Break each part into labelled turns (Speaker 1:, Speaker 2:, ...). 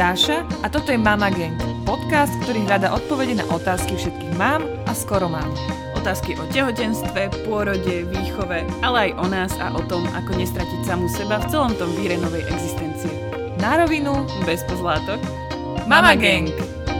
Speaker 1: Dáša a toto je Mama Gang, podcast, ktorý hľadá odpovede na otázky všetkých mám a skoro mám.
Speaker 2: Otázky o tehotenstve, pôrode, výchove, ale aj o nás a o tom, ako nestratiť samú seba v celom tom víre novej existencie.
Speaker 1: Na rovinu,
Speaker 2: bez pozlátok.
Speaker 1: Mama Gang!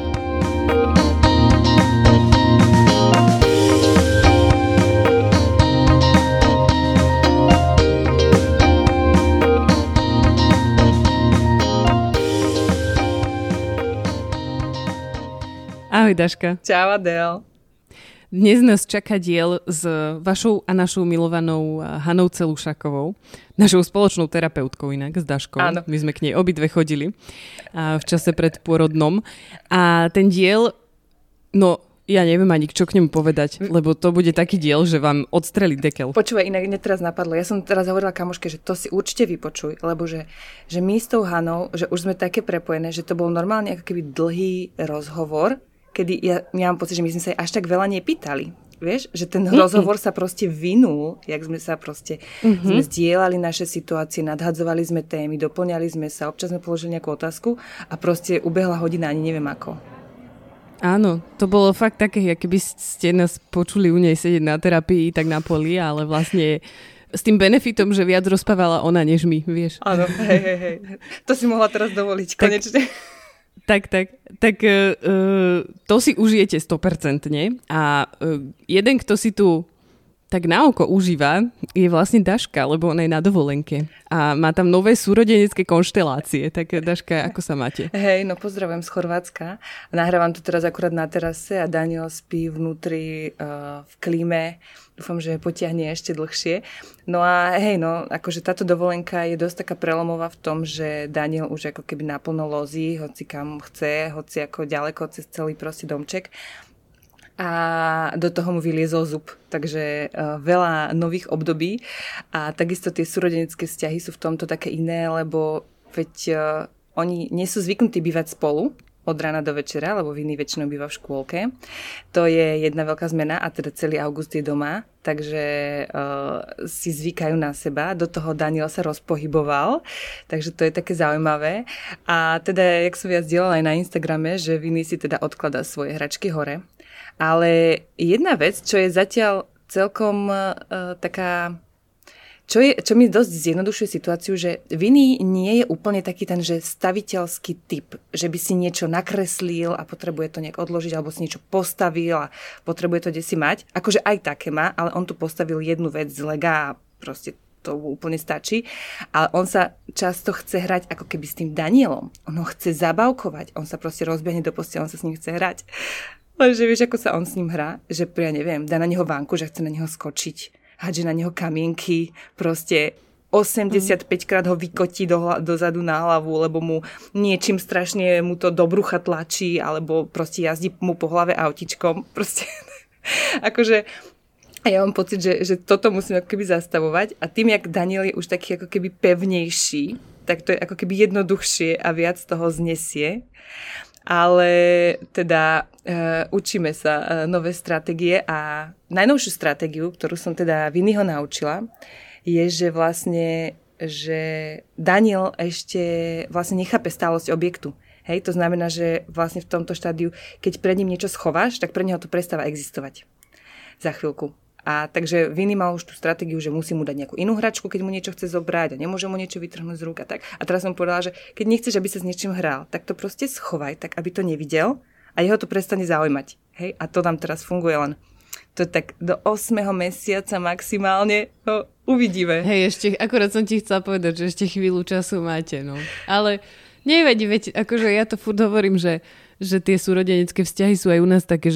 Speaker 2: Ahoj Daška.
Speaker 1: Čau Adel.
Speaker 2: Dnes nás čaká diel s vašou a našou milovanou Hanou Celušakovou, našou spoločnou terapeutkou inak s Daškou.
Speaker 1: Áno.
Speaker 2: My sme k nej obidve chodili v čase pred pôrodnom. A ten diel, no ja neviem ani čo k nemu povedať, lebo to bude taký diel, že vám odstrelí dekel.
Speaker 3: Počúvaj, inak mne teraz napadlo. Ja som teraz hovorila kamoške, že to si určite vypočuj, lebo že my s tou Hanou, že už sme také prepojené, že to bol normálne ako keby dlhý rozhovor, kedy ja mám pocit, že my sme sa až tak veľa nepýtali. Vieš, že ten rozhovor sa proste vinul, jak sme sa proste sme zdieľali naše situácie, nadhadzovali sme témy, doplňali sme sa, občas sme položili nejakú otázku a proste ubehla hodina, ani neviem ako.
Speaker 2: Áno, to bolo fakt také, keby ste nás počuli u nej sedieť na terapii, tak na poli, ale vlastne s tým benefitom, že viac rozprávala ona, než my, vieš.
Speaker 3: Áno, hej. To si mohla teraz dovoliť, konečne.
Speaker 2: Tak, to si užijete 100%. A jeden, kto si tu tak na oko užíva, je vlastne Daška, lebo ona je na dovolenke. A má tam nové súrodenecké konštelácie. Tak Daška, ako sa máte?
Speaker 3: Hej, no pozdravujem z Chorvátska. Nahrávam tu teraz akurát na terase a Daniel spí vnútri v klíme. Dúfam, že potiahne ešte dlhšie. No a hej, no, akože táto dovolenka je dosť taká prelomová v tom, že Daniel už ako keby naplno lozí, hoci kam chce, hoci ako ďaleko cez celý proste domček. A do toho mu vyliezol zub. Takže veľa nových období. A takisto tie súrodenecké vzťahy sú v tomto také iné, lebo veď oni nie sú zvyknutí bývať spolu od rána do večera, lebo Vini väčšinou býva v škôlke. To je jedna veľká zmena a teda celý august je doma, takže si zvykajú na seba. Do toho Daniel sa rozpohyboval, takže to je také zaujímavé. A teda, jak som viac dielala aj na Instagrame, že Vini si teda odkladá svoje hračky hore. Ale jedna vec, čo je zatiaľ celkom taká, čo mi dosť zjednodušuje situáciu, že Vini nie je úplne taký ten, že staviteľský typ, že by si niečo nakreslil a potrebuje to nejak odložiť, alebo si niečo postavil a potrebuje to desi mať. Akože aj také má, ale on tu postavil jednu vec z lega a proste to úplne stačí. Ale on sa často chce hrať ako keby s tým Danielom. On ho chce zabavkovať, on sa proste rozbehne do postele, on sa s ním chce hrať. Lenže vieš, ako sa on s ním hrá? Že ja neviem, dá na neho vánku, že chce na neho skočiť, hádže na neho kamienky, proste 85 krát ho vykotí dozadu na hlavu, lebo mu niečím strašne mu to do brucha tlačí, alebo proste jazdí mu po hlave autičkom. Proste, akože a ja mám pocit, že toto musím ako keby zastavovať a tým, jak Daniel je už taký ako keby pevnejší, tak to je ako keby jednoduchšie a viac toho znesie. Ale teda učíme sa nové stratégie a najnovšiu stratégiu, ktorú som teda Viniho naučila, je, že vlastne, že Daniel ešte vlastne nechápe stálosť objektu. Hej, to znamená, že vlastne v tomto štádiu, keď pred ním niečo schováš, tak pre neho to prestáva existovať za chvíľku. A takže Vini mal už tú stratégiu, že musí mu dať nejakú inú hračku, keď mu niečo chce zobrať a nemôže mu niečo vytrhnúť z rúk a tak. A teraz som povedala, že keď nechceš, aby sa s niečím hral, tak to proste schovaj, tak aby to nevidel a jeho to prestane zaujímať. Hej? A to tam teraz funguje len. To je tak do 8. mesiaca maximálne. No, uvidíme.
Speaker 2: Hej, ešte, akorát som ti chcela povedať, že ešte chvíľu času máte, no. Ale nevadí, veď, akože ja to furt hovorím, že tie súrodenecké vzťahy sú aj u nás také,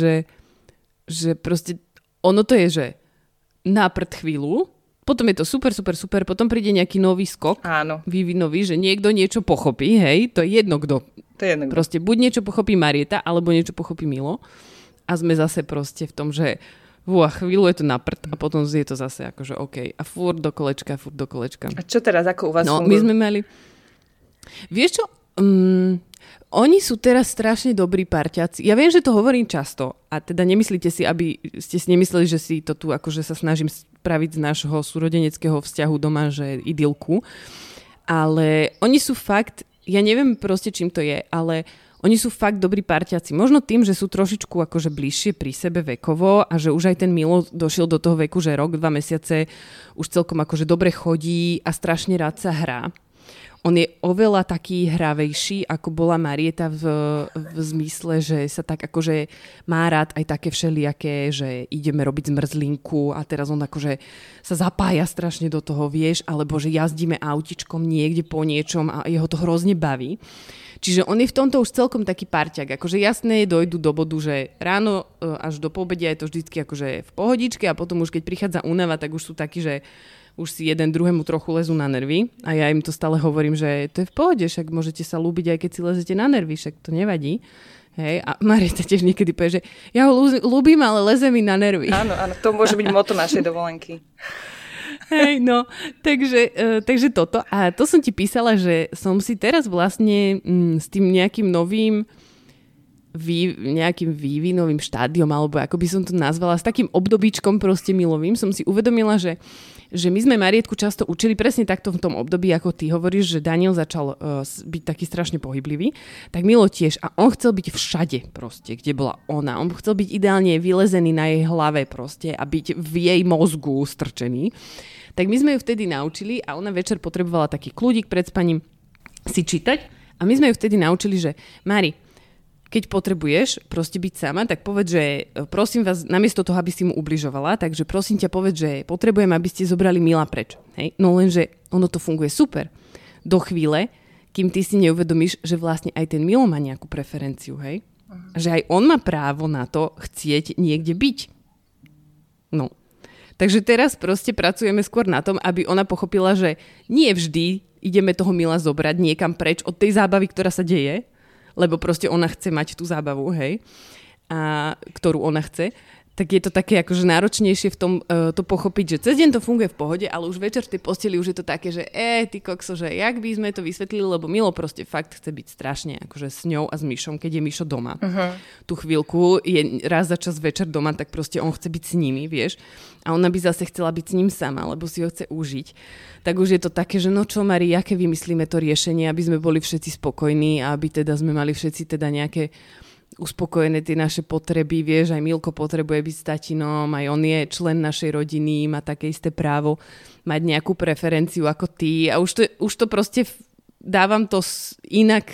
Speaker 2: že proste ono to je, že na prd chvíľu, potom je to super, potom príde nejaký nový skok,
Speaker 3: áno,
Speaker 2: vývinový, že niekto niečo pochopí, hej, to je jedno kto. Proste buď niečo pochopí Marieta, alebo niečo pochopí Milo a sme zase proste v tom, že chvíľu je to na prd a potom je to zase akože OK. A furt do kolečka.
Speaker 3: A čo teraz, ako u vás fungujú?
Speaker 2: My sme mali... Vieš čo? Oni sú teraz strašne dobrí parťaci. Ja viem, že to hovorím často a teda nemyslíte si, aby ste si nemysleli, že si to tu akože sa snažím spraviť z nášho súrodeneckého vzťahu doma, že idylku. Ale oni sú fakt ja neviem proste, čím to je, ale oni sú fakt dobrí parťaci. Možno tým, že sú trošičku akože bližšie pri sebe vekovo a že už aj ten Milo došiel do toho veku, že rok, 2 mesiace už celkom akože dobre chodí a strašne rád sa hrá. On je oveľa taký hravejší, ako bola Marieta v zmysle, že sa tak akože má rád aj také všelijaké, že ideme robiť zmrzlinku a teraz on akože sa zapája strašne do toho, vieš, alebo že jazdíme autičkom niekde po niečom a jeho to hrozne baví. Čiže on je v tomto už celkom taký parťak. Akože jasné, dojdu do bodu, že ráno až do poobedia je to vždycky akože v pohodičke a potom už keď prichádza únava, tak už sú takí, že už si jeden druhému trochu lezú na nervy a ja im to stále hovorím, že to je v pohode, však môžete sa ľúbiť aj keď si lezete na nervy, však to nevadí. Hej, a Marieta tiež niekedy povie, že ja ho ľúbim, ale leze mi na nervy.
Speaker 3: Áno, to môže byť motto našej dovolenky.
Speaker 2: Hej, no, takže toto. A to som ti písala, že som si teraz vlastne s tým nejakým novým nejakým vývinovým štádiom, alebo ako by som to nazvala, s takým obdobíčkom proste milovým, som si uvedomila, že my sme Marietku často učili presne takto v tom období, ako ty hovoríš, že Daniel začal byť taký strašne pohyblivý, tak Milo tiež. A on chcel byť všade proste, kde bola ona. On chcel byť ideálne vylezený na jej hlave proste a byť v jej mozgu strčený. Tak my sme ju vtedy naučili a ona večer potrebovala taký kľúdik pred spaním si čítať. A my sme ju vtedy naučili, že Mari, keď potrebuješ proste byť sama, tak povedz, že prosím vás, namiesto toho, aby si mu ubližovala, takže prosím ťa povedz, že potrebujem, aby ste zobrali Mila preč. Hej? No lenže ono to funguje super. Do chvíle, kým ty si neuvedomíš, že vlastne aj ten Milo má nejakú preferenciu, hej? Že aj on má právo na to chcieť niekde byť. No. Takže teraz proste pracujeme skôr na tom, aby ona pochopila, že nie vždy ideme toho Mila zobrať niekam preč od tej zábavy, ktorá sa deje, lebo proste ona chce mať tú zábavu, hej, a ktorú ona chce, tak je to také akože náročnejšie v tom to pochopiť, že cez deň to funguje v pohode, ale už večer v tej posteli už je to také, že ty kokso, že jak by sme to vysvetlili, lebo Milo proste fakt chce byť strašne akože s ňou a s Mišom, keď je Mišo doma. Tú chvíľku je raz za čas večer doma, tak proste on chce byť s nimi, vieš, a ona by zase chcela byť s ním sama, lebo si ho chce užiť. Tak už je to také, že no čo, Mari, aké vymyslíme to riešenie, aby sme boli všetci spokojní a aby teda sme mali všetci teda nejaké uspokojené tie naše potreby, vieš, aj Milko potrebuje byť s tatinom, aj on je člen našej rodiny, má také isté právo mať nejakú preferenciu ako ty a už to proste dávam to inak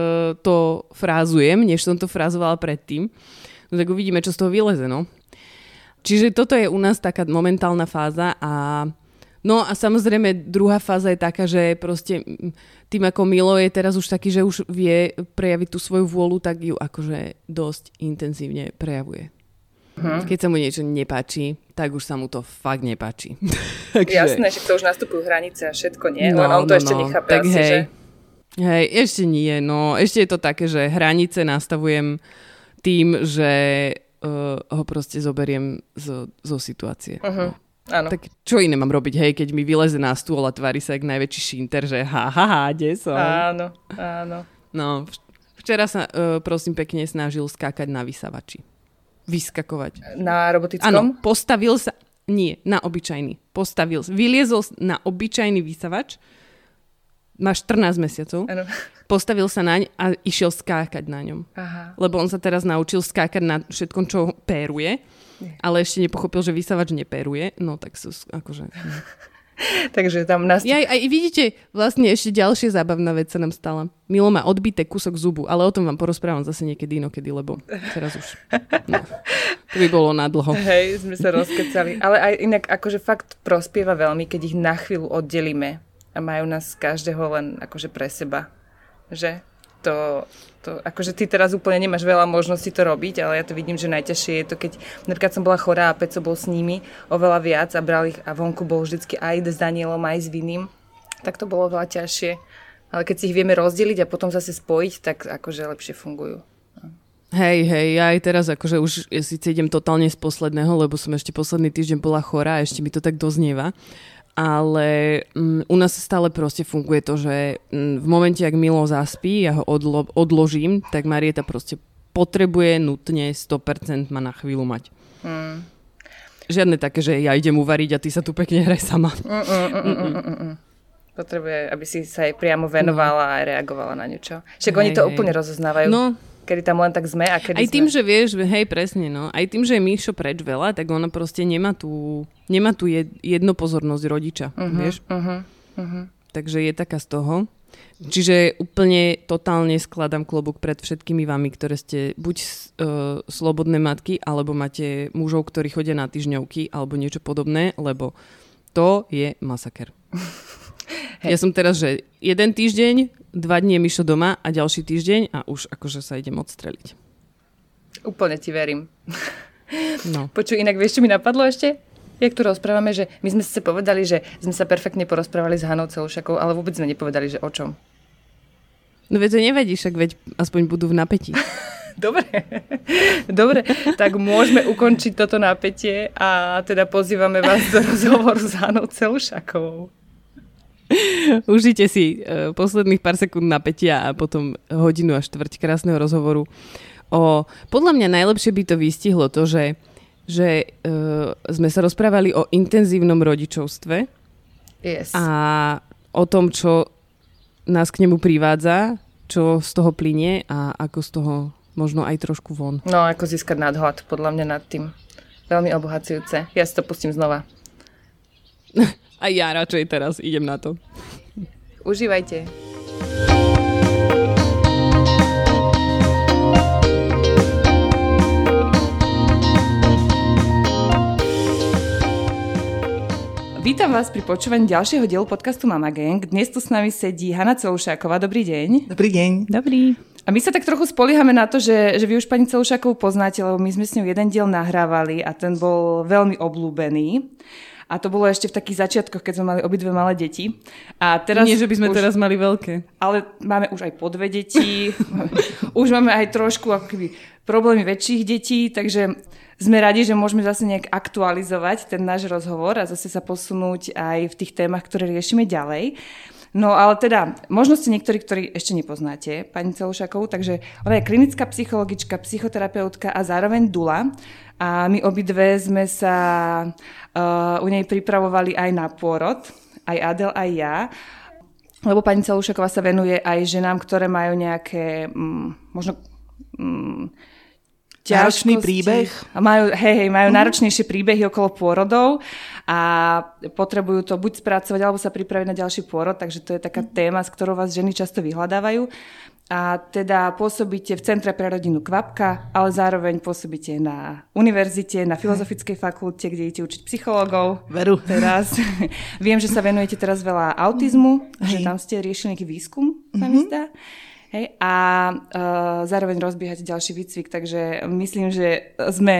Speaker 2: to frázujem, než som to frázovala predtým. No tak uvidíme, čo z toho vyleze, no. Čiže toto je u nás taká momentálna fáza a no a samozrejme druhá fáza je taká, že proste tým ako Milo je teraz už taký, že už vie prejaviť tú svoju vôľu, tak ju akože dosť intenzívne prejavuje. Keď sa mu niečo nepáči, tak už sa mu to fakt nepáči. Takže
Speaker 3: jasné, že to už nastupujú hranice a všetko nie, len on to ešte nechápe tak asi, že?
Speaker 2: Hej, ešte nie, no ešte je to také, že hranice nastavujem tým, že ho proste zoberiem zo situácie. No.
Speaker 3: Áno.
Speaker 2: Tak čo iné mám robiť, hej, keď mi vyleze na stôl a tvári sa jak najväčší šinter, že kde som?
Speaker 3: Áno.
Speaker 2: No, včera sa, prosím pekne, snažil skákať na vysavači. Vyskakovať.
Speaker 3: Na robotickom?
Speaker 2: Áno, postavil sa, nie, na obyčajný. Vyliezol na obyčajný vysavač, má 14 mesiacov, ano. Postavil sa naň a išiel skákať na ňom. Aha. Lebo on sa teraz naučil skákať na všetkom, čo péruje, ale ešte nepochopil, že vysavač nepéruje. No tak sú akože...
Speaker 3: Takže tam nás...
Speaker 2: Aj vidíte, vlastne ešte ďalšia zábavná vec sa nám stala. Milo má odbité kúsok zubu, ale o tom vám porozprávam zase niekedy inokedy, lebo teraz už... No, to by bolo nadlho.
Speaker 3: Hej, sme sa rozkecali. Ale aj inak akože fakt prospieva veľmi, keď ich na chvíľu oddelíme a majú nás každého len akože pre seba. Že? To akože ty teraz úplne nemáš veľa možností to robiť, ale ja to vidím, že najťažšie je to, keď napríklad som bola chorá a Peco bol s nimi oveľa viac a bral ich a vonku bol vždycky aj s Danielom, aj s Vinim, tak to bolo oveľa ťažšie. Ale keď si ich vieme rozdeliť a potom zase spojiť, tak akože lepšie fungujú.
Speaker 2: Hej, ja aj teraz akože už síce idem totálne z posledného, lebo som ešte posledný týždeň bola chorá a ešte mi to tak doznieva. Ale u nás stále proste funguje to, že v momente, ak Milo zaspí, ja ho odložím, tak Marieta proste potrebuje nutne 100% ma na chvíľu mať. Žiadne také, že ja idem uvariť a ty sa tu pekne hraj sama.
Speaker 3: Potrebuje, aby si sa jej priamo venovala a reagovala na niečo. Však oni to úplne rozoznávajú.
Speaker 2: No.
Speaker 3: Kedy tam len tak sme a kedy
Speaker 2: aj tým,
Speaker 3: sme.
Speaker 2: že vieš, hej, presne, no. Aj tým, že je Míšo preč veľa, tak ona proste nemá tú jednopozornosť rodiča, vieš. Takže je taká z toho. Čiže úplne totálne skladám klobúk pred všetkými vami, ktoré ste buď slobodné matky, alebo máte mužov, ktorí chodia na týždňovky, alebo niečo podobné, lebo to je masaker. Ja som teraz, že 1 týždeň, 2 dní je Mišo doma a ďalší týždeň a už akože sa idem odstreliť.
Speaker 3: Úplne ti verím.
Speaker 2: No.
Speaker 3: Počuj, inak vieš, čo mi napadlo ešte? Jak tu rozprávame, že my sme si povedali, že sme sa perfektne porozprávali s Hanou Celušakou, ale vôbec sme nepovedali, že o čom.
Speaker 2: No veď to nevedí, však veď aspoň budú v napätí.
Speaker 3: Dobre, tak môžeme ukončiť toto napätie a teda pozývame vás do rozhovoru s Hanou Celušakovou.
Speaker 2: Užite si posledných pár sekúnd napätia a potom 1 hodinu a štvrť krásneho rozhovoru. Podľa mňa najlepšie by to vystihlo to, že sme sa rozprávali o intenzívnom rodičovstve a o tom, čo nás k nemu privádza, čo z toho plynie a ako z toho možno aj trošku von.
Speaker 3: No, ako získať nadhľad, podľa mňa nad tým. Veľmi obohacujúce. Ja si to pustím znova.
Speaker 2: A ja radšej teraz idem na to.
Speaker 3: Užívajte. Vítam vás pri počúvaní ďalšieho dielu podcastu Mama Gang. Dnes tu s nami sedí Hana Celušáková. Dobrý deň.
Speaker 4: Dobrý deň.
Speaker 2: Dobrý.
Speaker 3: A my sa tak trochu spoliehame na to, že vy už pani Celušákovú poznáte, lebo my sme s ňou jeden diel nahrávali a ten bol veľmi obľúbený. A to bolo ešte v takých začiatkoch, keď sme mali obidve malé deti. A teraz
Speaker 2: nie, že by sme teraz mali veľké.
Speaker 3: Ale máme už aj po 2 deti. Už máme aj trošku akoby problémy väčších detí, takže sme radi, že môžeme zase nejak aktualizovať ten náš rozhovor a zase sa posunúť aj v tých témach, ktoré riešime ďalej. No ale teda, možno ste niektorí, ktorí ešte nepoznáte pani Celušákovú, takže ona je klinická psychologička, psychoterapeutka a zároveň dula. A my obidve sme sa u nej pripravovali aj na pôrod, aj Adel, aj ja. Lebo pani Celušáková sa venuje aj ženám, ktoré majú nejaké možno
Speaker 4: náročný príbeh.
Speaker 3: Majú náročnejšie príbehy okolo pôrodov a potrebujú to buď spracovať, alebo sa pripraviť na ďalší pôrod, takže to je taká téma, s ktorou vás ženy často vyhľadávajú. A teda pôsobíte v Centre pre rodinu Kvapka, ale zároveň pôsobíte na univerzite, na Filozofickej fakulte, kde idete učiť psychológov.
Speaker 4: Veru.
Speaker 3: Teraz. Viem, že sa venujete teraz veľa autizmu, že tam ste riešili nejaký výskum, sa mi zdá. Hej, a zároveň rozbiehať ďalší výcvik, takže myslím, že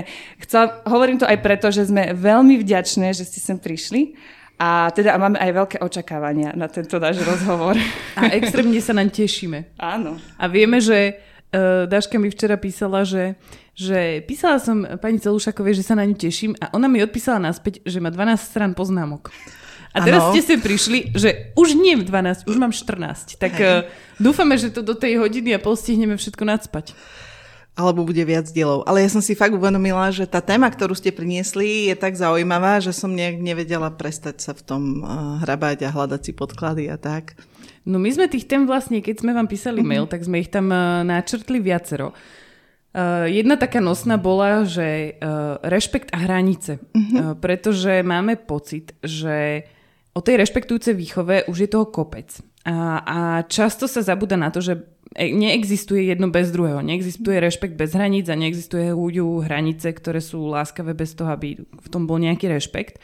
Speaker 3: hovorím to aj preto, že sme veľmi vďačné, že ste sem prišli a teda máme aj veľké očakávania na tento náš rozhovor.
Speaker 2: A extrémne sa naň tešíme.
Speaker 3: Áno.
Speaker 2: A vieme, že Dáška mi včera písala, že písala som pani Celušákovej, že sa na ňu teším a ona mi odpísala naspäť, že má 12 strán poznámok. A teraz ste sem prišli, že už nie 12, už mám 14. Tak dúfame, že to do tej 1.5 stihneme všetko nacpať.
Speaker 4: Alebo bude viac dielov. Ale ja som si fakt uvedomila, že tá téma, ktorú ste priniesli, je tak zaujímavá, že som nejak nevedela prestať sa v tom hrabať a hľadať si podklady a tak.
Speaker 2: No my sme tých tém vlastne, keď sme vám písali mail, tak sme ich tam načrtli viacero. Jedna taká nosná bola, že rešpekt a hranice. Pretože máme pocit, že o tej rešpektujúcej výchove už je toho kopec. A často sa zabúda na to, že neexistuje jedno bez druhého. Neexistuje rešpekt bez hraníc a neexistuje hranice, ktoré sú láskavé bez toho, aby v tom bol nejaký rešpekt.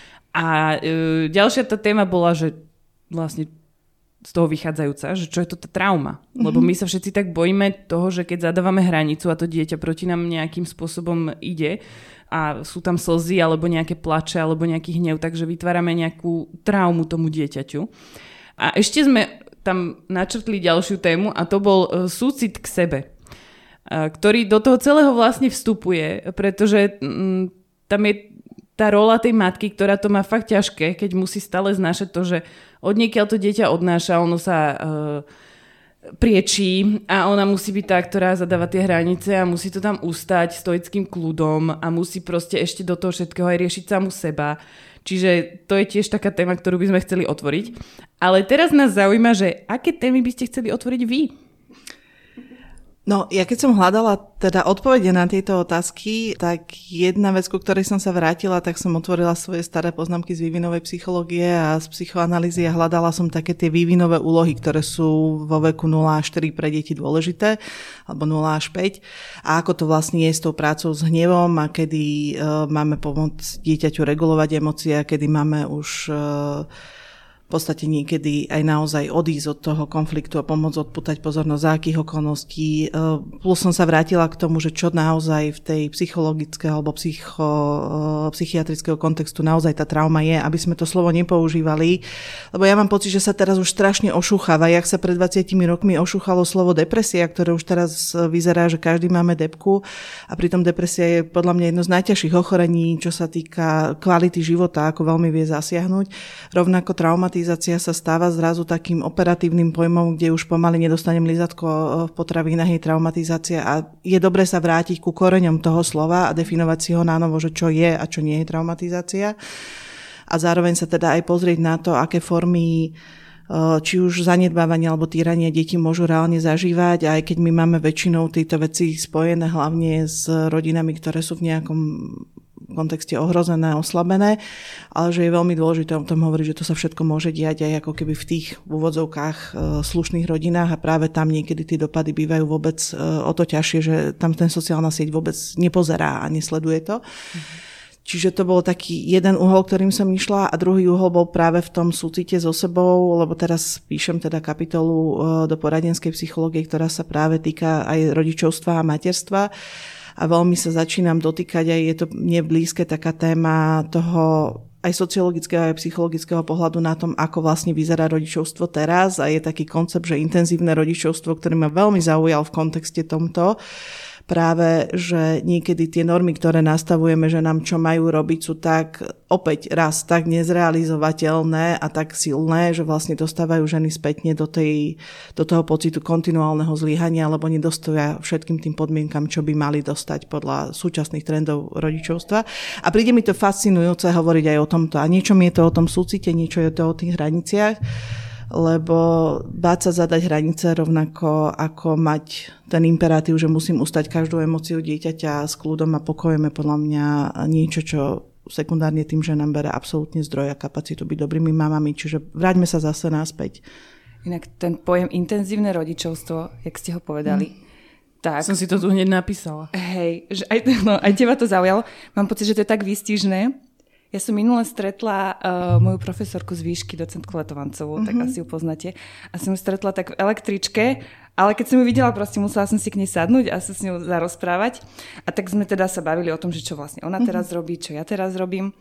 Speaker 2: A ďalšia tá téma bola, že vlastne z toho vychádzajúca, že čo je to tá trauma. Lebo my sa všetci tak bojíme toho, že keď zadávame hranicu a to dieťa proti nám nejakým spôsobom ide a sú tam slzy alebo nejaké plače alebo nejaký hnev, takže vytvárame nejakú traumu tomu dieťaťu. A ešte sme tam načrtli ďalšiu tému a to bol súcit k sebe, ktorý do toho celého vlastne vstupuje, pretože tam je tá rola tej matky, ktorá to má fakt ťažké, keď musí stále znášať to, že odniekiaľ to dieťa odnáša, ono sa priečí a ona musí byť tá, ktorá zadáva tie hranice a musí to tam ustať stoickým kľudom a musí proste ešte do toho všetkého aj riešiť samu seba. Čiže to je tiež taká téma, ktorú by sme chceli otvoriť. Ale teraz nás zaujíma, že aké témy by ste chceli otvoriť vy?
Speaker 4: No, ja keď som hľadala teda odpovede na tieto otázky, tak jedna vec, ku ktorej som sa vrátila, tak som otvorila svoje staré poznámky z vývinovej psychológie a z psychoanalýzy a hľadala som také tie vývinové úlohy, ktoré sú vo veku 0 až 4 pre deti dôležité, alebo 0 až 5. A ako to vlastne je s tou prácou s hnevom a kedy máme pomôcť dieťaťu regulovať emócie a kedy máme už v podstate niekedy aj naozaj odísť od toho konfliktu a pomôcť odpútať pozornosť, za akých okolností. Plus som sa vrátila k tomu, že čo naozaj v tej psychologického alebo psychiatrického kontextu naozaj tá trauma je, aby sme to slovo nepoužívali. Lebo ja mám pocit, že sa teraz už strašne ošúcháva. Jak sa pred 20 rokmi ošúchalo slovo depresia, ktoré už teraz vyzerá, že každý máme depku a pritom depresia je podľa mňa jedno z najťažších ochorení, čo sa týka kvality života, ako veľmi vie zasiahnuť. Rovnako traumatizácia sa stáva zrazu takým operatívnym pojmom, kde už pomaly nedostanem lízatko v potravinách, je traumatizácia a je dobre sa vrátiť ku koreňom toho slova a definovať si ho nánovo, že čo je a čo nie je traumatizácia. A zároveň sa teda aj pozrieť na to, aké formy či už zanedbávania alebo týrania detí môžu reálne zažívať, aj keď my máme väčšinou tieto veci spojené hlavne s rodinami, ktoré sú v nejakom kontexte ohrozené, oslabené, ale že je veľmi dôležité o tom hovoriť, že to sa všetko môže diať aj ako keby v tých úvodzovkách slušných rodinách a práve tam niekedy tie dopady bývajú vôbec o to ťažšie, že tam ten sociálna sieť vôbec nepozerá a nesleduje to. Čiže to bol taký jeden uhol, ktorým som išla a druhý uhol bol práve v tom súcite so sebou, lebo teraz píšem teda kapitolu do poradenskej psychológie, ktorá sa práve týka aj rodičovstva a materstva. A veľmi sa začínam dotýkať, aj je to mne blízke taká téma toho aj sociologického, aj psychologického pohľadu na tom, ako vlastne vyzerá rodičovstvo teraz. A je taký koncept, že intenzívne rodičovstvo, ktorý ma veľmi zaujal v kontexte tomto, práve, že niekedy tie normy, ktoré nastavujeme, že nám čo majú robiť, sú tak opäť raz tak nezrealizovateľné a tak silné, že vlastne dostávajú ženy spätne do toho pocitu kontinuálneho zlyhania, lebo nedostoja všetkým tým podmienkam, čo by mali dostať podľa súčasných trendov rodičovstva. A príde mi to fascinujúce hovoriť aj o tomto. A niečo je to o tom súcite, niečo je to o tých hraniciach, lebo báť sa zadať hranice rovnako ako mať ten imperatív, že musím ustať každú emóciu dieťaťa s kľudom a pokojom je podľa mňa niečo, čo sekundárne tým, že nám bere absolútne zdroj a kapacitu byť dobrými mamami. Čiže vráťme sa zase naspäť.
Speaker 3: Inak ten pojem intenzívne rodičovstvo, jak ste ho povedali, tak...
Speaker 2: Som si to tu hneď napísala.
Speaker 3: Hej, že aj teba to zaujalo. Mám pocit, že to je tak výstižné. Ja som minule stretla moju profesorku z výšky, docentku Letovancovú, tak asi ju poznáte. A som ju stretla tak v električke, ale keď som ju videla, proste musela som si k nej sadnúť a sa s ňou zarozprávať. A tak sme teda sa bavili o tom, že čo vlastne ona teraz robí, čo ja teraz robím.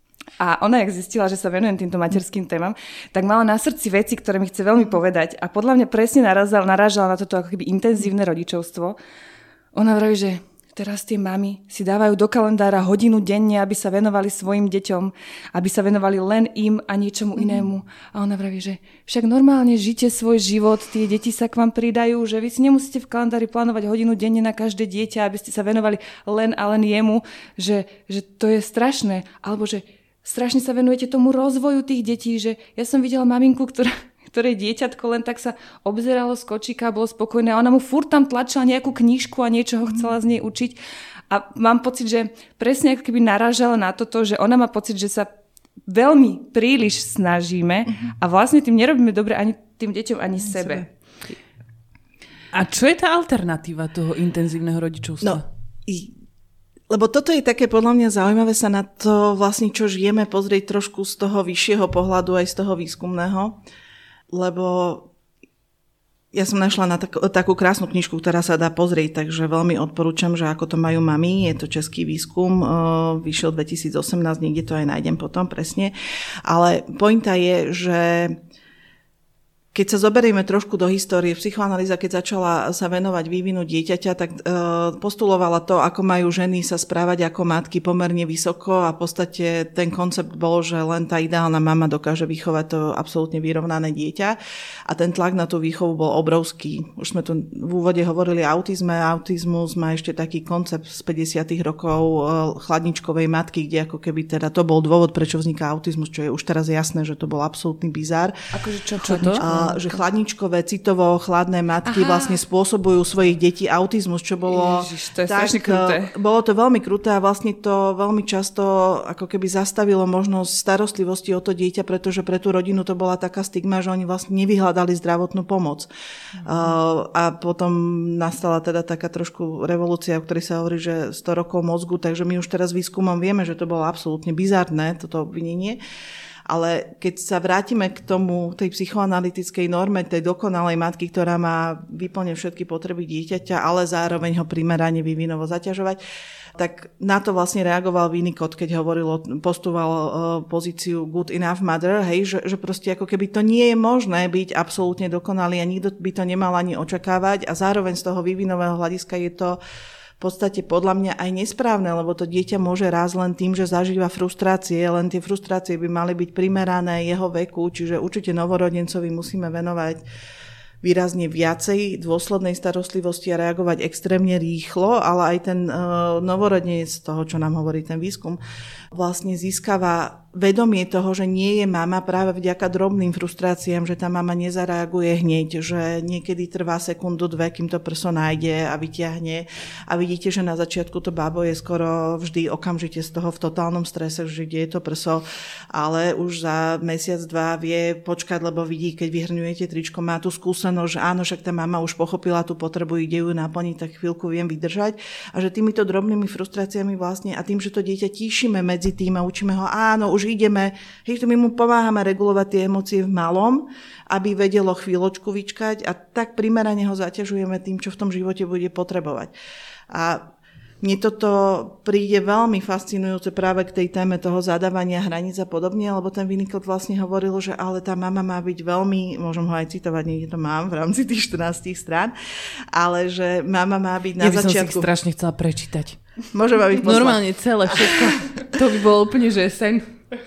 Speaker 3: A ona, jak zistila, že sa venujem týmto materským témam, tak mala na srdci veci, ktoré mi chce veľmi povedať. A podľa mňa presne narážala na toto ako keby intenzívne rodičovstvo. Ona vraví, že teraz tie mami si dávajú do kalendára hodinu denne, aby sa venovali svojim deťom, aby sa venovali len im a niečomu inému. A ona vraví, že však normálne žite svoj život, tie deti sa k vám pridajú, že vy si nemusíte v kalendári plánovať hodinu denne na každé dieťa, aby ste sa venovali len a len jemu, že to je strašné. Alebo že strašne sa venujete tomu rozvoju tých detí, že ja som videla maminku, ktorej dieťatko len tak sa obzeralo z kočíka, bolo spokojné a ona mu furt tam tlačila nejakú knižku a niečo ho chcela z nej učiť. A mám pocit, že presne ako keby narážala na toto, že ona má pocit, že sa veľmi príliš snažíme a vlastne tým nerobíme dobre ani tým deťom, ani sebe.
Speaker 2: A čo je tá alternatíva toho intenzívneho rodičovstva?
Speaker 4: No, lebo toto je také podľa mňa zaujímavé sa na to vlastne, čo žijeme, pozrieť trošku z toho vyššieho pohľadu aj z toho výskumného. Lebo ja som našla na takú krásnu knižku, ktorá sa dá pozrieť, takže veľmi odporúčam, že ako to majú mami. Je to český výskum, vyšiel 2018, niekde to aj nájdem potom presne. Ale pointa je, že Keď sa zoberieme trošku do histórie, psychoanalýza, keď začala sa venovať vývinu dieťaťa, tak postulovala to, ako majú ženy sa správať ako matky pomerne vysoko a v podstate ten koncept bol, že len tá ideálna mama dokáže vychovať to absolútne vyrovnané dieťa a ten tlak na tú výchovu bol obrovský. Už sme tu v úvode hovorili o autizme. Autizmus má ešte taký koncept z 50. rokov chladničkovej matky, kde ako keby teda to bol dôvod, prečo vzniká autizmus, čo je už teraz jasné, že to bol absolútny bizár.
Speaker 3: Akože čo chladnička?
Speaker 4: Že chladničkové, citovo chladné matky vlastne spôsobujú svojich detí autizmus, čo bolo
Speaker 3: Ježiš, to je strašne kruté.
Speaker 4: Bolo to veľmi kruté a vlastne to veľmi často ako keby zastavilo možnosť starostlivosti o to dieťa, pretože pre tú rodinu to bola taká stigma, že oni vlastne nevyhľadali zdravotnú pomoc. A potom nastala teda taká trošku revolúcia, o ktorej sa hovorí, že 100 rokov mozgu, takže my už teraz výskumom vieme, že to bolo absolútne bizarné, toto obvinenie. Ale keď sa vrátime k tomu, tej psychoanalytickej norme, tej dokonalej matky, ktorá má vyplniť všetky potreby dieťaťa, ale zároveň ho primerane vývinovo zaťažovať, tak na to vlastne reagoval Winnicott, keď postoval pozíciu good enough mother, hej, že proste ako keby to nie je možné byť absolútne dokonalý a nikto by to nemal ani očakávať a zároveň z toho vývinového hľadiska je to v podstate podľa mňa aj nesprávne, lebo to dieťa môže rásť len tým, že zažíva frustrácie, len tie frustrácie by mali byť primerané jeho veku, čiže určite novorodencovi musíme venovať výrazne viacej dôslednej starostlivosti a reagovať extrémne rýchlo, ale aj ten novorodenec z toho, čo nám hovorí ten výskum, vlastne získava vedomie toho, že nie je mama práve vďaka drobným frustráciám, že tá mama nezareaguje hneď, že niekedy trvá sekundu, dve, kým to prso nájde a vyťahne a vidíte, že na začiatku to bábo je skoro vždy okamžite z toho v totálnom strese, že kde je to prso, ale už za mesiac, dva vie počkať, lebo vidí, keď vyhrňujete tričko, má tú skúsenosť, že áno, však tá mama už pochopila tú potrebu, ide ju naplniť, tak chvíľku viem vydržať a že týmito drobnými frustráciami vlastne a tým, že to dieťa tíšime medzi tým a učíme ho, áno, už ideme, hej, to my mu pomáhame regulovať tie emócie v malom, aby vedelo chvíľočku vyčkať a tak primerane ho zaťažujeme tým, čo v tom živote bude potrebovať. A mne toto príde veľmi fascinujúce práve k tej téme toho zadávania hraníc a podobne, lebo ten Winnicott vlastne hovoril, že ale tá mama má byť veľmi, môžem ho aj citovať, niekde to mám v rámci tých 14 strán, ale že mama má byť na začiatku...
Speaker 2: Ja by som si chcela prečítať.
Speaker 4: Môžem vám ich poslať.
Speaker 2: Normálne celé všetko. To by bolo úplne, že sen.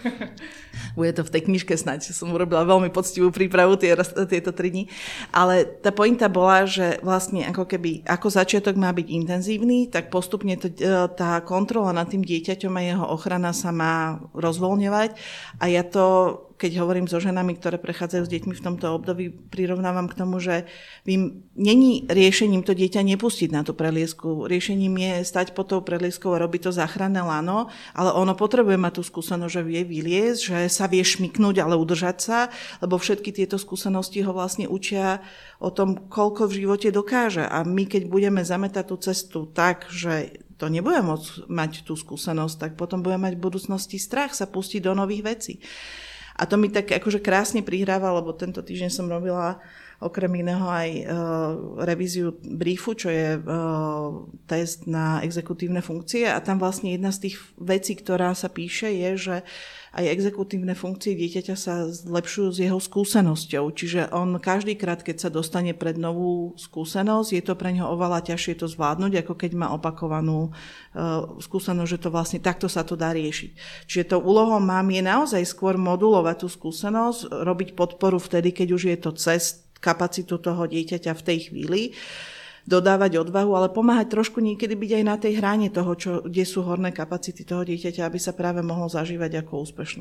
Speaker 4: Bude to v tej knižke snáď, som urobila veľmi poctivú prípravu tieto 3 dni. Ale tá pointa bola, že vlastne ako začiatok má byť intenzívny, tak postupne tá kontrola nad tým dieťaťom a jeho ochrana sa má rozvoľňovať. A ja to, keď hovorím so ženami, ktoré prechádzajú s deťmi v tomto období, prirovnávam k tomu, že není riešením to dieťa nepustiť na tú preliesku. Riešením je stať pod tou prelieskou a robiť to záchranné lano, ale ono potrebuje mať tú skúsenosť, že vie vyliezť, že sa vie šmyknúť, ale udržať sa, lebo všetky tieto skúsenosti ho vlastne učia o tom, koľko v živote dokáže. A my, keď budeme zametať tú cestu tak, že to nebude môcť mať tú skúsenosť, tak potom budeme mať v budúcnosti strach sa pustiť do nových vecí. A to mi tak akože krásne prihráva, lebo tento týždeň som robila okrem iného aj revíziu briefu, čo je test na exekutívne funkcie a tam vlastne jedna z tých vecí, ktorá sa píše, je, že aj exekutívne funkcie dieťaťa sa zlepšujú s jeho skúsenosťou. Čiže on každýkrát, keď sa dostane pred novú skúsenosť, je to pre ňoho oveľa ťažšie to zvládnuť, ako keď má opakovanú skúsenosť, že to vlastne takto sa to dá riešiť. Čiže to úlohou mám je naozaj skôr modulovať tú skúsenosť, robiť podporu vtedy, keď už je to cez kapacitu toho dieťaťa v tej chvíli, dodávať odvahu, ale pomáhať trošku niekedy byť aj na tej hrane toho, kde sú horné kapacity toho dieťaťa, aby sa práve mohlo zažívať ako úspešné.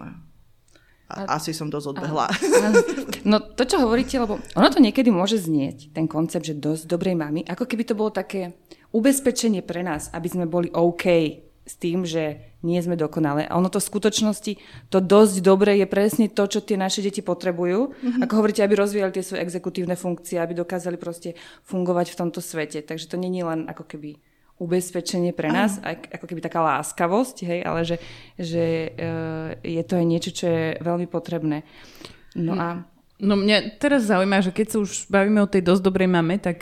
Speaker 4: Asi som dosť odbehla.
Speaker 3: No to, čo hovoríte, lebo ono to niekedy môže znieť, ten koncept, že dosť dobrej mamy, ako keby to bolo také ubezpečenie pre nás, aby sme boli OK s tým, že nie sme dokonalé. A ono to v skutočnosti, to dosť dobre je presne to, čo tie naše deti potrebujú. Mm-hmm. Ako hovoríte, aby rozvíjali tie svoje exekutívne funkcie, aby dokázali proste fungovať v tomto svete. Takže to nie je len ako keby ubezpečenie pre nás, ako keby taká láskavosť, hej, ale že je to aj niečo, čo je veľmi potrebné. No
Speaker 2: mňa teraz zaujíma, že keď sa už bavíme o tej dosť dobrej mame, tak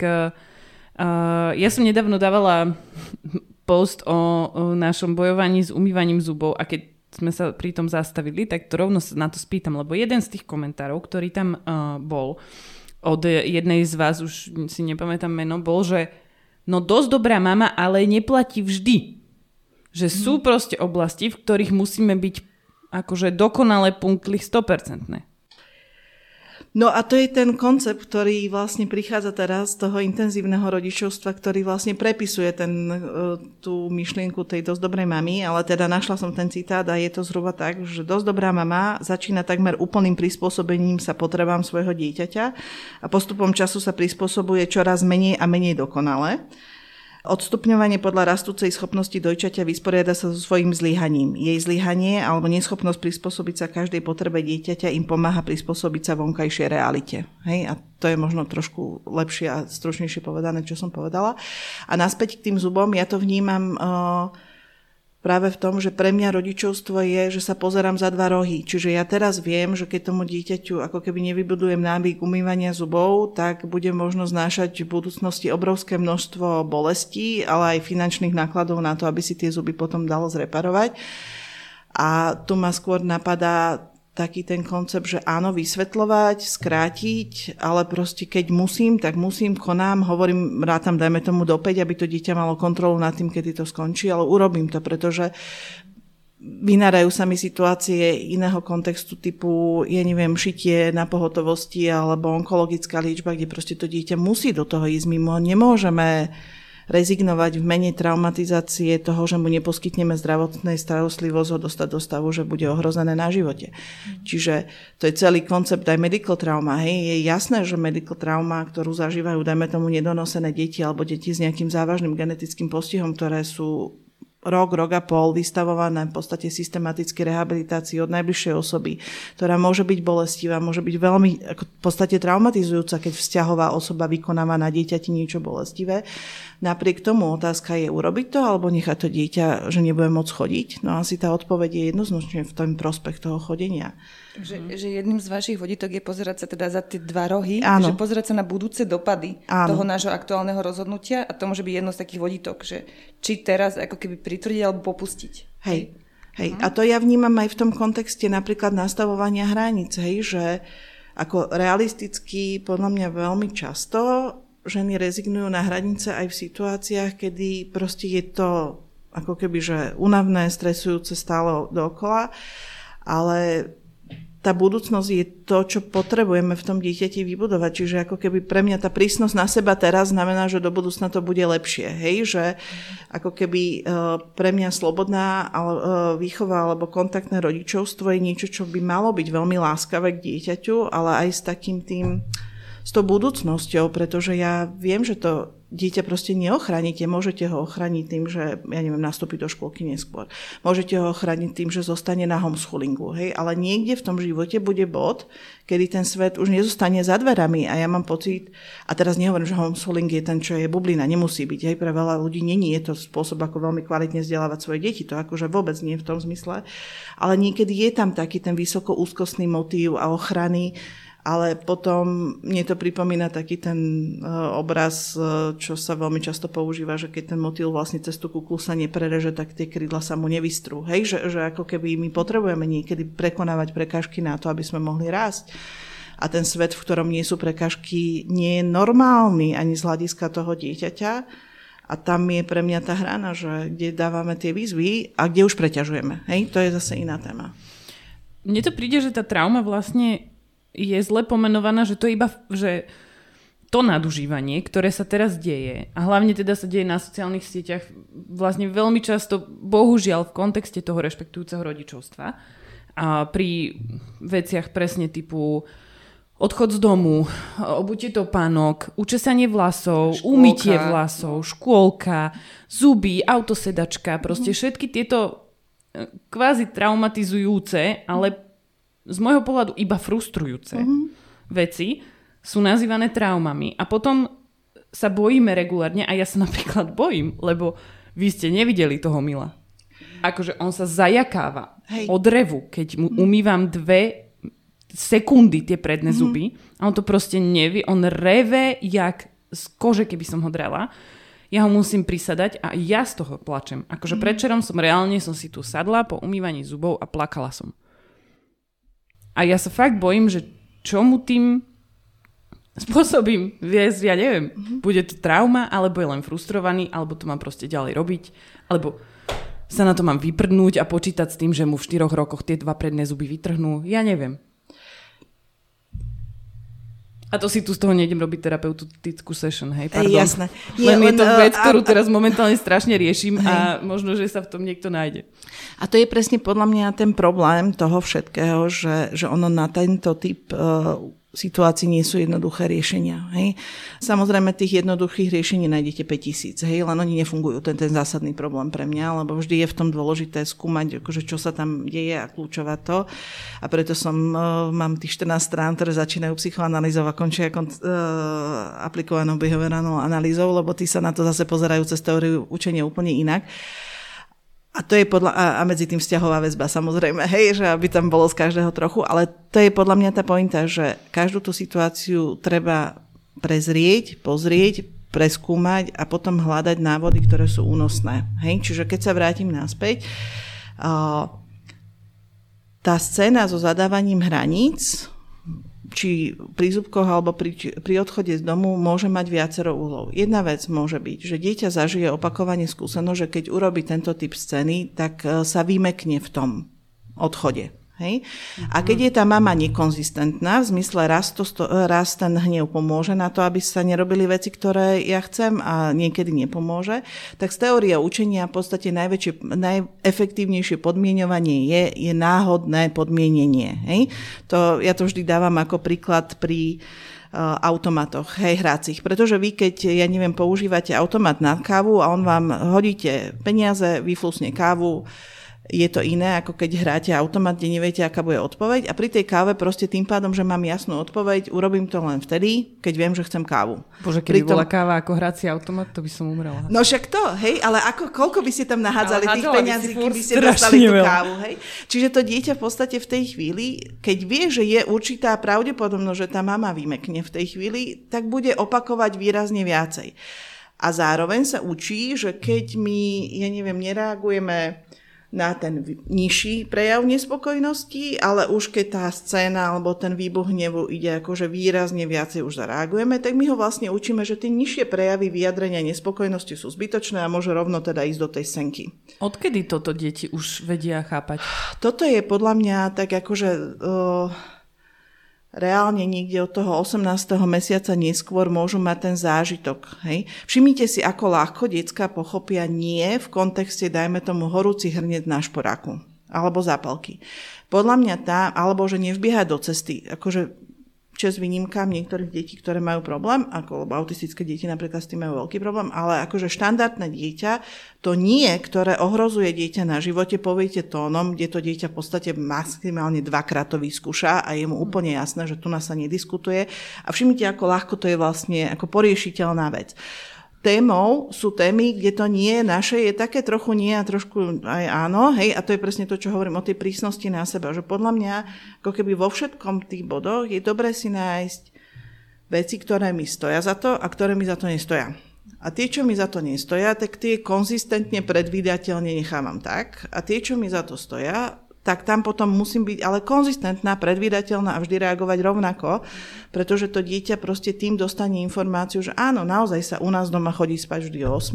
Speaker 2: ja som nedávno dávala post o našom bojovaní s umývaním zubov a keď sme sa pri tom zastavili, tak to rovno na to spýtam, lebo jeden z tých komentárov, ktorý tam bol, od jednej z vás, už si nepamätám meno, bol, že no dosť dobrá mama, ale neplatí vždy. Že sú proste oblasti, v ktorých musíme byť akože dokonale punktli 100%.
Speaker 4: No a to je ten koncept, ktorý vlastne prichádza teraz z toho intenzívneho rodičovstva, ktorý vlastne prepisuje tú myšlienku tej dosť dobrej mamy, ale teda našla som ten citát a je to zhruba tak, že dosť dobrá mama začína takmer úplným prispôsobením sa potrebám svojho dieťaťa a postupom času sa prispôsobuje čoraz menej a menej dokonale. Odstupňovanie podľa rastúcej schopnosti dojčaťa vysporiada sa so svojím zlyhaním. Jej zlyhanie alebo neschopnosť prispôsobiť sa každej potrebe dieťaťa im pomáha prispôsobiť sa vonkajšej realite. Hej? A to je možno trošku lepšie a stručnejšie povedané, čo som povedala. A naspäť k tým zubom, ja to vnímam práve v tom, že pre mňa rodičovstvo je, že sa pozerám za dva rohy. Čiže ja teraz viem, že keď tomu dieťaťu ako keby nevybudujem návyk umývania zubov, tak bude možno znášať v budúcnosti obrovské množstvo bolestí, ale aj finančných nákladov na to, aby si tie zuby potom dalo zreparovať. A tu ma skôr napadá taký ten koncept, že áno, vysvetľovať, skrátiť, ale proste keď musím, tak musím, konám, hovorím, rátam, dajme tomu do 5, aby to dieťa malo kontrolu nad tým, kedy to skončí, ale urobím to, pretože vynárajú sa mi situácie iného kontextu typu, ja neviem, šitie na pohotovosti alebo onkologická liečba, kde proste to dieťa musí do toho ísť. My nemôžeme rezignovať v mene traumatizácie toho, že mu neposkytneme zdravotnej starostlivosť, ho dostať do stavu, že bude ohrozené na živote. Čiže to je celý koncept aj medical trauma. Hej. Je jasné, že medical trauma, ktorú zažívajú, dajme tomu nedonosené deti alebo deti s nejakým závažným genetickým postihom, ktoré sú rok a pol vystavované v podstate systematicky rehabilitácii od najbližšej osoby, ktorá môže byť bolestivá, môže byť veľmi v podstate traumatizujúca, keď vzťahová osoba vykonáva na dieťati niečo bolestivé. Napriek tomu otázka je urobiť to alebo nechať to dieťa, že nebude môcť chodiť. No asi tá odpoveď je jednoznačne v tom prospech toho chodenia.
Speaker 3: Že jedným z vašich vodítok je pozerať sa teda za tie dva rohy,
Speaker 4: áno.
Speaker 3: Že pozerať sa na budúce dopady toho nášho aktuálneho rozhodnutia a to môže byť jedno z takých vodítok, že či teraz ako keby pritvrdiť alebo popustiť.
Speaker 4: Hej. A to ja vnímam aj v tom kontexte napríklad nastavovania hraníc, že ako realisticky podľa mňa veľmi často ženy rezignujú na hranice aj v situáciách, kedy proste je to ako keby, že únavné, stresujúce stále dookola, ale tá budúcnosť je to, čo potrebujeme v tom dieťati vybudovať. Čiže ako keby pre mňa tá prísnosť na seba teraz znamená, že do budúcna to bude lepšie. Hej? Že ako keby pre mňa slobodná výchova alebo kontaktné rodičovstvo je niečo, čo by malo byť veľmi láskavé k dieťaťu, ale aj s takým tým, s tou budúcnosťou, pretože ja viem, že to dieťa proste neochránite. Môžete ho ochrániť tým, že, ja neviem, nastúpi do škôlky neskôr. Môžete ho ochrániť tým, že zostane na homeschoolingu. Hej? Ale niekde v tom živote bude bod, kedy ten svet už nezostane za dverami. A ja mám pocit, a teraz nehovorím, že homeschooling je ten, čo je bublina, nemusí byť. Hej? Pre veľa ľudí nie je to spôsob, ako veľmi kvalitne vzdelávať svoje deti. To akože vôbec nie v tom zmysle. Ale niekedy je tam taký ten vysoko úzkostný motív a ochrany. Ale potom mne to pripomína taký ten obraz, čo sa veľmi často používa, že keď ten motýl vlastne cez tú kuklu sa neprereže, tak tie krydla sa mu nevystrú. Hej, že ako keby my potrebujeme niekedy prekonávať prekážky na to, aby sme mohli rásť. A ten svet, v ktorom nie sú prekážky, nie je normálny ani z hľadiska toho dieťaťa. A tam je pre mňa tá hrana, že kde dávame tie výzvy a kde už preťažujeme. Hej, to je zase iná téma.
Speaker 2: Mne to príde, že tá trauma vlastne je zle pomenovaná, že to je iba, že to nadužívanie, ktoré sa teraz deje, a hlavne teda sa deje na sociálnych sieťach vlastne veľmi často, bohužiaľ v kontexte toho rešpektujúceho rodičovstva, a pri veciach presne typu odchod z domu, obutie topánok, učesanie vlasov, umytie vlasov, škôlka, zuby, autosedačka, proste všetky tieto kvázi traumatizujúce, ale z môjho pohľadu iba frustrujúce veci sú nazývané traumami. A potom sa bojíme regulárne, a ja sa napríklad bojím, lebo vy ste nevideli toho Mila. Akože on sa zajakáva od revu, keď mu umývam 2 sekundy tie predné zuby a on to proste nevie. On reve jak z kože, keby som ho drela. Ja ho musím prisadať a ja z toho plačem. Akože predčerom som si tu sadla po umývaní zubov a plakala som. A ja sa fakt bojím, že čo mu tým spôsobím viesť, ja neviem, bude to trauma, alebo je len frustrovaný, alebo to mám proste ďalej robiť, alebo sa na to mám vyprdnúť a počítať s tým, že mu v 4 rokoch tie 2 predné zuby vytrhnú. Ja neviem. A to si tu z toho nejdem robiť terapeutickú session, hej, pardon.
Speaker 4: Jasné.
Speaker 2: Len je to vec, ktorú teraz momentálne strašne riešim a možno, že sa v tom niekto nájde.
Speaker 4: A to je presne podľa mňa ten problém toho všetkého, že ono na tento typ situácií nie sú jednoduché riešenia. Hej. Samozrejme, tých jednoduchých riešení nájdete 5000, hej, len oni nefungujú. To je ten zásadný problém pre mňa, lebo vždy je v tom dôležité skúmať, akože čo sa tam deje a kľúčovať to. A preto mám tých 14 strán, ktoré začínajú psychoanalýzou a končia aplikovanou behaviorálnou analýzou, lebo tí sa na to zase pozerajú cez teóriu učenia úplne inak. A to je a medzi tým vzťahová väzba, samozrejme, hej, že aby tam bolo z každého trochu, ale to je podľa mňa tá pointa, že každú tú situáciu treba prezrieť, pozrieť, preskúmať a potom hľadať návody, ktoré sú únosné. Hej? Čiže keď sa vrátim naspäť, tá scéna so zadávaním hraníc, či pri zubkoch alebo pri odchode z domu môže mať viacero uhlov. Jedna vec môže byť, že dieťa zažije opakovane skúsenosť, že keď urobí tento typ scény, tak sa vymekne v tom odchode. Hej? A keď je tá mama nekonzistentná, v zmysle raz ten hnev pomôže na to, aby sa nerobili veci, ktoré ja chcem a niekedy nepomôže, tak z teórie učenia v podstate najefektívnejšie podmieňovanie je náhodné podmienenie. Hej? Ja to vždy dávam ako príklad pri automatoch, hej, hracích. Pretože vy, keď, používate automat na kávu a on vám hodíte peniaze, vyflusne kávu, je to iné, ako keď hráte automat, kde neviete, aká bude odpoveď. A pri tej káve proste tým pádom, že mám jasnú odpoveď, urobím to len vtedy, keď viem, že chcem kávu.
Speaker 2: Bože, keby bola káva ako hrací automat, to by som umrela.
Speaker 4: No však to, hej, ale koľko by ste tam nahádzali tých peňazí, keby ste dostali tú kávu, hej? Čiže to dieťa v podstate v tej chvíli, keď vie, že je určitá pravdepodobnosť, že tá mama vymekne v tej chvíli, tak bude opakovať výrazne viacej. A zároveň sa učí, že keď my, nereagujeme na ten nižší prejav nespokojnosti, ale už keď tá scéna alebo ten výbuch hnevu ide akože výrazne viacej už zareagujeme, tak my ho vlastne učíme, že tie nižšie prejavy vyjadrenia nespokojnosti sú zbytočné a môže rovno teda ísť do tej senky.
Speaker 2: Odkedy toto deti už vedia chápať?
Speaker 4: Toto je podľa mňa tak akože reálne niekde od toho 18. mesiaca neskôr môžu mať ten zážitok. Hej? Všimnite si, ako ľahko decká pochopia nie v kontexte, dajme tomu, horúci hrniec na šporáku alebo zápalky. Podľa mňa alebo že nevbieha do cesty, akože čas výnimkám niektorých detí, ktoré majú problém, lebo autistické deti napríklad s tým majú veľký problém, ale akože štandardné dieťa, to nie, ktoré ohrozuje dieťa na živote, poviete tónom, kde to dieťa v podstate maximálne 2-krát to vyskúša a je mu úplne jasné, že tu nás sa nediskutuje. A všimnite, ako ľahko to je vlastne ako poriešiteľná vec. Témou sú témy, kde to nie je naše, je také trochu nie a trošku aj áno, hej, a to je presne to, čo hovorím o tej prísnosti na seba, že podľa mňa, ako keby vo všetkom tých bodoch je dobré si nájsť veci, ktoré mi stoja za to a ktoré mi za to nestoja. A tie, čo mi za to nestoja, tak tie konzistentne, predvídateľne nechávam tak, a tie, čo mi za to stoja, tak tam potom musím byť ale konzistentná, predvídateľná a vždy reagovať rovnako, pretože to dieťa proste tým dostane informáciu, že áno, naozaj sa u nás doma chodí spať vždy o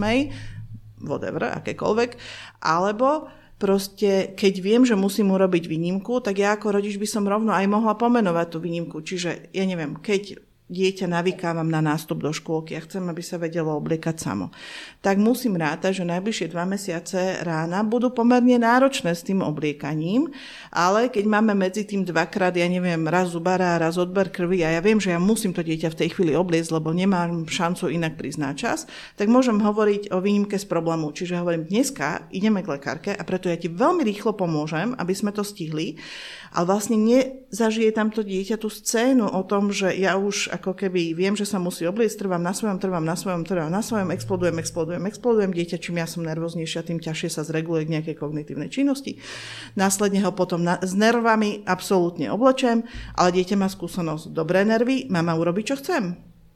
Speaker 4: 8, whatever, akékoľvek, alebo proste, keď viem, že musím urobiť výnimku, tak ja ako rodič by som rovno aj mohla pomenovať tú výnimku. Čiže, keď dieťa navykávam na nástup do škôlky a chcem, aby sa vedelo obliekať samo, tak musím rátať, že najbližšie 2 mesiace rána budú pomerne náročné s tým obliekaním, ale keď máme medzi tým 2-krát, raz zubára, raz odber krvi a ja viem, že ja musím to dieťa v tej chvíli obliecť, lebo nemám šancu inak prísť na čas, tak môžem hovoriť o výnimke z problému. Čiže hovorím, dneska ideme k lekárke a preto ja ti veľmi rýchlo pomôžem, aby sme to stihli, ale vlastne nezažije tamto dieťa tú scénu o tom, že ja už ako keby viem, že sa musí obliecť, trvám na svojom, explodujem dieťa, čím ja som nervóznejšia, tým ťažšie sa zreguluje k nejakej kognitívnej činnosti. Následne ho potom s nervami absolútne oblečem, ale dieťa má skúsenosť dobré nervy, mama urobí, čo chcem.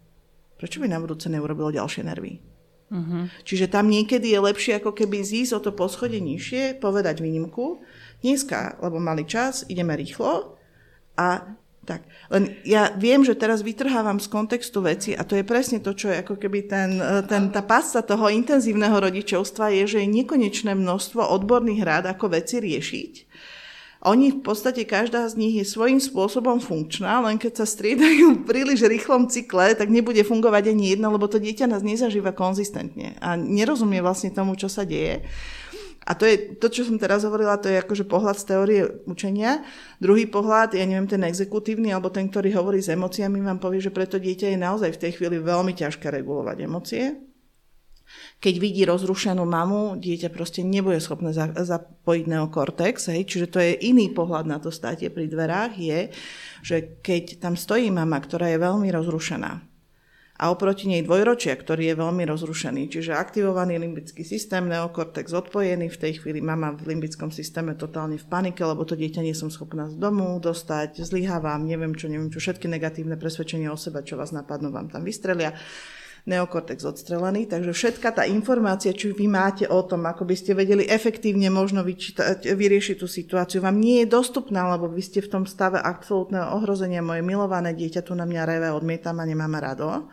Speaker 4: Prečo by na budúce neurobilo ďalšie nervy? Uh-huh. Čiže tam niekedy je lepšie ako keby zísť o to poschodie nižšie, povedať výnimku. Dneska, lebo mali čas, ideme rýchlo a Tak, len ja viem, že teraz vytrhávam z kontextu veci a to je presne to, čo je ako keby tá pásca toho intenzívneho rodičovstva je, že je nekonečné množstvo odborných rád, ako veci riešiť. Oni v podstate, každá z nich je svojím spôsobom funkčná, len keď sa striedajú v príliš rýchlom cykle, tak nebude fungovať ani jedno, lebo to dieťa nás nezažíva konzistentne a nerozumie vlastne tomu, čo sa deje. A to je to, čo som teraz hovorila, to je akože pohľad z teórie učenia. Druhý pohľad, ja neviem, ten exekutívny, alebo ten, ktorý hovorí s emóciami, vám povie, že pre to dieťa je naozaj v tej chvíli veľmi ťažké regulovať emócie. Keď vidí rozrušenú mamu, dieťa proste nebude schopné zapojiť neokortex, čiže to je iný pohľad na to státie pri dverách, je, že keď tam stojí mama, ktorá je veľmi rozrušená, a oproti nej dvojročia, ktorý je veľmi rozrušený. Čiže aktivovaný limbický systém, neokortex odpojený, v tej chvíli mama v limbickom systéme totálne v panike, lebo to dieťa nie som schopná z domu dostať, zlyhávam, neviem čo, všetky negatívne presvedčenia o sebe, čo vás napadnú, vám tam vystrelia. Neokortex odstrelený, takže všetka tá informácia, čo vy máte o tom, ako by ste vedeli efektívne možno vyriešiť tú situáciu, vám nie je dostupná, lebo vy ste v tom stave absolútneho ohrozenia. Moje milované dieťa tu na mňa reve, odmietam a nemám rado.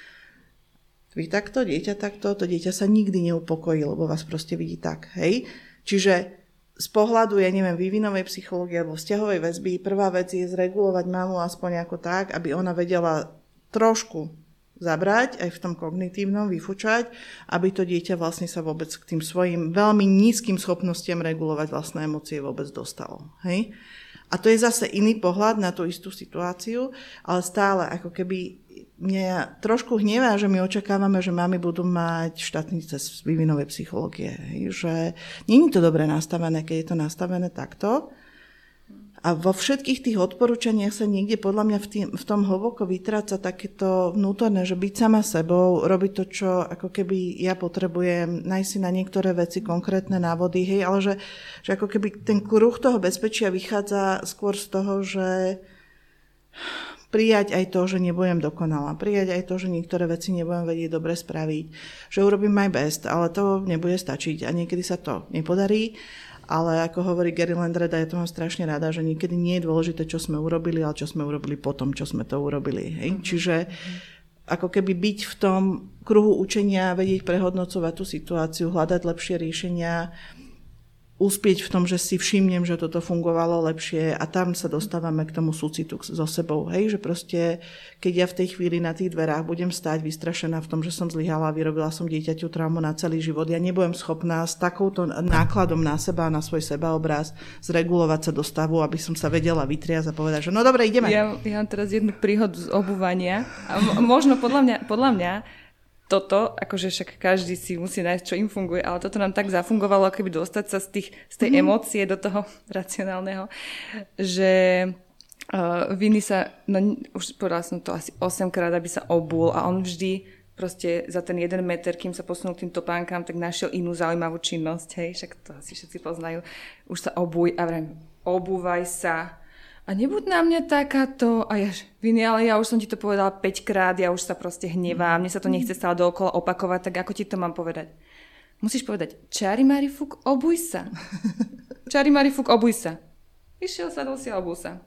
Speaker 4: Vy takto, dieťa takto, to dieťa sa nikdy neupokojí, lebo vás proste vidí tak, hej? Čiže z pohľadu, ja neviem, vývinovej psychológie alebo vzťahovej väzby, prvá vec je zregulovať mamu aspoň ako tak, aby ona vedela trošku zabrať, aj v tom kognitívnom, vyfučať, aby to dieťa vlastne sa vôbec k tým svojim veľmi nízkym schopnostiam regulovať vlastné emócie vôbec dostalo. Hej? A to je zase iný pohľad na tú istú situáciu, ale stále ako keby mňa trošku hnevá, že my očakávame, že mami budú mať štátnice z vývinovej psychológie. Hej? Že nie je to dobre nastavené, keď je to nastavené takto. A vo všetkých tých odporúčaniach sa niekde podľa mňa v tom hlboko vytráca takéto vnútorné, že byť sama sebou, robiť to, čo ako keby ja potrebujem, nájsť si na niektoré veci konkrétne návody, hej, ale že ako keby ten kruh toho bezpečia vychádza skôr z toho, že prijať aj to, že nebudem dokonalá, prijať aj to, že niektoré veci nebudem vedieť dobre spraviť, že urobím my best, ale to nebude stačiť a niekedy sa to nepodarí. Ale ako hovorí Gary Landreda, ja to mám strašne rada, že niekedy nie je dôležité, čo sme urobili, ale čo sme urobili potom, čo sme to urobili. Hej? Čiže ako keby byť v tom kruhu učenia, vedieť prehodnocovať tú situáciu, hľadať lepšie riešenia, uspieť v tom, že si všimnem, že toto fungovalo lepšie a tam sa dostávame k tomu súcitu so sebou. Hej? Že proste, keď ja v tej chvíli na tých dverách budem stáť vystrašená v tom, že som zlyhala, vyrobila som dieťaťu traumu na celý život, ja nebudem schopná s takouto nákladom na seba, na svoj sebaobraz zregulovať sa do stavu, aby som sa vedela vytriasť a povedať, že no dobre, ideme.
Speaker 3: Ja mám teraz jednu príhodu z obuvania a možno podľa mňa toto, akože však každý si musí nájsť, čo im funguje, ale toto nám tak zafungovalo, keby dostať sa z tej emócie do toho racionálneho, že Vinny sa, no už povedala som to asi 8-krát, aby sa obul a on vždy proste za ten 1 meter, kým sa posunul k tým topánkam, tak našiel inú zaujímavú činnosť, hej, však to asi všetci poznajú. Už sa obuj a vrem, obúvaj sa. A nebuď na mňa takáto, a ja, Vinny, ale ja už som ti to povedala 5-krát, ja už sa proste hnevám, mne sa to nechce stále dookola opakovať, tak ako ti to mám povedať? Musíš povedať, Čari Marifuk, obuj sa. Čari Marifuk, obuj sa. Išiel, sadol si a obuj sa.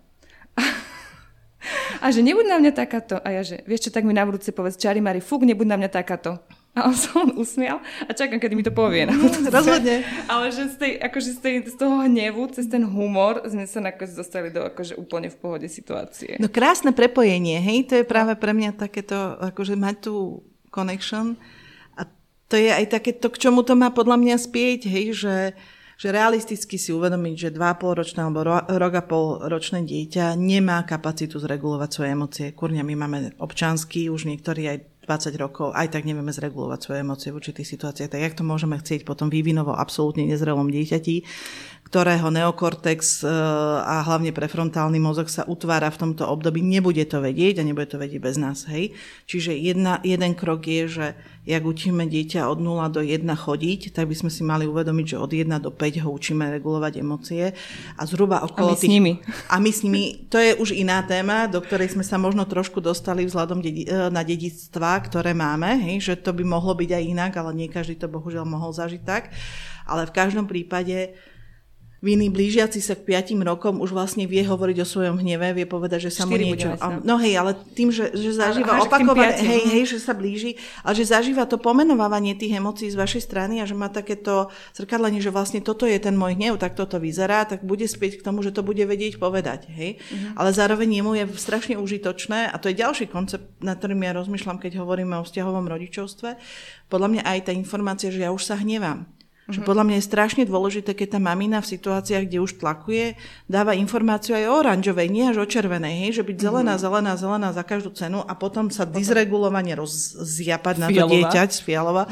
Speaker 3: A že nebuď na mňa takáto. A ja, že vieš čo, tak mi na budúce povedz, Čari Marifuk, nebuď na mňa takáto. A on sa usmial a čakám, kedy mi to povie.
Speaker 4: Rozhodne.
Speaker 3: Ale že z toho hnevu, cez ten humor sme sa nakoniec dostali do akože úplne v pohode situácie.
Speaker 4: No krásne prepojenie, hej? To je práve pre mňa takéto, akože mať tú connection. A to je aj takéto, k čomu to má podľa mňa spieť, hej? Že realisticky si uvedomiť, že 2,5-ročné alebo rok a pol ročné dieťa nemá kapacitu zregulovať svoje emócie. Kurňa, my máme občansky, už niektorí aj 20 rokov, aj tak nevieme zregulovať svoje emócie v určitých situáciách. Tak jak to môžeme chcieť potom vývinovo absolútne nezrelom dieťati, ktorého neokortex a hlavne prefrontálny mozog sa utvára v tomto období, nebude to vedieť a nebude to vedieť bez nás. Hej? Čiže jeden krok je, že jak učíme dieťa od 0 do 1 chodiť, tak by sme si mali uvedomiť, že od 1 do 5 ho učíme regulovať emócie a zhruba okolo
Speaker 3: s nimi.
Speaker 4: A my s nimi, to je už iná téma, do ktorej sme sa možno trošku dostali vzhľadom na dedičstvá, ktoré máme, hej? Že to by mohlo byť aj inak, ale nie každý to bohužiaľ mohol zažiť tak. Ale v každom prípade viny blížiaci sa k 5 rokom už vlastne vie hovoriť o svojom hneve, vie povedať, že sa mu niečo... No hej, ale tým, že zažíva opakovane, že sa blíži, ale že zažíva to pomenovávanie tých emócií z vašej strany a že má takéto zrkadlenie, že vlastne toto je ten môj hnev, tak toto vyzerá, tak bude spieť k tomu, že to bude vedieť povedať. Hej? Ale zároveň jemu je strašne užitočné a to je ďalší koncept, nad ktorým ja rozmýšľam, keď hovoríme o vzťahovom rodičovstve. Podľa mňa aj tá informácia, že ja už sa hnevám. Že podľa mňa je strašne dôležité, keď tá mamina v situáciách, kde už tlakuje, dáva informáciu aj o oranžovej, nie až o červenej, hej? Že byť zelená za každú cenu a potom sa dysregulovane rozziapať na to dieťa, fialová.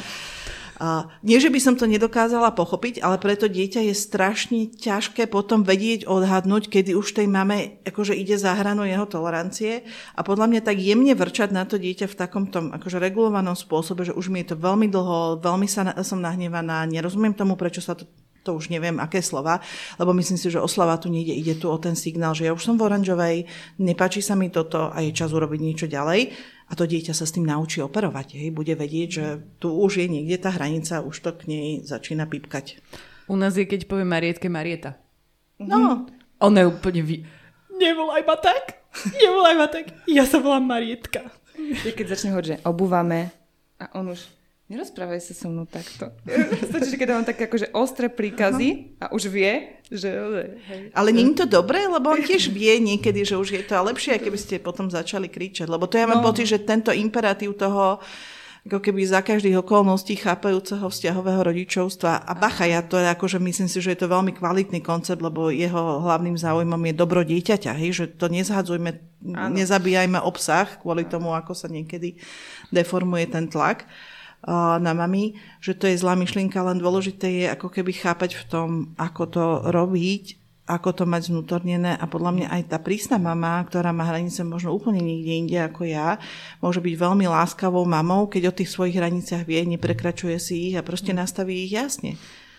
Speaker 4: Nie, že by som to nedokázala pochopiť, ale preto dieťa je strašne ťažké potom vedieť, odhadnúť, kedy už tej mame akože ide za hranu jeho tolerancie a podľa mňa tak jemne vrčať na to dieťa v takomto akože regulovanom spôsobe, že už mi je to veľmi dlho, veľmi som nahnevaná, nerozumiem tomu, prečo sa to už neviem, aké slova, lebo myslím si, že oslava tu nejde, ide tu o ten signál, že ja už som v oranžovej, nepáči sa mi toto a je čas urobiť niečo ďalej. A to dieťa sa s tým naučí operovať. Hej. Bude vedieť, že tu už je niekde tá hranica, už to k nej začína pípkať.
Speaker 2: U nás je, keď povie Marietke, Marieta.
Speaker 4: No.
Speaker 2: Ona je úplne nevolaj ma tak, ja sa volám Marietka.
Speaker 3: Keď začne hovoriť, že obúvame a on už nerozprávaj sa so mnou takto. Stačí, keď mám také akože ostré príkazy a už vie, že... Hej.
Speaker 4: Ale nie je to dobré, lebo on tiež vie niekedy, že už je to lepšie, keby ste potom začali kričať. Lebo to ja mám pocit, že tento imperatív toho ako keby za každých okolností chápajúceho vzťahového rodičovstva. A bacha, ja to akože myslím si, že je to veľmi kvalitný koncept, lebo jeho hlavným záujmom je dobro dieťaťa. Hej? Že to nezhadzujme, nezabíjajme obsah kvôli tomu, ako sa niekedy deformuje ten tlak na mami, že to je zlá myšlienka, len dôležité je ako keby chápať v tom, ako to robiť, ako to mať zvnútornené a podľa mňa aj tá prísna mama, ktorá má hranice možno úplne niekde inde ako ja, môže byť veľmi láskavou mamou, keď o tých svojich hraniciach vie, neprekračuje si ich a proste nastaví ich jasne.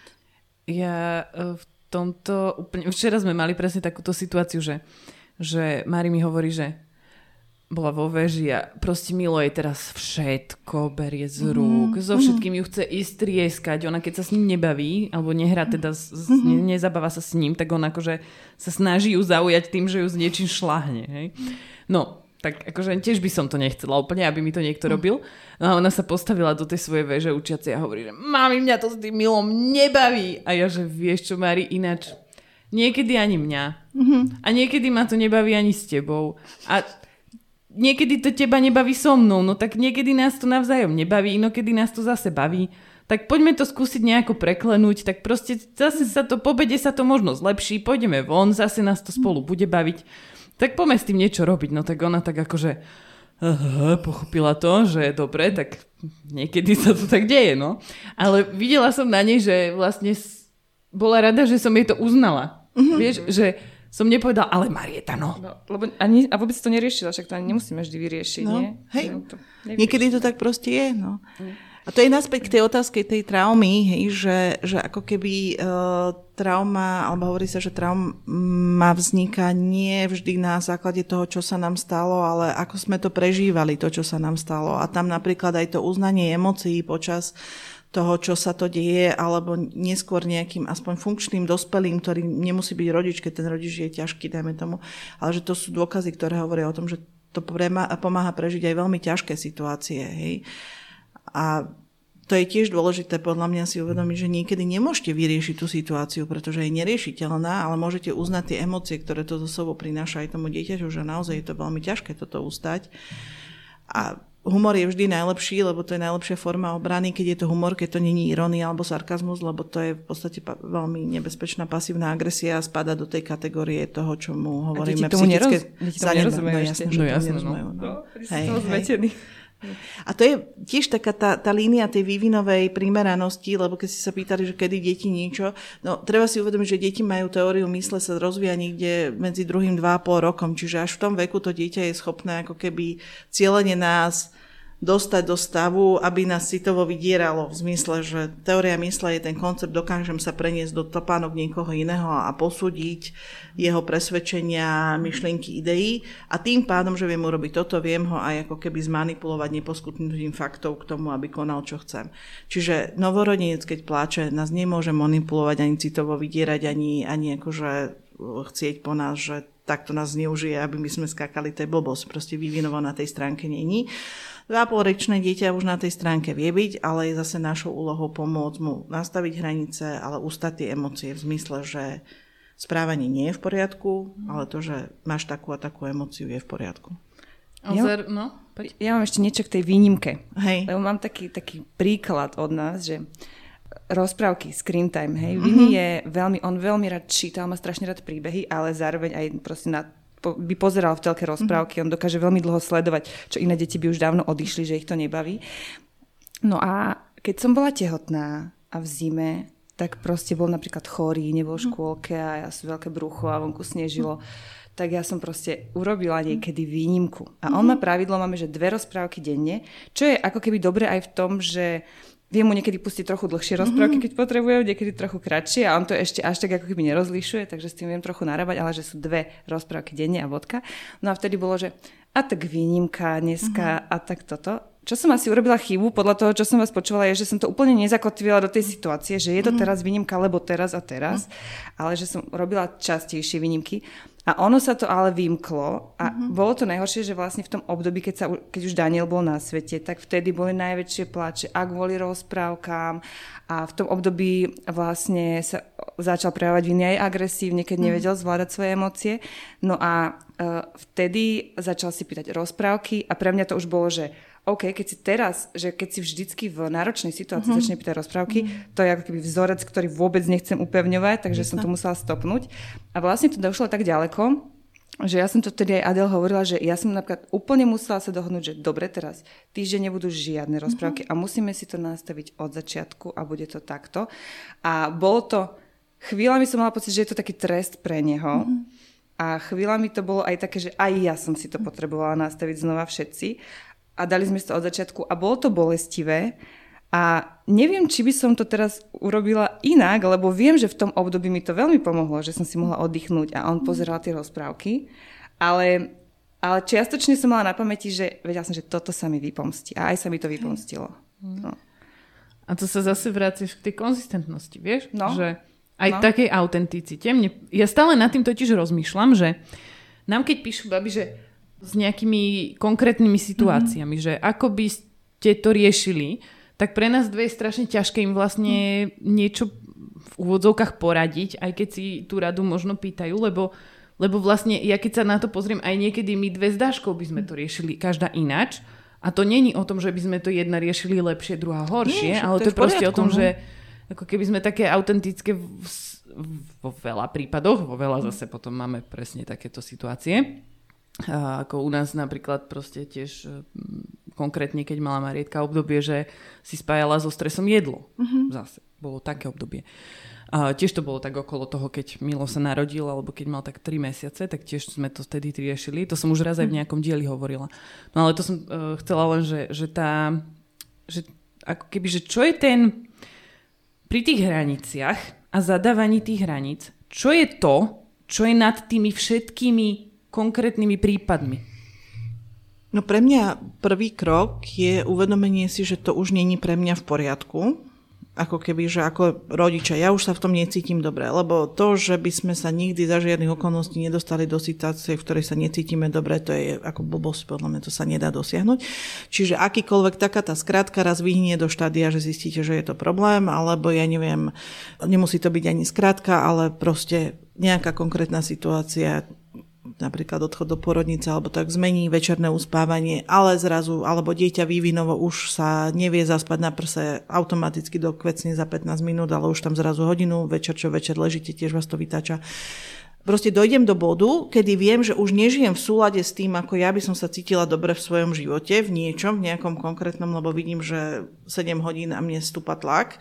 Speaker 2: Ja v tomto úplne... Včera sme mali presne takúto situáciu, že Mari mi hovorí, že bola vo veži a proste Milo jej teraz všetko berie z rúk. So všetkým ju chce ísť trieskať. Ona keď sa s ním nebaví, alebo nehrá teda, nezabáva sa s ním, tak on akože sa snaží ju zaujať tým, že ju s niečím šľahne. Hej? No, tak akože tiež by som to nechcela úplne, aby mi to niekto robil. No a ona sa postavila do tej svojej veže učiacej a hovorí, že mami, mňa to s tým Milom nebaví. A ja, že vieš čo, Mari, ináč niekedy ani mňa. A niekedy ma to nebaví ani s tebou. A niekedy to teba nebaví so mnou, no tak niekedy nás to navzájom nebaví, inokedy nás to zase baví. Tak poďme to skúsiť nejako preklenúť, tak proste zase sa to, po obede sa to možno zlepší, pôjdeme von, zase nás to spolu bude baviť. Tak poďme s tým niečo robiť, no tak ona tak akože pochopila to, že dobre, tak niekedy sa to tak deje, no. Ale videla som na nej, že vlastne bola rada, že som jej to uznala. Vieš, že som nepovedala, ale Marieta, no.
Speaker 3: Lebo a vôbec to neriešila, však to ani nemusíme vždy vyriešiť, nie?
Speaker 4: Hej, niekedy to tak proste je, no. A to je naspäť k tej otázke tej traumy, hej, že ako keby trauma, alebo hovorí sa, že trauma vzniká nie vždy na základe toho, čo sa nám stalo, ale ako sme to prežívali, to, čo sa nám stalo. A tam napríklad aj to uznanie emócií počas toho, čo sa to deje, alebo neskôr nejakým aspoň funkčným dospelým, ktorý nemusí byť rodič, keď ten rodič je ťažký, dajme tomu, ale že to sú dôkazy, ktoré hovoria o tom, že to pomáha prežiť aj veľmi ťažké situácie. Hej. A to je tiež dôležité podľa mňa si uvedomiť, že niekedy nemôžete vyriešiť tú situáciu, pretože je neriešiteľná, ale môžete uznať tie emócie, ktoré to zo sebou prináša aj tomu dieťaťu, že naozaj je to veľmi ťažké toto ustať. A humor je vždy najlepší, lebo to je najlepšia forma obrany, keď je to humor, keď to není irónia alebo sarkazmus, lebo to je v podstate veľmi nebezpečná pasívna agresia a spadá do tej kategórie toho, čo mu hovoríme psychické
Speaker 3: zanedbanie.
Speaker 4: A to je tiež taká tá línia tej vývinovej primeranosti, lebo keď si sa pýtali, že kedy deti niečo, no treba si uvedomiť, že deti majú teóriu mysle sa rozvíja niekde medzi 2. 2,5 rokom, čiže až v tom veku to dieťa je schopné ako keby cieľene nás dostať do stavu, aby nás citovo vydieralo v zmysle, že teória mysle je ten koncept, dokážem sa preniesť do topánok niekoho iného a posúdiť jeho presvedčenia, myšlienky, ideí a tým pádom, že viem urobiť toto, viem ho aj ako keby zmanipulovať neposkytnutím faktov k tomu, aby konal, čo chcem. Čiže novorodenec, keď pláče, nás nemôže manipulovať ani citovo vydierať, ani akože chcieť po nás, že takto nás zneužije, aby my sme skakali, to je blbosť. Proste vývinovo na tej stránke není. 2,5-ročné dieťa už na tej stránke vie byť, ale je zase našou úlohou pomôcť mu nastaviť hranice, ale ustať tie emócie v zmysle, že správanie nie je v poriadku, ale to, že máš takú a takú emóciu, je v poriadku.
Speaker 3: Ja mám ešte niečo k tej výnimke.
Speaker 4: Hej.
Speaker 3: Lebo mám taký príklad od nás, že rozprávky, screen time, hej. Vinny je on veľmi rád čítal, má strašne rád príbehy, ale zároveň aj proste by pozeral v telke rozprávky, on dokáže veľmi dlho sledovať, čo iné deti by už dávno odišli, že ich to nebaví. No a keď som bola tehotná a v zime, tak proste bol napríklad chorý, nebol v škôlke a ja som veľké brucho a vonku snežilo, tak ja som proste urobila niekedy výnimku. A on má pravidlo, máme, že 2 rozprávky denne, čo je ako keby dobre aj v tom, že viem mu niekedy pustiť trochu dlhšie rozprávky, keď potrebujem, niekedy trochu kratšie a on to ešte až tak ako keby nerozlišuje, takže s tým viem trochu narábať, ale že sú 2 rozprávky denne a bodka. No a vtedy bolo, že a tak výnimka dneska a tak toto. Čo som asi urobila chybu, podľa toho, čo som vás počúvala, je, že som to úplne nezakotvila do tej situácie, že je to teraz výnimka, lebo teraz a teraz, ale že som robila častejšie výnimky. A ono sa to ale vymklo a bolo to najhoršie, že vlastne v tom období, keď už Daniel bol na svete, tak vtedy boli najväčšie pláče a kvôli rozprávkám a v tom období vlastne sa začal prejavovať Vinny aj agresívne, keď nevedel zvládať svoje emócie. No a vtedy začal si pýtať rozprávky a pre mňa to už bolo, že OK, keď si teraz, že keď si vždycky v náročnej situácii začne pýtať rozprávky, to je ako keby vzorec, ktorý vôbec nechcem upevňovať, takže som to musela stopnúť. A vlastne to došlo tak ďaleko, že ja som to vtedy aj Adel hovorila, že ja som napríklad úplne musela sa dohodnúť, že dobre, teraz týždeň nebudú žiadne rozprávky a musíme si to nastaviť od začiatku a bude to takto. A bolo to, chvíľami som mala pocit, že je to taký trest pre neho a chvíľami to bolo aj také, že aj ja som si to potrebovala nastaviť znova všetci. A dali sme to od začiatku a bolo to bolestivé a neviem, či by som to teraz urobila inak, lebo viem, že v tom období mi to veľmi pomohlo, že som si mohla oddychnúť a on pozeral tie rozprávky, ale čiastočne som mala na pamäti, že vedela som, že toto sa mi vypomstí a aj sa mi to vypomstilo. No.
Speaker 2: A to sa zase vraciaš k tej konzistentnosti, vieš?
Speaker 3: No.
Speaker 2: Že aj k takej autenticite. Ja stále nad tým totiž rozmýšľam, že nám keď píšu babi, že s nejakými konkrétnymi situáciami, že ako by ste to riešili, tak pre nás dve je strašne ťažké im vlastne niečo v úvodzovkách poradiť, aj keď si tú radu možno pýtajú, lebo vlastne ja keď sa na to pozriem, aj niekedy my dve s Dáškou by sme to riešili každá ináč a to není o tom, že by sme to jedna riešili lepšie, druhá horšie, ale to je proste o tom, že ako keby sme také autentické vo veľa prípadoch, vo veľa zase potom máme presne takéto situácie. Ako u nás napríklad proste tiež konkrétne, keď mala Marietka obdobie, že si spájala so stresom jedlo. Zase bolo také obdobie. Tiež to bolo tak okolo toho, keď Milo sa narodil, alebo keď mal tak 3 mesiace, tak tiež sme to vtedy riešili. To som už raz aj v nejakom dieli hovorila. No ale to som chcela len, že ako keby, že čo je ten pri tých hraniciach a zadávaní tých hraníc, čo je to, čo je nad tými všetkými konkrétnymi prípadmi?
Speaker 4: No pre mňa prvý krok je uvedomenie si, že to už není pre mňa v poriadku. Ako keby, že ako rodičia, ja už sa v tom necítim dobre, lebo to, že by sme sa nikdy za žiadnych okolností nedostali do situácie, v ktorej sa necítime dobre, to je ako blbosť, podľa mňa to sa nedá dosiahnuť. Čiže akýkoľvek taká tá skrátka raz vyhnie do štádia, že zistíte, že je to problém, alebo ja neviem, nemusí to byť ani skrátka, ale proste nejaká konkrétna situácia, napríklad odchod do pôrodnice, alebo tak zmení večerné uspávanie, ale zrazu, alebo dieťa vývinovo už sa nevie zaspať na prse, automaticky do kvecne za 15 minút, ale už tam zrazu hodinu, večer ležíte, tiež vás to vytáča. Proste dojdem do bodu, kedy viem, že už nežijem v súlade s tým, ako ja by som sa cítila dobre v svojom živote, v niečom, v nejakom konkrétnom, lebo vidím, že 7 hodín a mne stúpa tlak.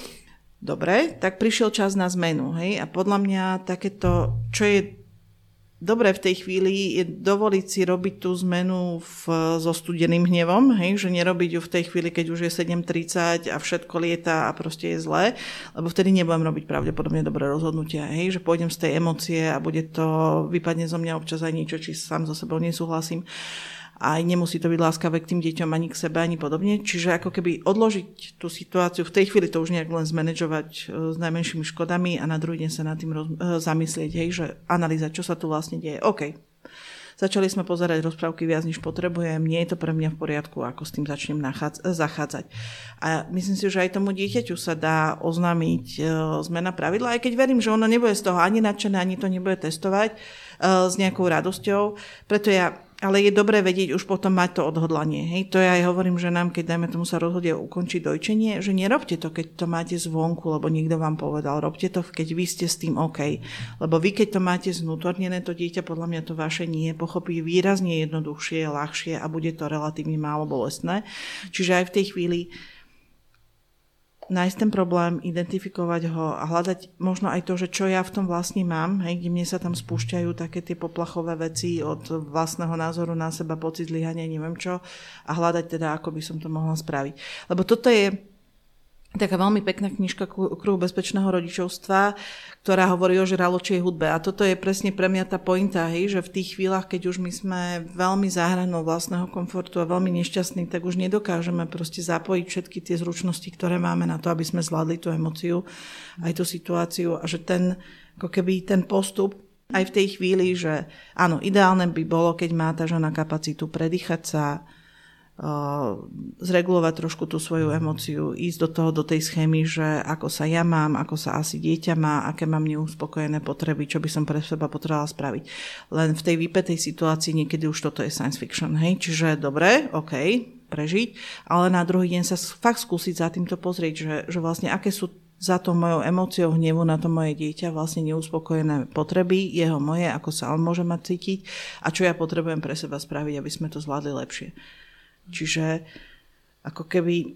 Speaker 4: Dobre, tak prišiel čas na zmenu, hej? A podľa mňa takéto, čo je dobre v tej chvíli je dovoliť si robiť tú zmenu so studeným hnevom, hej, že nerobiť ju v tej chvíli, keď už je 7:30 a všetko lieta a proste je zlé, lebo vtedy nebudem robiť pravdepodobne dobré rozhodnutia, hej, že pôjdem z tej emócie a vypadne zo mňa občas aj niečo, či sám so sebou nesúhlasím. A nemusí to byť láskavé k tým deťom ani k sebe, ani podobne. Čiže ako keby odložiť tú situáciu, v tej chvíli to už nejak len zmanéžovať s najmenšími škodami a na druhý deň sa nad tým zamyslieť, hej, že analýza, čo sa tu vlastne deje. OK. Začali sme pozerať rozprávky viac, než potrebujem, nie je to pre mňa v poriadku, ako s tým začnem zachádzať. A myslím si, že aj tomu dieťaťu sa dá oznámiť zmena pravidla, aj keď verím, že ono nebude z toho ani nadšené, ani to nebude testovať s nejakou radosťou. Preto ale je dobré vedieť už potom mať to odhodlanie. Hej? To ja aj hovorím, že nám, keď dajme tomu sa rozhodia ukončiť dojčenie, že nerobte to, keď to máte zvonku, lebo niekto vám povedal. Robte to, keď vy ste s tým OK. Lebo vy, keď to máte znútornené, to dieťa, podľa mňa to vaše nie, pochopí výrazne jednoduchšie, ľahšie a bude to relatívne málo bolestné. Čiže aj v tej chvíli nájsť ten problém, identifikovať ho a hľadať možno aj to, že čo ja v tom vlastne mám, hej, kde mne sa tam spúšťajú také tie poplachové veci od vlastného názoru na seba, pocit zlyhania, neviem čo, a hľadať teda, ako by som to mohla spraviť. Lebo toto je taká veľmi pekná knižka Kruh bezpečného rodičovstva, ktorá hovorí o žraločej hudbe. A toto je presne pre mňa tá pointa, hej, že v tých chvíľach, keď už my sme veľmi za hranou vlastného komfortu a veľmi nešťastní, tak už nedokážeme proste zapojiť všetky tie zručnosti, ktoré máme na to, aby sme zvládli tú emóciu, aj tú situáciu. A že ako keby ten postup aj v tej chvíli, že áno, ideálne by bolo, keď má tá žena kapacitu predýchať sa, zregulovať trošku tú svoju emóciu, ísť do tej schémy, že ako sa ja mám, ako sa asi dieťa má, aké mám neuspokojené potreby, čo by som pre seba potrebovala spraviť. Len v tej vypätej situácii niekedy už toto je science fiction, hej? Čiže dobre, OK, prežiť, ale na druhý deň sa fakt skúsiť za týmto pozrieť, že vlastne aké sú za to mojou emóciou hnevu na to moje dieťa vlastne neuspokojené potreby, jeho moje, ako sa on môže mať cítiť a čo ja potrebujem pre seba spraviť, aby sme to zvládli lepšie. Čiže ako keby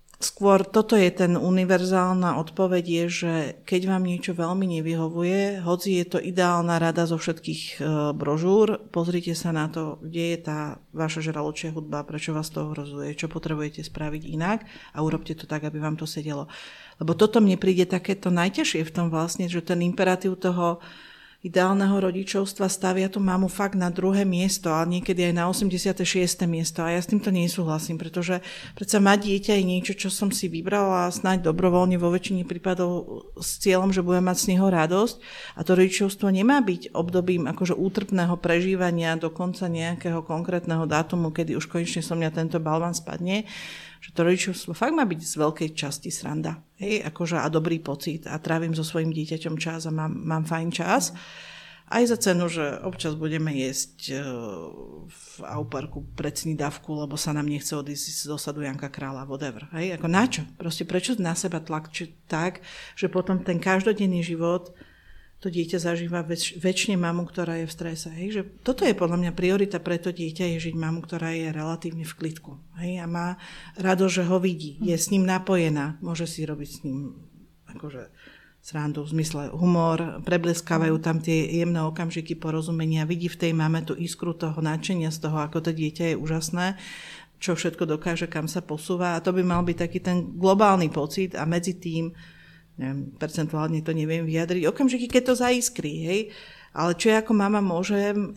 Speaker 4: skôr toto je ten univerzálna odpoveď je, že keď vám niečo veľmi nevyhovuje, hoci je to ideálna rada zo všetkých brožúr, pozrite sa na to, kde je tá vaša žraločia hudba, prečo vás to ohrozuje, čo potrebujete spraviť inak a urobte to tak, aby vám to sedelo. Lebo toto mne príde takéto najťažšie v tom vlastne, že ten imperatív toho ideálneho rodičovstva stavia tú mamu fakt na druhé miesto a niekedy aj na 86. miesto a ja s týmto nesúhlasím, pretože predsa mať dieťa je niečo, čo som si vybrala snáď dobrovoľne vo väčšine prípadov s cieľom, že budem mať z neho radosť a to rodičovstvo nemá byť obdobím akože útrpného prežívania do konca nejakého konkrétneho dátumu, kedy už konečne so mňa tento balván spadne, že to rodičovstvo fakt má byť z veľkej časti sranda. Hej, akože a dobrý pocit a trávim so svojím dieťaťom čas a mám fajn čas. Aj za cenu, že občas budeme jesť v Auparku predsnidávku, lebo sa nám nechce odísť z osadu Janka Kráľa, whatever. Hej, ako na čo? Proste prečo na seba tlačiť tak, že potom ten každodenný život to dieťa zažíva väčšine mamu, ktorá je v strese. Hej? Že toto je podľa mňa priorita pre to dieťa, je žiť mamu, ktorá je relatívne v klidku. Hej? A má rado, že ho vidí. Je s ním napojená. Môže si robiť s ním akože srandu, v zmysle humor. Prebleskávajú tam tie jemné okamžiky porozumenia. Vidí v tej mame tú iskru toho nadšenia z toho, ako to dieťa je úžasné, čo všetko dokáže, kam sa posúva. A to by mal byť taký ten globálny pocit a medzi tým neviem, percentuálne to neviem vyjadriť, okamžiky, keď to zaiskrí, hej. Ale čo ja ako mama môžem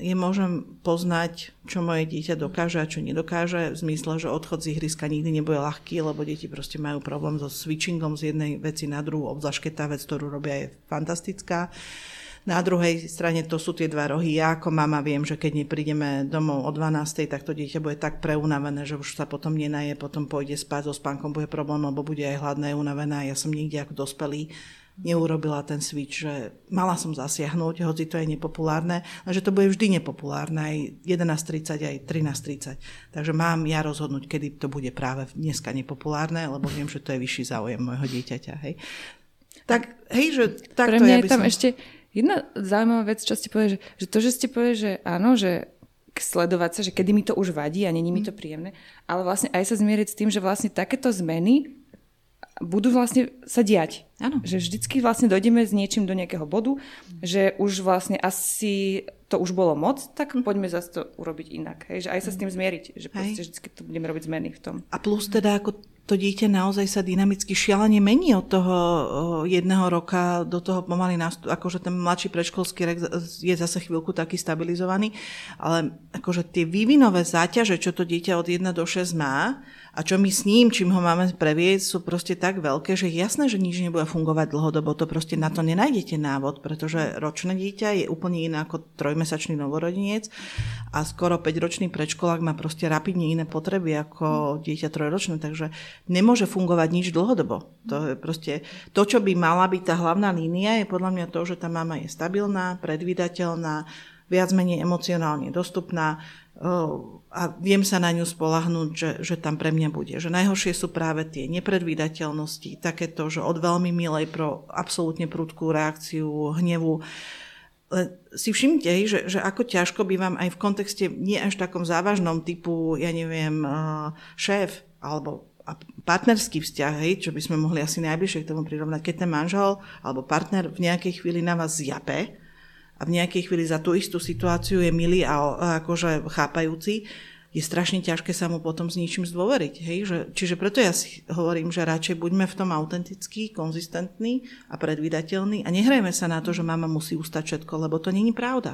Speaker 4: poznať, čo moje dieťa dokáže a čo nedokáže, v zmysle, že odchod z ihriska nikdy nebude ľahký, lebo deti proste majú problém so switchingom z jednej veci na druhú, obzvlášť keď tá vec, ktorú robia, je fantastická. Na druhej strane to sú tie dva rohy. Ja ako mama viem, že keď neprídeme domov o 12:00, tak to dieťa bude tak preunavené, že už sa potom nenaje, potom pôjde spať, so spánkom bude problém, lebo bude aj hladné, unavená. Ja som nikde ako dospelý neurobila ten switch, že mala som zasiahnuť, hoci to je nepopulárne, ale že to bude vždy nepopulárne, aj 11:30, aj 13:30. Takže mám ja rozhodnúť, kedy to bude práve dneska nepopulárne, lebo viem, že to je vyšší záujem môjho dieťaťa. Hej. Tak, hej, že takto.
Speaker 1: Pre mňa je tam ešte jedna zaujímavá vec, čo ste povedali, že to, že ste povedali, že áno, že sledovať sa, že kedy mi to už vadí a není mi to príjemné, ale vlastne aj sa zmieriť s tým, že vlastne takéto zmeny budú vlastne sa diať.
Speaker 4: Áno.
Speaker 1: Že vždycky vlastne dojdeme s niečím do nejakého bodu, že už vlastne asi to už bolo moc, tak poďme zase to urobiť inak. Hej? Že aj sa s tým zmieriť, že proste vždycky tu budeme robiť zmeny v tom.
Speaker 4: A plus teda ako to dieťa naozaj sa dynamicky šialene mení od toho 1 roka do toho pomaly akože ten mladší predškolský rek je zase chvíľku taký stabilizovaný, ale akože tie vývinové záťaže, čo to dieťa od 1 do 6 má a čo my s ním, čím ho máme previesť, sú proste tak veľké, že jasné, že nič nebude fungovať dlhodobo, to proste na to nenájdete návod, pretože ročné dieťa je úplne iné ako 3-mesačný novorodenec a skoro 5-ročný predškolák má proste rapidne iné potreby ako dieťa 3-ročné, takže nemôže fungovať nič dlhodobo. To je proste to, čo by mala byť tá hlavná línia, je podľa mňa to, že tá mama je stabilná, predvídateľná, viac menej emocionálne dostupná a viem sa na ňu spoľahnúť, že tam pre mňa bude. Že najhoršie sú práve tie nepredvídateľnosti, takéto, že od veľmi milej pro absolútne prudkú reakciu, hnevu. Si všimte, že ako ťažko bývam aj v kontexte nie až takom závažnom typu, ja neviem, šéf alebo partnerský vzťah, hej, čo by sme mohli asi najbližšie k tomu prirovnať, keď ten manžel alebo partner v nejakej chvíli na vás zjape a v nejakej chvíli za tú istú situáciu je milý a akože chápajúci, je strašne ťažké sa mu potom s ničím zdôveriť. Hej? Čiže preto ja si hovorím, že radšej buďme v tom autentický, konzistentný a predvídateľný a nehrajme sa na to, že mama musí ustať všetko, lebo to nie je pravda.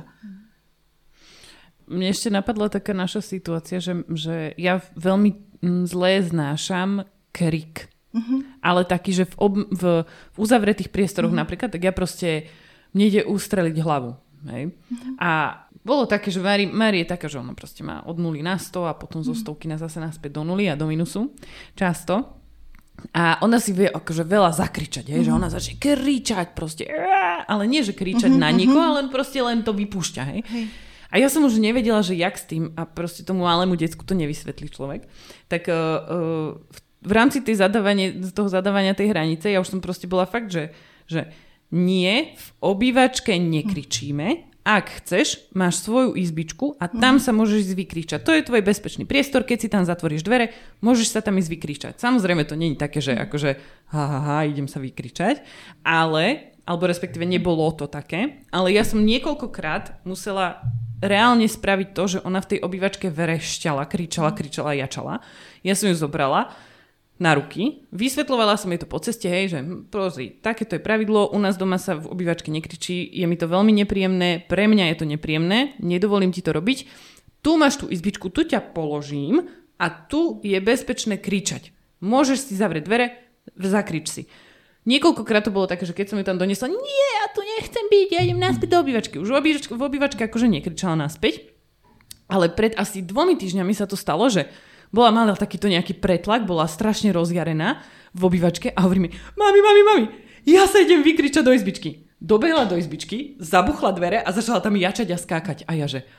Speaker 2: Mne ešte napadla taká naša situácia, že ja veľmi zle znášam krik. Ale taký, že v uzavretých priestoroch napríklad, tak ja proste mne ide ustreliť hlavu. Hej? A bolo také, že Mari je taká, že ona proste má od 0 na 100 a potom zo 100 zase naspäť do 0 a do minusu. Často. A ona si vie akože veľa zakričať, že ona začne kričať proste. Ale nie, že kričať na nikoho, ale proste len to vypúšťa. Hej? A ja som už nevedela, že jak s tým, a proste tomu malému decku to nevysvetlí človek, tak v rámci toho zadávania tej hranice, ja už som proste bola fakt, že nie, v obývačke nekričíme, ak chceš, máš svoju izbičku a tam sa môžeš ísť vykričať. To je tvoj bezpečný priestor, keď si tam zatvoríš dvere, môžeš sa tam ísť vykričať. Samozrejme to nie je také, že akože idem sa vykričať, alebo respektíve nebolo to také, ale ja som niekoľkokrát musela reálne spraviť to, že ona v tej obývačke verešťala, kričala, jačala. Ja som ju zobrala na ruky, vysvetľovala som jej to po ceste, hej, že pozri, takéto je pravidlo, u nás doma sa v obývačke nekričí, je mi to veľmi nepríjemné, pre mňa je to nepríjemné, nedovolím ti to robiť, tu máš tú izbičku, tu ťa položím a tu je bezpečné kričať. Môžeš si zavrieť dvere, zakrič si. Niekoľkokrát to bolo také, že keď som ju tam doniesla, nie, ja tu nechcem byť, ja idem naspäť do obývačky. Už v obývačke akože nekričala naspäť, ale pred asi 2 týždňami sa to stalo, že mala takýto nejaký pretlak, bola strašne rozjarená v obývačke a hovorí mi, mami, ja sa idem vykričať do izbičky. Dobehla do izbičky, zabuchla dvere a začala tam jačať a skákať. A ja že,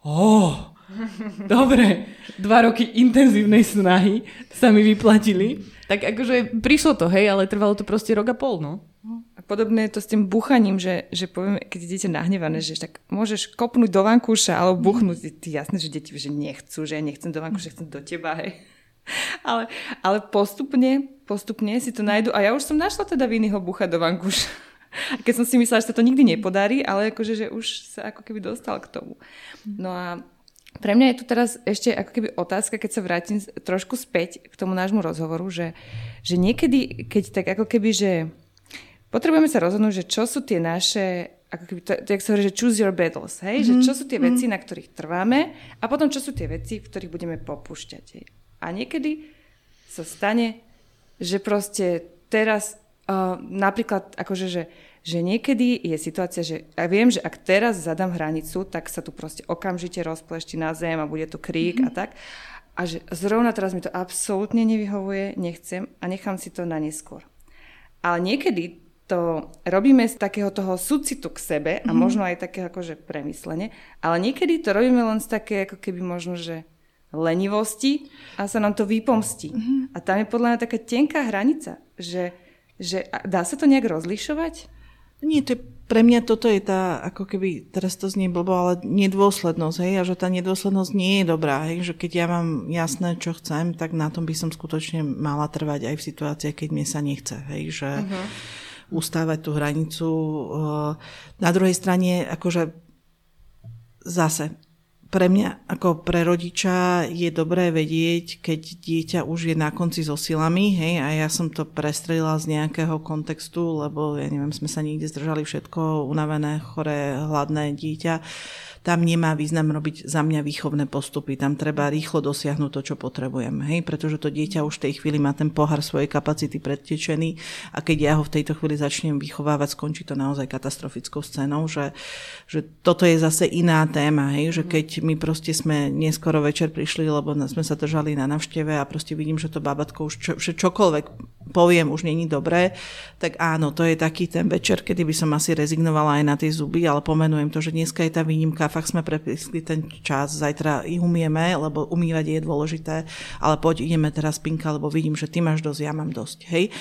Speaker 2: dobre, 2 roky intenzívnej snahy sa mi vyplatili. Tak akože prišlo to, hej, ale trvalo to proste 1,5 roka, no.
Speaker 1: A podobné je to s tým buchaním, že poviem, keď je dieťa nahnevané, že tak môžeš kopnúť do vankúša alebo buchnúť. Jasné, že deti že nechcú, že ja nechcem do vankúša, chcem do teba, hej. Ale postupne si to nájdu. A ja už som našla teda vinného bucha do vankúša. A keď som si myslela, že sa to nikdy nepodarí, ale akože, že už sa ako keby dostal k tomu. No a pre mňa je tu teraz ešte ako keby otázka, keď sa vrátim trošku späť k tomu nášmu rozhovoru, že niekedy, keď tak ako keby, že potrebujeme sa rozhodnúť, že čo sú tie naše, ako keby, to jak sa hovorí, že choose your battles, hej? Že čo sú tie veci, na ktorých trváme a potom čo sú tie veci, v ktorých budeme popúšťať. Hej? A niekedy sa stane, že proste teraz napríklad akože, že niekedy je situácia, že ja viem, že ak teraz zadám hranicu, tak sa tu proste okamžite rozplešti na zem a bude tu krík a tak. A že zrovna teraz mi to absolútne nevyhovuje, nechcem a nechám si to na neskôr. Ale niekedy to robíme z takého toho súcitu k sebe a možno aj takého akože premyslenie, ale niekedy to robíme len z také ako keby možno, že lenivosti a sa nám to vypomstí. A tam je podľa mňa taká tenká hranica, že dá sa to nejak rozlišovať?
Speaker 4: Nie, pre mňa toto je tá, ako keby, teraz to znie blbo, ale nedôslednosť, hej, a že tá nedôslednosť nie je dobrá, hej, že keď ja mám jasné, čo chcem, tak na tom by som skutočne mala trvať aj v situácii, keď mne sa nechce, hej, že ustávať tú hranicu. Na druhej strane, akože zase, pre mňa ako pre rodiča je dobré vedieť, keď dieťa už je na konci so silami, hej, a ja som to prestrelila z nejakého kontextu, lebo ja neviem, sme sa niekde zdržali všetko, unavené, choré, hladné dieťa. Tam nemá význam robiť za mňa výchovné postupy. Tam treba rýchlo dosiahnuť to, čo potrebujem. Hej? Pretože to dieťa už v tej chvíli má ten pohár svojej kapacity predtečený a keď ja ho v tejto chvíli začnem vychovávať, skončí to naozaj katastrofickou scénou, že toto je zase iná téma. Hej? Že keď my proste sme neskoro večer prišli, lebo sme sa držali na navšteve a proste vidím, že to bábatko už čokoľvek poviem, už není dobré, tak áno, to je taký ten večer, kedy by som asi rezignovala aj na tie zuby, ale pomenujem to, že dneska je tá výnimka, fakt sme prepísli ten čas, zajtra ich umieme, lebo umývať je dôležité, ale poď, ideme teraz spinka, lebo vidím, že ty máš dosť, ja mám dosť, hej.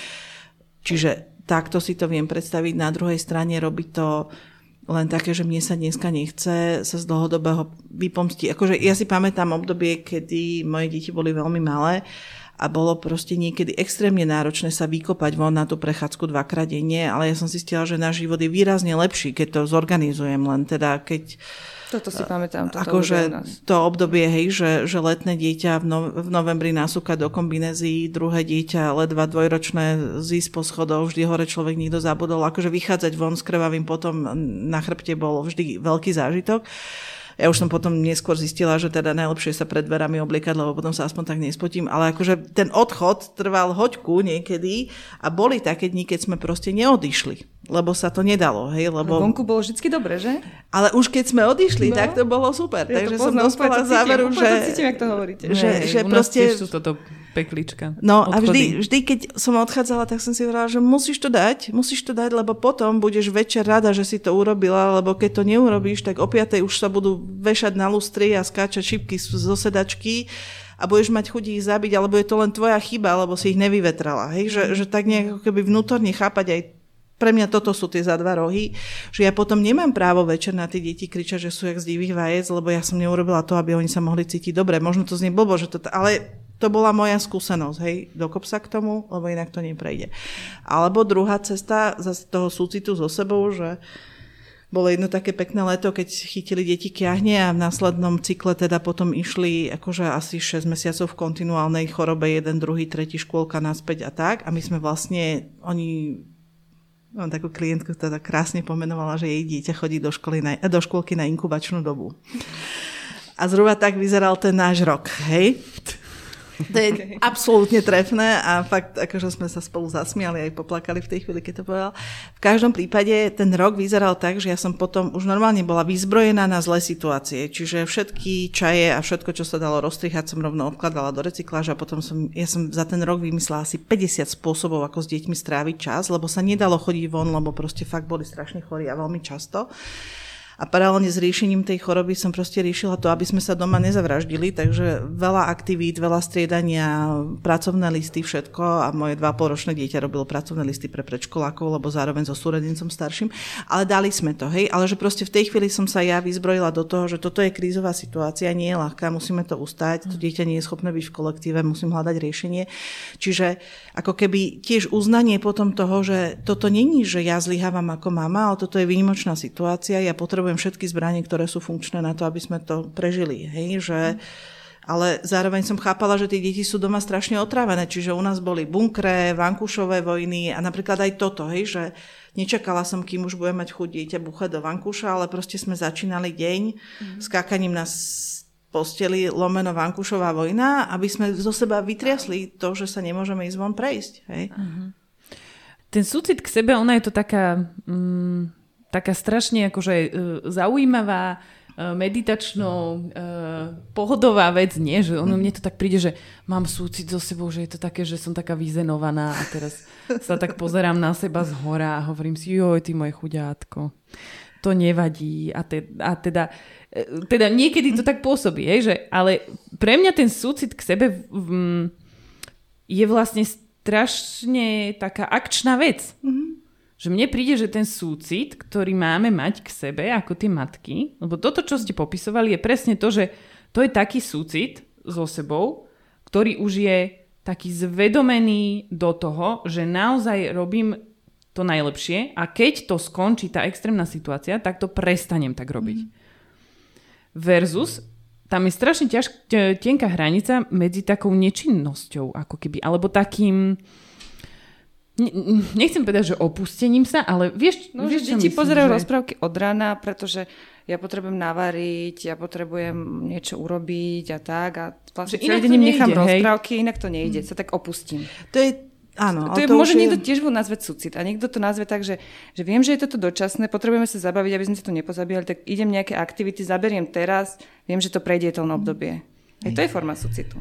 Speaker 4: Čiže takto si to viem predstaviť, na druhej strane robiť to len také, že mne sa dneska nechce sa z dlhodobého vypomstiť. Akože ja si pamätám obdobie, kedy moje deti boli veľmi malé a bolo proste niekedy extrémne náročné sa vykopať von na tú prechádzku 2-krát denne, ale ja som zistila, že náš život je výrazne lepší, keď to zorganizujem, len teda keď...
Speaker 1: Toto si pamätám.
Speaker 4: Akože to obdobie, hej, že letné dieťa v novembri nasúka do kombinézií, druhé dieťa ledva 2-ročné zísť po schodoch, vždy hore človek nikto zabudol. Akože vychádzať von s krvavým potom na chrbte bol vždy veľký zážitok. Ja už som potom neskôr zistila, že teda najlepšie sa pred dverami obliekať, lebo potom sa aspoň tak nespotím. Ale akože ten odchod trval hoďku niekedy a boli také dni, keď sme proste neodišli. Lebo sa to nedalo, hej, lebo...
Speaker 1: Vonku bolo vždycky dobre, že?
Speaker 4: Ale už keď sme odišli, tak to bolo super.
Speaker 1: Ja
Speaker 4: takže som dospela záveru, že...
Speaker 1: to cítim, jak to hovoríte.
Speaker 2: Že proste... sú toto peklička.
Speaker 4: No odchody. A vždy, keď som odchádzala, tak som si hovorila, že musíš to dať, lebo potom budeš večer rada, že si to urobila, lebo keď to neurobíš, tak o 5:00 už sa budú vešať na lustri a skáčať šipky zo sedačky a budeš mať chuť ich zabiť, alebo je to len tvoja chyba, alebo si ich nevyvetrala. Hej? Že tak nejako keby vnútorne chápať aj pre mňa toto sú tie za 2 rohy, že ja potom nemám právo večer na tie deti kričať, že sú jak z divých vajec, lebo ja som neurobila to, aby oni sa mohli cítiť dobre. Možno to znie blbo, že to, ale to bola moja skúsenosť, hej, dokop sa k tomu, lebo inak to neprejde. Alebo druhá cesta z toho súcitu so sebou, že bolo jedno také pekné leto, keď chytili deti kiahne a v následnom cykle teda potom išli akože asi 6 mesiacov v kontinuálnej chorobe, 1, 2, 3 škôlka naspäť a tak. A my sme vlastne, mám takú klientku, ktorá krásne pomenovala, že jej dieťa chodí do škôlky na inkubačnú dobu. A zhruba tak vyzeral ten náš rok, hej? To je absolútne trefné a fakt, akože sme sa spolu zasmiali aj poplakali v tej chvíli, keď to povedal. V každom prípade ten rok vyzeral tak, že ja som potom už normálne bola vyzbrojená na zlé situácie, čiže všetky čaje a všetko, čo sa dalo roztrihať, som rovno odkladala do recykláža a potom som za ten rok vymyslela asi 50 spôsobov, ako s deťmi stráviť čas, lebo sa nedalo chodiť von, lebo proste fakt boli strašne chorí a veľmi často. A paralelne s riešením tej choroby som proste riešila to, aby sme sa doma nezavraždili, takže veľa aktivít, veľa striedania, pracovné listy, všetko a moje 2,5-ročné dieťa robilo pracovné listy pre predškolákov, lebo zároveň so súrodencom starším, ale dali sme to, hej, ale že proste v tej chvíli som sa ja vyzbrojila do toho, že toto je krízová situácia, nie je ľahká, musíme to ustať, to dieťa nie je schopné byť v kolektíve, musím hľadať riešenie. Čiže ako keby tiež uznanie potom toho, že toto není, že ja zlyhávam ako mama, ale toto je výnimočná situácia, ja potrebujem všetky zbranie, ktoré sú funkčné na to, aby sme to prežili. Hej? Ale zároveň som chápala, že tie deti sú doma strašne otrávené, čiže u nás boli bunkre, vankúšové vojny a napríklad aj toto, hej, že nečakala som, kým už budem mať chuť dieťa búchať do vankúša, ale proste sme začínali deň skákaním na posteli lomeno vankúšová vojna, aby sme zo seba vytriasli to, že sa nemôžeme ísť von prejsť. Hej?
Speaker 2: Ten súcit k sebe, ona je to taká strašne akože zaujímavá, meditačnou, pohodová vec, nie? Že mne to tak príde, že mám súcit so sebou, že je to také, že som taká vyzenovaná a teraz sa tak pozerám na seba zhora a hovorím si, joj, ty moje chuďátko, to nevadí a teda niekedy to tak pôsobí, že? Ale pre mňa ten súcit k sebe je vlastne strašne taká akčná vec. Že mne príde, že ten súcit, ktorý máme mať k sebe ako tie matky, lebo toto, čo ste popisovali, je presne to, že to je taký súcit so sebou, ktorý už je taký zvedomený do toho, že naozaj robím to najlepšie a keď to skončí tá extrémna situácia, tak to prestanem tak robiť. Versus, tam je strašne tenká hranica medzi takou nečinnosťou, ako keby, alebo takým, nechcem povedať, že opustením sa, ale vieš,
Speaker 1: že deti pozerajú rozprávky od rána, pretože ja potrebujem navariť, ja potrebujem niečo urobiť a tak a vlastne celý deň nechám rozprávky, inak to nejde, sa tak opustím.
Speaker 4: To je áno,
Speaker 1: to môže niekto tiež nazvať súcit a niekto to nazve tak, že viem, že je toto dočasné, potrebujeme sa zabaviť, aby sme sa tu nepozabíjali, tak idem nejaké aktivity, zaberiem teraz, viem, že to prejde to obdobie. Aj to je forma súcitu.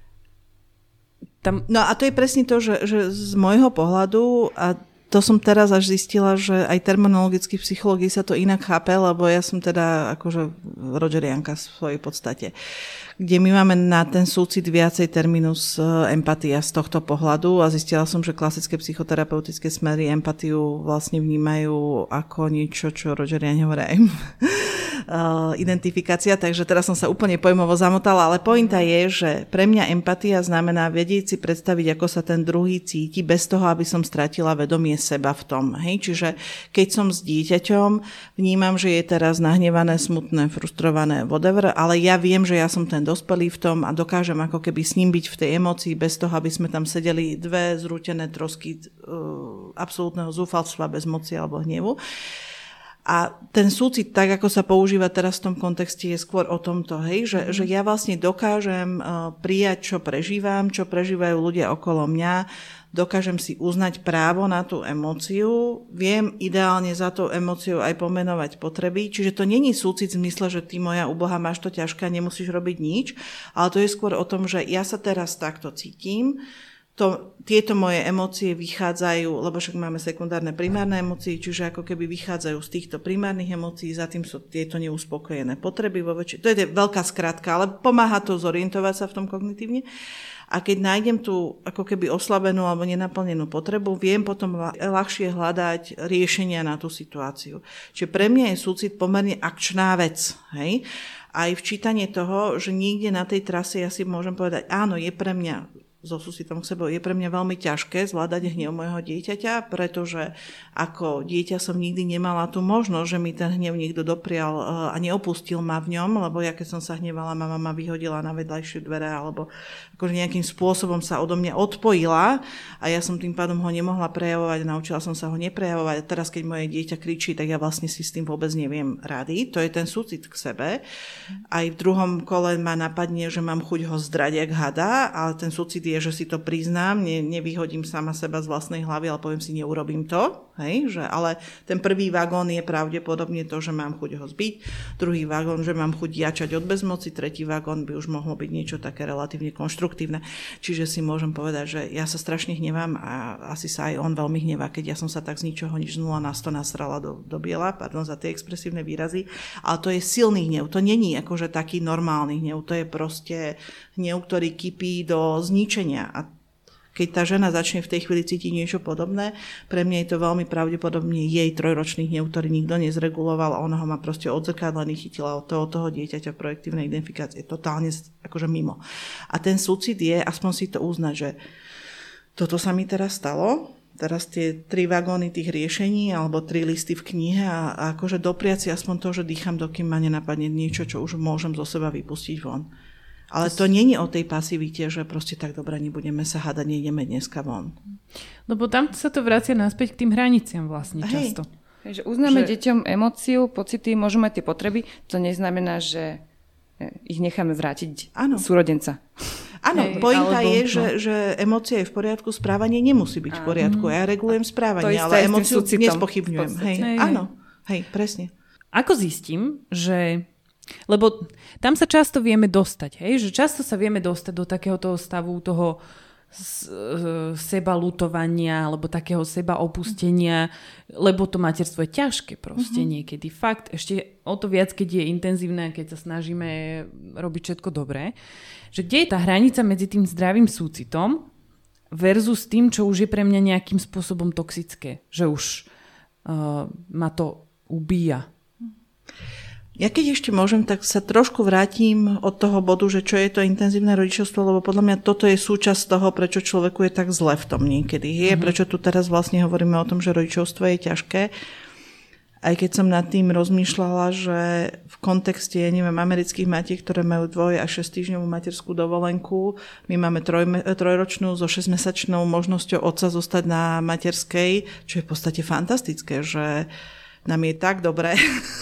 Speaker 4: No a to je presne to, že z môjho pohľadu, a to som teraz až zistila, že aj terminologicky v psychológii sa to inak chápe, lebo ja som teda akože rogerianka v svojej podstate, kde my máme na ten súcit viacej terminus empatia z tohto pohľadu a zistila som, že klasické psychoterapeutické smery empatiu vlastne vnímajú ako niečo, čo Rogeriani hovoria identifikácia, takže teraz som sa úplne pojmovo zamotala, ale pointa je, že pre mňa empatia znamená vedieť si predstaviť, ako sa ten druhý cíti, bez toho, aby som stratila vedomie seba v tom. Hej? Čiže keď som s dieťaťom, vnímam, že je teraz nahnevané, smutné, frustrované, whatever, ale ja viem, že ja som ten dospelý v tom a dokážem ako keby s ním byť v tej emócii, bez toho, aby sme tam sedeli dve zrútené trosky absolútneho zúfalstva, bez moci alebo hnevu. A ten súcit, tak ako sa používa teraz v tom kontexte, je skôr o tomto, hej, že ja vlastne dokážem prijať, čo prežívajú ľudia okolo mňa, dokážem si uznať právo na tú emóciu, viem ideálne za tú emóciu aj pomenovať potreby, čiže to není súcit v zmysle, že ty moja úboha máš to ťažké a nemusíš robiť nič, ale to je skôr o tom, že ja sa teraz takto cítim, tieto moje emócie vychádzajú, lebo však máme sekundárne, primárne emócie, čiže ako keby vychádzajú z týchto primárnych emócií, za tým sú tieto neuspokojené potreby. To je veľká skratka, ale pomáha to zorientovať sa v tom kognitívne. A keď nájdem tú ako keby oslabenú alebo nenaplnenú potrebu, viem potom ľahšie hľadať riešenia na tú situáciu. Čiže pre mňa je súcit pomerne akčná vec. Hej? Aj v čítanie toho, že niekde na tej trase ja si môžem povedať, áno, je pre mňa so súcitom k sebe, je pre mňa veľmi ťažké zvládať hnev môjho dieťaťa, pretože ako dieťa som nikdy nemala tú možnosť, že mi ten hnev niekto doprial a neopustil ma v ňom, lebo ja keď som sa hnevala, mama ma vyhodila na vedľajšie dvere alebo akože nejakým spôsobom sa odo mňa odpojila a ja som tým pádom ho nemohla prejavovať, naučila som sa ho neprejavovať a teraz keď moje dieťa kričí, tak ja vlastne si s tým vôbec neviem rady. To je ten súcit k sebe. Aj v druhom kole ma napadne, že mám chuť ho zdrať jak hada, ale ten súcit je, že si to priznám, nevyhodím sama seba z vlastnej hlavy, ale poviem si, neurobím to. Hej? Ale ten prvý vagón je pravdepodobne to, že mám chuť ho zbiť, druhý vagón, že mám chuť jačať od bezmoci, tretí vagón by už mohlo byť niečo také relatívne konštruktívne. Čiže si môžem povedať, že ja sa strašne hnevám a asi sa aj on veľmi hnevá, keď ja som sa tak z ničoho nič 0 na 100 nasrala do biela, pardon za tie expresívne výrazy, ale to je silný hnev, to není akože taký normálny hnev, to je proste hnev, ktorý kypí do zničenia. A keď tá žena začne v tej chvíli cítiť niečo podobné, pre mňa je to veľmi pravdepodobne jej 3-ročný hnev, ktorý nikto nezreguloval a ona ho má proste odzrkadlený, chytila od toho dieťaťa v projektívnej identifikácii, totálne akože mimo. A ten súcit je, aspoň si to uznať, že toto sa mi teraz stalo, teraz tie 3 vagóny tých riešení alebo 3 listy v knihe a akože dopriať si aspoň to, že dýcham, dokým ma nenapadne niečo, čo už môžem zo seba vypustiť von. Ale to nie je o tej pasivite, že proste tak dobre nebudeme sa hádať, nejdeme dneska von.
Speaker 2: Lebo tam sa to vracia naspäť k tým hraniciam vlastne často.
Speaker 1: Takže uznáme deťom emóciu, pocity, môžu mať tie potreby, to neznamená, že ich necháme vrátiť súrodenca.
Speaker 4: Áno, pointa je, že emócia je v poriadku, správanie nemusí byť v poriadku. Ja regulujem správanie, ale emóciu nespochybňujem. Áno, presne.
Speaker 2: Ako zistím, že... Lebo tam sa často vieme dostať, hej? Že často sa vieme dostať do takého toho stavu, toho seba lutovania alebo takého seba opustenia, lebo to materstvo je ťažké proste niekedy. Fakt, ešte o to viac, keď je intenzívne a keď sa snažíme robiť všetko dobré. Že kde je tá hranica medzi tým zdravým súcitom versus tým, čo už je pre mňa nejakým spôsobom toxické. Že už ma to ubíja.
Speaker 4: Ja keď ešte môžem, tak sa trošku vrátim od toho bodu, že čo je to intenzívne rodičovstvo, lebo podľa mňa toto je súčasť toho, prečo človeku je tak zle v tom niekedy. Prečo tu teraz vlastne hovoríme o tom, že rodičovstvo je ťažké. Aj keď som nad tým rozmýšľala, že v kontexte, amerických matiek, ktoré majú 2 až 6 týždňovú materskú dovolenku, my máme trojročnú so 6-mesačnou možnosťou otca zostať na materskej, čo je v podstate fantastické, že nám je tak dobré.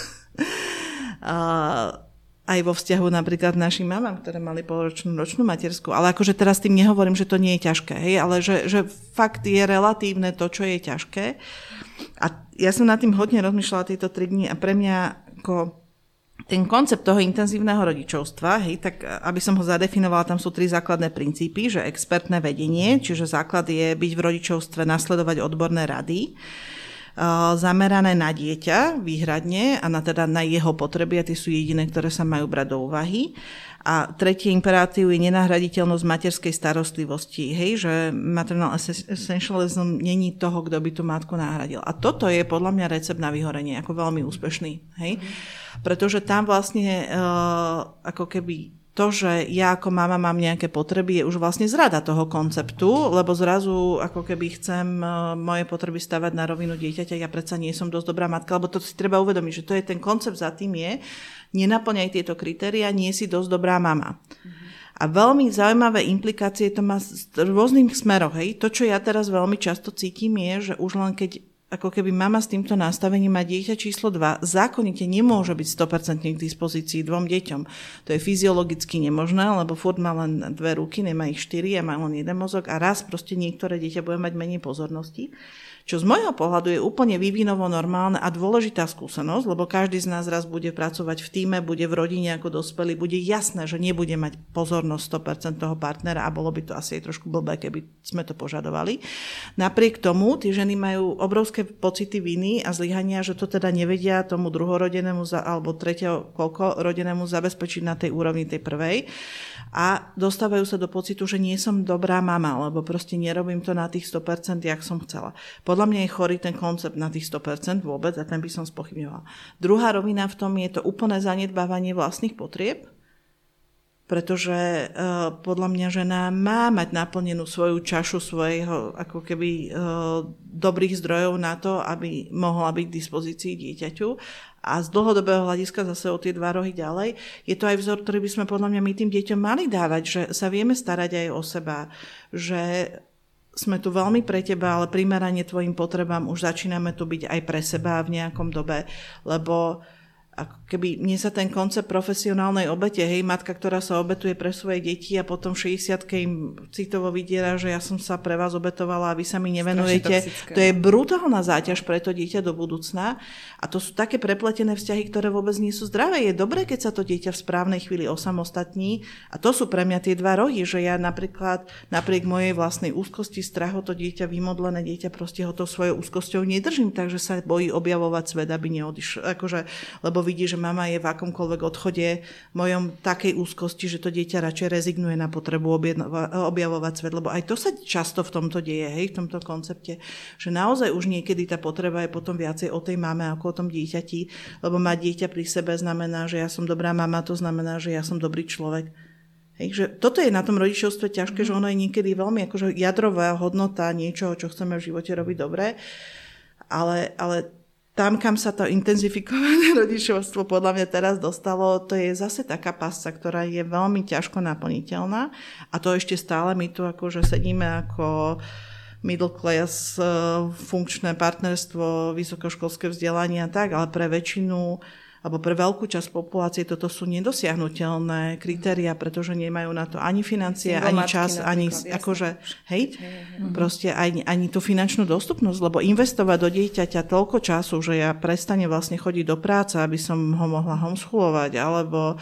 Speaker 4: Aj vo vzťahu napríklad našim mamám, ktoré mali polročnú ročnú materskú. Ale akože teraz tým nehovorím, že to nie je ťažké, hej? Ale že fakt je relatívne to, čo je ťažké. A ja som nad tým hodne rozmýšľala tieto 3 dni a pre mňa ako ten koncept toho intenzívneho rodičovstva, hej, tak aby som ho zadefinovala, tam sú 3 základné princípy, že expertné vedenie, čiže základ je byť v rodičovstve, nasledovať odborné rady, zamerané na dieťa výhradne a na jeho potreby, a tie sú jediné, ktoré sa majú brať do úvahy. A tretie imperatív je nenahraditeľnosť materskej starostlivosti, hej, že maternal essentialism není toho, kto by tú matku nahradil. A toto je podľa mňa recept na vyhorenie, ako veľmi úspešný, hej. Pretože tam vlastne ako keby to, že ja ako mama mám nejaké potreby, je už vlastne zrada toho konceptu, lebo zrazu ako keby chcem moje potreby stavať na rovinu dieťaťa, ja predsa nie som dosť dobrá matka, lebo to si treba uvedomiť, že to je ten koncept za tým je, nenaplňaj tieto kritériá, nie si dosť dobrá mama. A veľmi zaujímavé implikácie to má v rôznych smeroch. Hej. To, čo ja teraz veľmi často cítim, je, že už len keď ako keby mama s týmto nastavením má dieťa číslo 2, zákonite nemôže byť 100% k dispozícii 2 deťom. To je fyziologicky nemožné, lebo furt má len 2 ruky, nemá ich 4 a má len 1 mozog a raz proste niektoré dieťa bude mať menej pozornosti. Čo z môjho pohľadu je úplne vývinovo normálne a dôležitá skúsenosť, lebo každý z nás raz bude pracovať v tíme, bude v rodine ako dospelý, bude jasné, že nebude mať pozornosť 100% toho partnera a bolo by to asi aj trošku blbé, keby sme to požadovali. Napriek tomu, tie ženy majú obrovské pocity viny a zlyhania, že to teda nevedia tomu druhorodenému alebo treťorodenému zabezpečiť na tej úrovni tej prvej. A dostávajú sa do pocitu, že nie som dobrá mama, lebo proste nerobím to na tých 100%, jak som chcela. Podľa mňa je chorý ten koncept na tých 100% vôbec a ten by som spochybňovala. Druhá rovina v tom je to úplné zanedbávanie vlastných potrieb, pretože podľa mňa žena má mať naplnenú svoju čašu svojho ako keby dobrých zdrojov na to, aby mohla byť k dispozícii dieťaťu. A z dlhodobého hľadiska zase o tie 2 rohy ďalej, je to aj vzor, ktorý by sme podľa mňa my tým deťom mali dávať, že sa vieme starať aj o seba, že sme tu veľmi pre teba, ale primerane tvojim potrebám už začíname tu byť aj pre seba v nejakom dobe, lebo ako keby mne sa ten koncept profesionálnej obete, hej, matka, ktorá sa obetuje pre svoje deti a potom v 60-ke im citovo vydiera, že ja som sa pre vás obetovala a vy sa mi nevenujete. To je brutálna záťaž pre to dieťa do budúcna a to sú také prepletené vzťahy, ktoré vôbec nie sú zdravé. Je dobré, keď sa to dieťa v správnej chvíli osamostatní a to sú pre mňa tie 2 rohy, že ja napríklad napriek mojej vlastnej úzkosti, strachu, to dieťa, vymodlené dieťa, proste ho to svojou úzkosťou nedržím, takže sa bojí objavovať svet, aby neodišiel, akože, lebo vidí, že mama je v akomkoľvek odchode mojom takej úzkosti, že to dieťa radšej rezignuje na potrebu objavovať svet, lebo aj to sa často v tomto deje, hej, v tomto koncepte, že naozaj už niekedy tá potreba je potom viacej o tej mame ako o tom dieťati, lebo mať dieťa pri sebe znamená, že ja som dobrá mama, to znamená, že ja som dobrý človek. Hej, že toto je na tom rodičovstve ťažké, že ono je niekedy veľmi akože jadrová hodnota niečoho, čo chceme v živote robiť dobre, ale tam, kam sa to intenzifikované rodičovstvo podľa mňa teraz dostalo, to je zase taká pasca, ktorá je veľmi ťažko naplniteľná a to ešte stále my tu akože sedíme ako middle class, funkčné partnerstvo, vysokoškolské vzdelanie a tak, ale pre väčšinu alebo pre veľkú časť populácie toto sú nedosiahnuteľné kritériá, pretože nemajú na to ani financie, ani čas, ani akože, hej, proste ani tú finančnú dostupnosť, lebo investovať do dieťaťa toľko času, že ja prestane vlastne chodiť do práce, aby som ho mohla homeschoolovať, alebo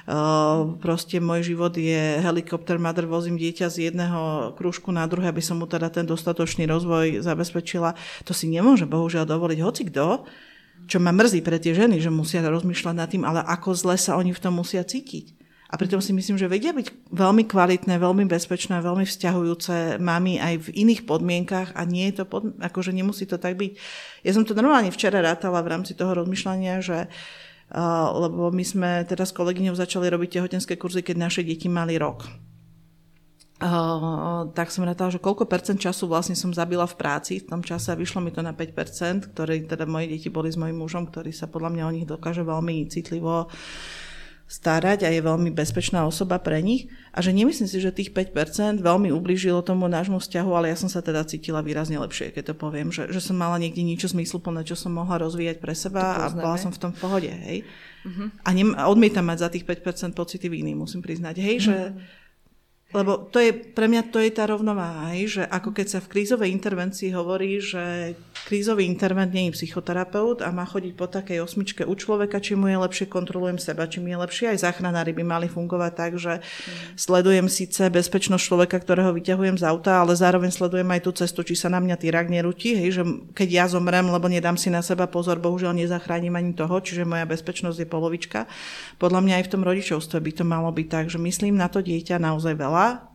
Speaker 4: proste môj život je helikopter mother, vozím dieťa z jedného krúžku na druhé, aby som mu teda ten dostatočný rozvoj zabezpečila. To si nemôže bohužiaľ dovoliť hocikto. Čo ma mrzí pre tie ženy, že musia rozmýšľať nad tým, ale ako zle sa oni v tom musia cítiť. A pritom si myslím, že vedia byť veľmi kvalitné, veľmi bezpečné, veľmi vzťahujúce mami aj v iných podmienkach a nie je to, akože nemusí to tak byť. Ja som to normálne včera rátala v rámci toho rozmýšľania, že lebo my sme teda s kolegyňou začali robiť tehotenské kurzy, keď naše deti mali rok. Tak som rátala, že koľko percent času vlastne som zabila v práci v tom čase a vyšlo mi to na 5%, ktorí teda moje deti boli s mojím mužom, ktorý sa podľa mňa o nich dokáže veľmi citlivo starať a je veľmi bezpečná osoba pre nich a že nemyslím si, že tých 5% veľmi ublížilo tomu nášmu vzťahu, ale ja som sa teda cítila výrazne lepšie, keď to poviem, že som mala niekde niečo zmysluplné, čo som mohla rozvíjať pre seba a bola som v tom v pohode, hej. A odmietam mať za tých 5% pocity viny, musím priznať, hej, že lebo to je, pre mňa to je tá rovnováha, že ako keď sa v krízovej intervencii hovorí, že krízový intervent nie je psychoterapeut a má chodiť po takej osmičke u človeka, či mu je lepšie, kontrolujem seba, či mi je lepšie. Aj záchranári by mali fungovať tak, že sledujem síce bezpečnosť človeka, ktorého vyťahujem z auta, ale zároveň sledujem aj tú cestu, či sa na mňa týrak nerúti, hej, že keď ja zomrem, lebo nedám si na seba pozor, bohužiaľ nezachránim ani toho, čiže moja bezpečnosť je polovička. Podľa mňa aj v tom rodičovstve by to malo byť tak, že myslím na to dieťa naozaj veľa.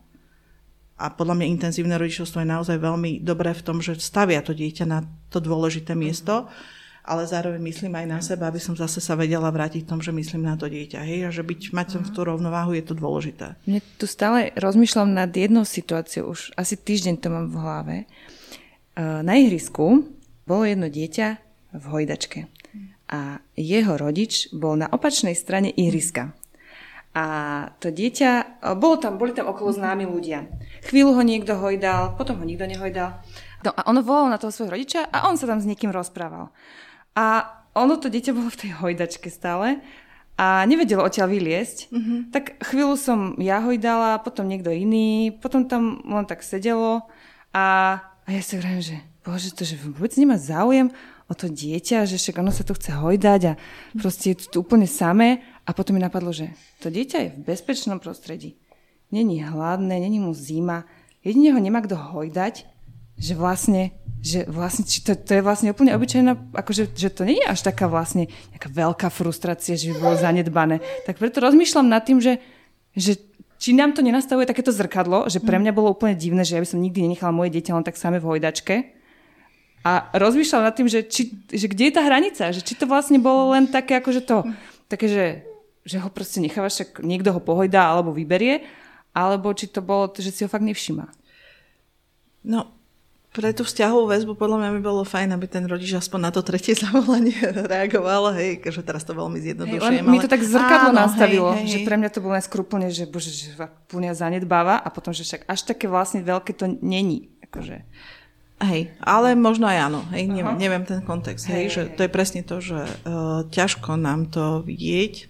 Speaker 4: A podľa mňa intenzívne rodičovstvo je naozaj veľmi dobré v tom, že stavia to dieťa na to dôležité miesto, ale zároveň myslím aj na seba, aby som zase sa vedela vrátiť v tom, že myslím na to dieťa. Hej? A že mať tú rovnováhu je to dôležité.
Speaker 1: Mne tu stále rozmýšľam nad jednou situáciou, už asi týždeň to mám v hlave. Na ihrisku bolo jedno dieťa v hojdačke a jeho rodič bol na opačnej strane ihriska. A to dieťa, boli tam okolo známi ľudia. Chvíľu ho niekto hojdal, potom ho nikto nehojdal. No a ono volalo na toho svojho rodiča a on sa tam s niekým rozprával. A ono to dieťa bolo v tej hojdačke stále a nevedelo odtiaľ vyliesť. Tak chvíľu som ja hojdala, potom niekto iný, potom tam len tak sedelo a ja si hovorím, že bože, to že vôbec nemá záujem o to dieťa, že však ono sa tu chce hojdať a proste je tu úplne samé. A potom mi napadlo, že to dieťa je v bezpečnom prostredí. Není hladné, není mu zima. Jedine ho nemá kto hojdať, že vlastne či to je vlastne úplne obyčajná, akože, že to nie je až taká vlastne nejaká veľká frustrácia, že by bolo zanedbané. Tak preto rozmýšľam nad tým, že či nám to nenastavuje takéto zrkadlo, že pre mňa bolo úplne divné, že ja by som nikdy nenechala moje dieťa len tak samé v hojdačke. A rozmýšľam nad tým, že kde je tá hranica, že či to vlastne bolo len také, akože to, také, že ho proste nechávaš, však niekto ho pohojdá alebo vyberie, alebo či to bolo, že si ho fakt nevšíma. No, pre tú vzťahovú väzbu podľa mňa by bolo fajn, aby ten rodič aspoň na to tretie zavolanie reagoval, hej, že teraz to veľmi zjednodušujem. Mi to tak zrkadlo nastavilo, že pre mňa to bolo najskôr úplne, že bože, že úplne zanedbáva a potom, že však až také vlastne veľké to není. Akože.
Speaker 4: Hej, ale možno aj áno, hej, neviem ten kontext, hej, že to je presne to, že ťažko nám to vidieť,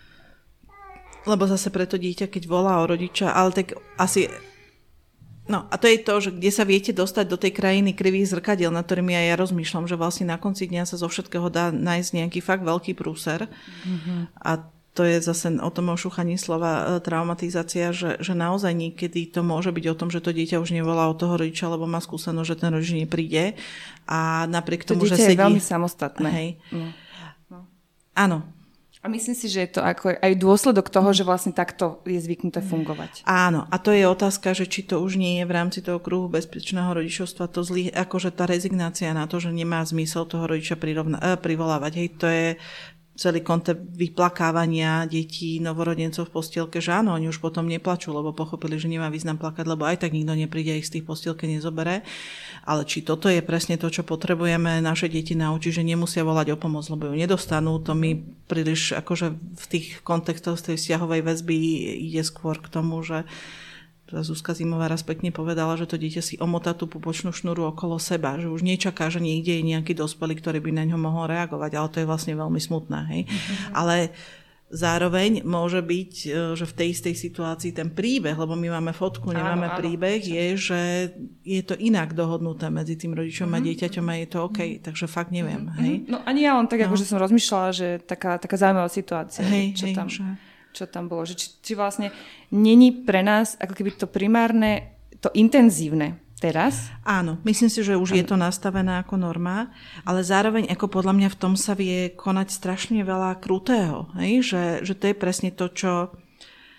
Speaker 4: lebo zase pre to dieťa, keď volá o rodiča, ale tak asi... No a to je to, že kde sa viete dostať do tej krajiny krivých zrkadiel, na ktorými aj ja rozmýšľam, že vlastne na konci dňa sa zo všetkého dá nájsť nejaký fakt veľký prúser. A to je zase o tom ošúchaní slova traumatizácia, že naozaj niekedy to môže byť o tom, že to dieťa už nevolá od toho rodiča, lebo má skúsenosť, že ten rodič nepríde. A napriek tomu, že sedí...
Speaker 1: To dieťa je veľmi samostatné.
Speaker 4: Hej. No. Áno.
Speaker 1: A myslím si, že je to ako aj dôsledok toho, že vlastne takto je zvyknuté fungovať.
Speaker 4: Áno, a to je otázka, že či to už nie je v rámci toho kruhu bezpečného rodičovstva to zlý, akože tá rezignácia na to, že nemá zmysel toho rodiča privolávať. Hej, to je celý koncept vyplakávania detí, novorodencov v postielke, že áno, oni už potom neplačú, lebo pochopili, že nemá význam plakať, lebo aj tak nikto nepríde, ich z tých postielke nezobere. Ale či toto je presne to, čo potrebujeme naše deti naučiť, že nemusia volať o pomoc, lebo ju nedostanú, to mi príliš akože v tých kontextoch z tej vzťahovej väzby ide skôr k tomu, že Zuzka Zimová raz pekne povedala, že to dieťa si omotá tú pupočnú šnúru okolo seba, že už nečaká, že niekde je nejaký dospelý, ktorý by na ňo mohol reagovať, ale to je vlastne veľmi smutné. Hej? Ale zároveň môže byť, že v tej istej situácii ten príbeh, lebo my máme fotku, nemáme príbeh, je, že je to inak dohodnuté medzi tým rodičom a dieťaťom a je to OK, takže fakt neviem. Hej?
Speaker 1: No ani ja len tak, akože som rozmýšľala, že taká zaujímavá situácia, čo tam bolo. Že či vlastne není pre nás ako keby to primárne, to intenzívne teraz?
Speaker 4: Áno, myslím si, že už je to nastavené ako norma, ale zároveň ako podľa mňa v tom sa vie konať strašne veľa krutého. Hej? Že to je presne to, čo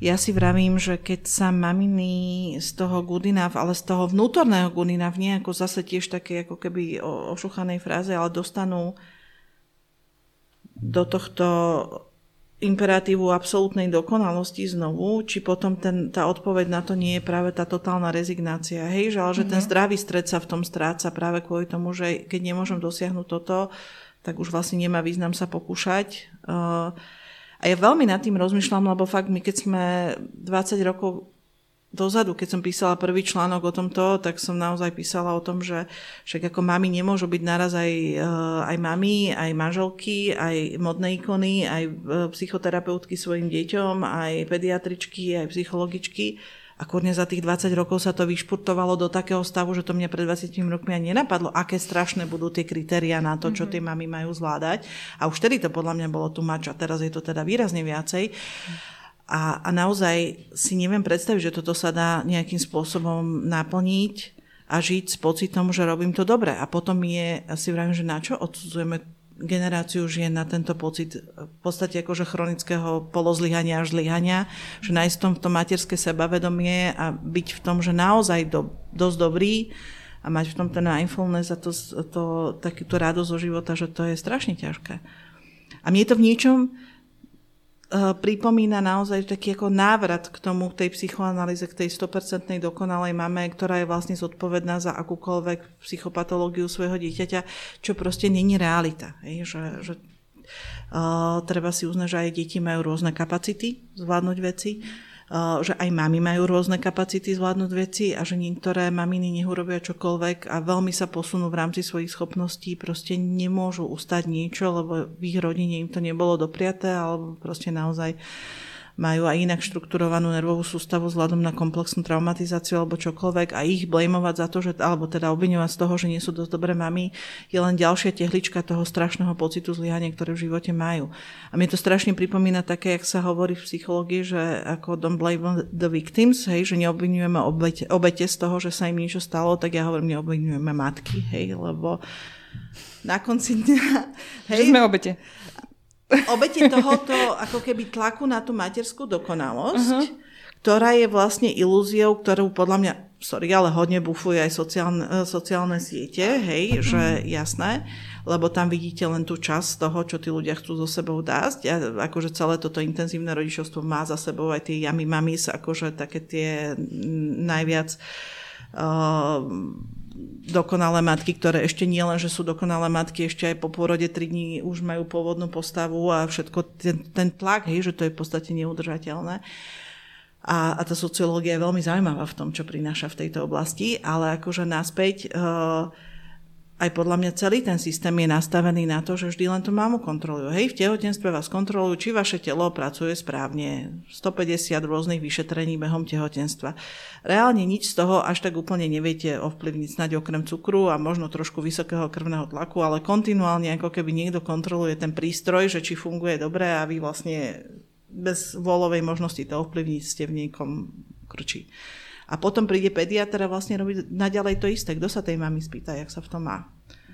Speaker 4: ja si vravím, že keď sa maminy z toho good enough, ale z toho vnútorného good enough, nie ako zase tiež také ako keby ošuchanej fráze, ale dostanú do tohto imperatívu absolútnej dokonalosti znovu, či potom tá odpoveď na to nie je práve tá totálna rezignácia. Hej, že, ale že ten zdravý stred sa v tom stráca práve kvôli tomu, že keď nemôžem dosiahnuť toto, tak už vlastne nemá význam sa pokúšať. A ja veľmi nad tým rozmýšľam, lebo fakt my keď sme 20 rokov dozadu, keď som písala prvý článok o tomto, tak som naozaj písala o tom, že však ako mami nemôžu byť naraz aj mami, aj manželky, aj modné ikony, aj psychoterapeutky svojim deťom, aj pediatričky, aj psychologičky. A kurne za tých 20 rokov sa to vyšpurtovalo do takého stavu, že to mňa pred 20 rokmi ani nenapadlo, aké strašné budú tie kritériá na to, čo tie mami majú zvládať. A už vtedy to podľa mňa bolo too much a teraz je to teda výrazne viacej. A naozaj si neviem predstaviť, že toto sa dá nejakým spôsobom naplniť a žiť s pocitom, že robím to dobre. A potom si vravím, že na čo odsudzujeme generáciu žien na tento pocit v podstate akože chronického polozlyhania až zlyhania, že nájsť v tom materské sebavedomie a byť v tom, že naozaj dosť dobrý a mať v tom ten mindfulness a takúto radosť zo života, že to je strašne ťažké. A mne to v niečom pripomína naozaj taký ako návrat k tomu, k tej psychoanalýze, k tej 100% dokonalej mame, ktorá je vlastne zodpovedná za akúkoľvek psychopatológiu svojho dieťaťa, čo proste není realita. Že treba si uznať, že aj deti majú rôzne kapacity zvládnuť veci, že aj mami majú rôzne kapacity zvládnuť veci a že niektoré maminy nech urobia čokoľvek a veľmi sa posunú v rámci svojich schopností, proste nemôžu ustať niečo, lebo v ich rodine im to nebolo dopriaté, alebo proste naozaj majú aj inak štrukturovanú nervovú sústavu vzhľadom na komplexnú traumatizáciu alebo čokoľvek a ich blamovať za to, že, alebo teda obviňovať z toho, že nie sú dosť dobré mami, je len ďalšia tehlička toho strašného pocitu zlyhania, ktoré v živote majú. A mne to strašne pripomína také, jak sa hovorí v psychológii, že ako don't blame the victims, hej, že neobviňujeme obete z toho, že sa im niečo stalo, tak ja hovorím, neobviňujeme matky, hej, lebo na konci dňa...
Speaker 1: Hej, že sme obete.
Speaker 4: Obete tohoto ako keby tlaku na tú materskú dokonalosť, ktorá je vlastne ilúziou, ktorú podľa mňa, ale hodne bufuje aj sociálne siete, hej, že jasné, lebo tam vidíte len tú časť toho, čo tí ľudia chcú so sebou dásť. A akože celé toto intenzívne rodičovstvo má za sebou aj tie yummy mummies, akože také tie najviac dokonalé matky, ktoré ešte nie len, že sú dokonalé matky, ešte aj po pôrode 3 dní už majú pôvodnú postavu a všetko ten tlak, hej, že to je v podstate neudržateľné. A tá sociológia je veľmi zaujímavá v tom, čo prináša v tejto oblasti, ale akože naspäť aj podľa mňa celý ten systém je nastavený na to, že vždy len tú mamu kontrolujú. Hej, v tehotenstve vás kontrolujú, či vaše telo pracuje správne. 150 rôznych vyšetrení behom tehotenstva. Reálne nič z toho až tak úplne neviete ovplyvniť, snáď okrem cukru a možno trošku vysokého krvného tlaku, ale kontinuálne ako keby niekto kontroluje ten prístroj, že či funguje dobre a vy vlastne bez vôľovej možnosti to ovplyvniť ste v niekom krčí. A potom príde pediatra a vlastne robí naďalej to isté. Kto sa tej mami spýta, jak sa v tom má?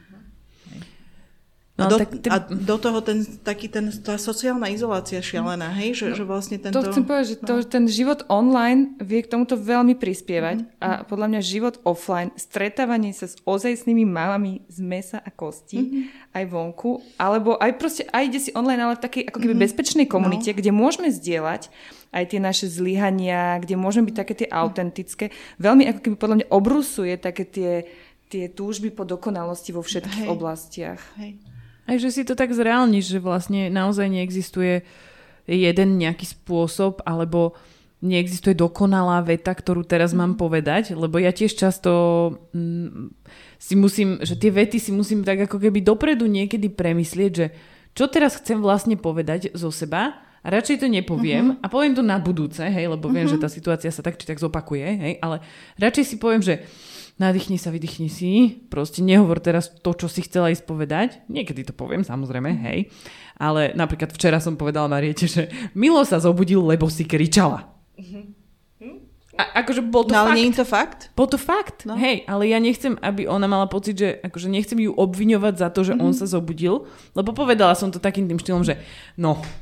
Speaker 4: No, a do toho tá sociálna izolácia šialená, hej? Že vlastne tento...
Speaker 1: To chcem povedať, že ten život online vie k tomuto veľmi prispievať a podľa mňa život offline, stretávanie sa s ozajstnými mamami z mesa a kosti, aj vonku, alebo aj proste, aj ide si online, ale v takej ako keby bezpečnej komunite, kde môžeme zdieľať aj tie naše zlyhania, kde môžeme byť také tie autentické. Veľmi ako keby podľa mňa obrusuje také tie túžby po dokonalosti vo všetkých oblastiach.
Speaker 2: Hej. Aj že si to tak zreálniš, že vlastne naozaj neexistuje jeden nejaký spôsob, alebo neexistuje dokonalá veta, ktorú teraz mám povedať, lebo ja tiež často si musím, že tie vety si musím tak ako keby dopredu niekedy premyslieť, že čo teraz chcem vlastne povedať zo seba a radšej to nepoviem a poviem to na budúce, hej, lebo viem, že tá situácia sa tak či tak zopakuje, hej, ale radšej si poviem, že nadýchni sa, vydýchni si, proste nehovor teraz to, čo si chcela ísť povedať. Niekedy to poviem, samozrejme, hej. Ale napríklad včera som povedala Mariete, že Milo sa zobudil, lebo si kričala. A akože bol to fakt.
Speaker 4: Ale nie je to fakt?
Speaker 2: Bol to fakt, hej, ale ja nechcem, aby ona mala pocit, že akože nechcem ju obviňovať za to, že on sa zobudil, lebo povedala som to takým tým štýlom, že no,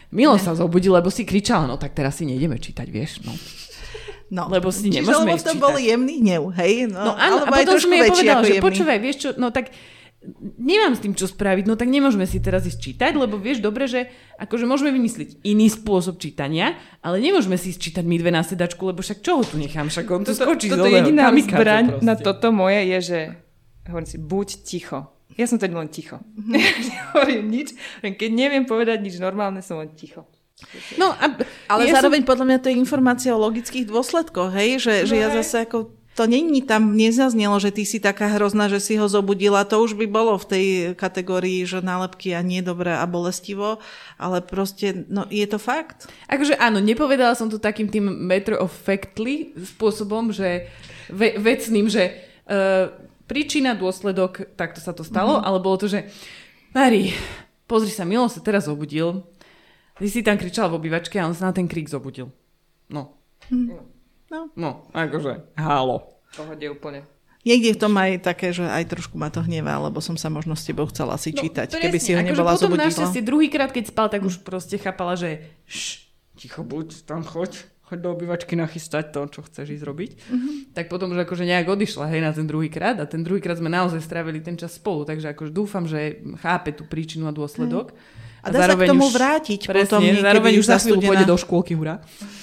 Speaker 2: Milo sa zobudil, lebo si kričala, no tak teraz si nejdeme čítať, vieš, no.
Speaker 4: No,
Speaker 2: lebo si
Speaker 4: čiže
Speaker 2: nemôžeme
Speaker 4: lebo v tom bol jemný hnev, hej?
Speaker 2: No áno, a potom som jej povedala, že počúvaj, vieš čo, no tak nemám s tým čo spraviť, no tak nemôžeme si teraz ísť čítať, lebo vieš dobre, že akože môžeme vymysliť iný spôsob čítania, ale nemôžeme si ísť čítať my dve na sedačku, lebo však čo ho tu nechám, však on tu skočí z
Speaker 1: Toto jediná zbraň na toto moje je, že hovorím si, buď ticho. Ja som teď len ticho. Nehovorím nič, keď neviem povedať nič normálne, som len ticho.
Speaker 4: No, ale ja zároveň podľa mňa to je informácia o logických dôsledkoch, hej? Že ja zase ako... To tam nezaznelo, že ty si taká hrozná, že si ho zobudila. To už by bolo v tej kategórii, že nálepky a nie dobré a bolestivo, ale proste, no je to fakt.
Speaker 2: Akože áno, nepovedala som to takým tým matter of factly spôsobom, že vecným, že príčina, dôsledok, takto sa to stalo, ale bolo to, že Mari, pozri sa, Milo sa teraz zobudil. Ty si tam kričala v obývačke a on sa na ten krik zobudil. No. No, akože, hálo.
Speaker 1: Pohode úplne.
Speaker 4: Niekde v tom aj také, že aj trošku ma to hnevá, lebo som sa možno s tebou chcela si čítať,
Speaker 2: presne,
Speaker 4: keby si ho nebola
Speaker 2: potom
Speaker 4: zobudila.
Speaker 2: Potom našťastie druhýkrát, keď spal, tak už proste chápala, že ticho buď, tam choď do obývačky nachystať to, čo chceš ísť robiť. Tak potom už akože nejak odišla, hej, na ten druhýkrát a ten druhýkrát sme naozaj strávili ten čas spolu, takže akože dúfam, že chápe tú príčinu a dôsledok.
Speaker 4: A dá sa k tomu vrátiť potom niekedy.
Speaker 2: Zároveň už za chvíľu pôjde do škôlky, hurá.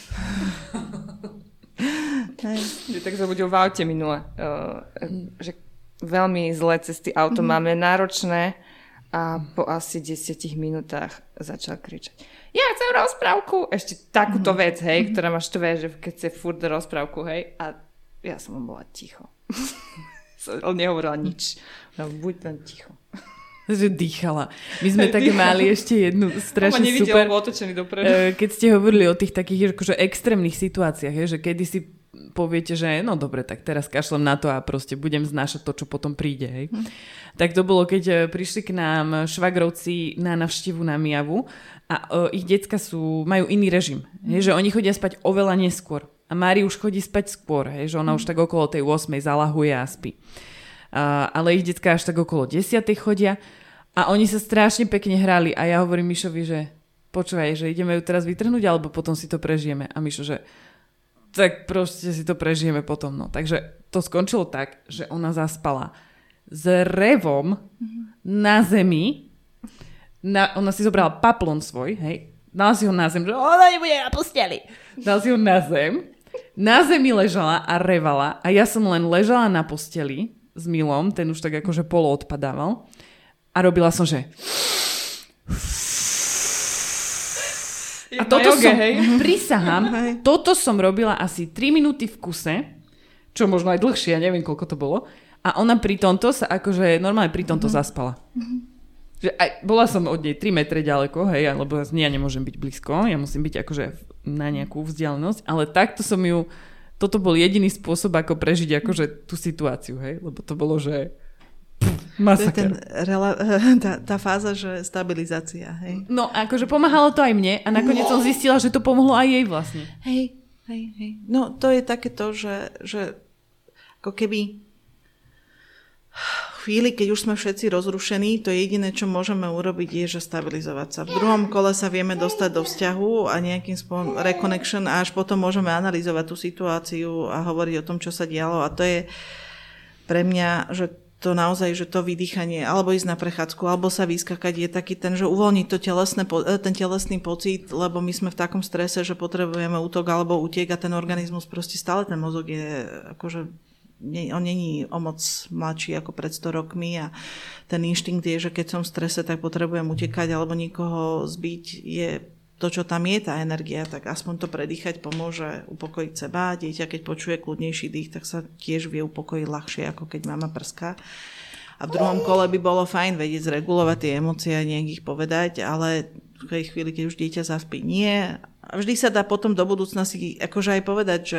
Speaker 1: Tak sa budil v aute minule, že veľmi zlé cesty auto máme, náročné a po asi 10 minútach začal kričať. Ja chcem rozprávku! Ešte takúto vec, hej, ktorá ma štve, že keď chce furt rozprávku, hej, a ja som bola ticho. On nehovorila nič. No, buď len ticho.
Speaker 2: Že dýchala. My sme tak mali ešte jednu strašne super, keď ste hovorili o tých takých akože extrémnych situáciách, že kedy si poviete, že no dobre, tak teraz kašlem na to a proste budem znášať to, čo potom príde. Hej. Tak to bolo, keď prišli k nám švagrovci na navštívu na Mijavu a ich decka majú iný režim. Hej, že oni chodia spať oveľa neskôr. A Mári už chodí spať skôr, hej, že ona už tak okolo tej 8 zalahuje a spí. Ale ich decka až tak okolo 10 chodia a oni sa strašne pekne hrali a ja hovorím Mišovi, že počúvaj, že ideme ju teraz vytrhnúť alebo potom si to prežijeme. A Mišo, že tak proste si to prežijeme potom. No. Takže to skončilo tak, že ona zaspala s revom na zemi. Ona si zobrala paplon svoj, hej, dala si ho na zem, že ona nebude na posteli. Dala si ho na zem. Na zemi ležala a revala a ja som len ležala na posteli s Milom, ten už tak akože polo odpadával a robila som, že a toto som, prisahám, toto som robila asi 3 minúty v kuse, čo možno aj dlhšie, ja neviem, koľko to bolo, a ona pri tomto sa akože normálne pri tomto zaspala. Že aj, bola som od nej 3 metre ďaleko, hej, lebo ja nemôžem byť blízko, ja musím byť akože na nejakú vzdialenosť, ale takto som ju, toto bol jediný spôsob, ako prežiť akože tú situáciu, hej, lebo to bolo, že masaker.
Speaker 4: Tá fáza, že stabilizácia, hej.
Speaker 2: No, akože pomáhalo to aj mne a nakoniec som zistila, že to pomohlo aj jej vlastne.
Speaker 4: Hej. No, to je takéto, že ako keby v chvíli, keď už sme všetci rozrušení, to jediné, čo môžeme urobiť, je, že stabilizovať sa. V druhom kole sa vieme dostať do vzťahu a nejakým spôsobom reconnection a až potom môžeme analyzovať tú situáciu a hovoriť o tom, čo sa dialo. A to je pre mňa, že to naozaj, že to vydýchanie, alebo ísť na prechádzku, alebo sa vyskakať, je taký ten, že uvoľniť to ten telesný pocit, lebo my sme v takom strese, že potrebujeme útok alebo útek a ten organizmus proste stále, ten mozog je akože on není o moc mladší ako pred 100 rokmi a ten inštinkt je, že keď som v strese, tak potrebujem utekať alebo niekoho zbiť, je to, čo tam je, tá energia, tak aspoň to predýchať pomôže upokojiť seba. Dieťa, keď počuje kľudnejší dých, tak sa tiež vie upokojiť ľahšie, ako keď mama prská. A v druhom kole by bolo fajn vedieť zregulovať tie emócie a nejak ich povedať, ale v tej chvíli, keď už dieťa zaspí, nie. A vždy sa dá potom do budúcna si akože aj povedať, že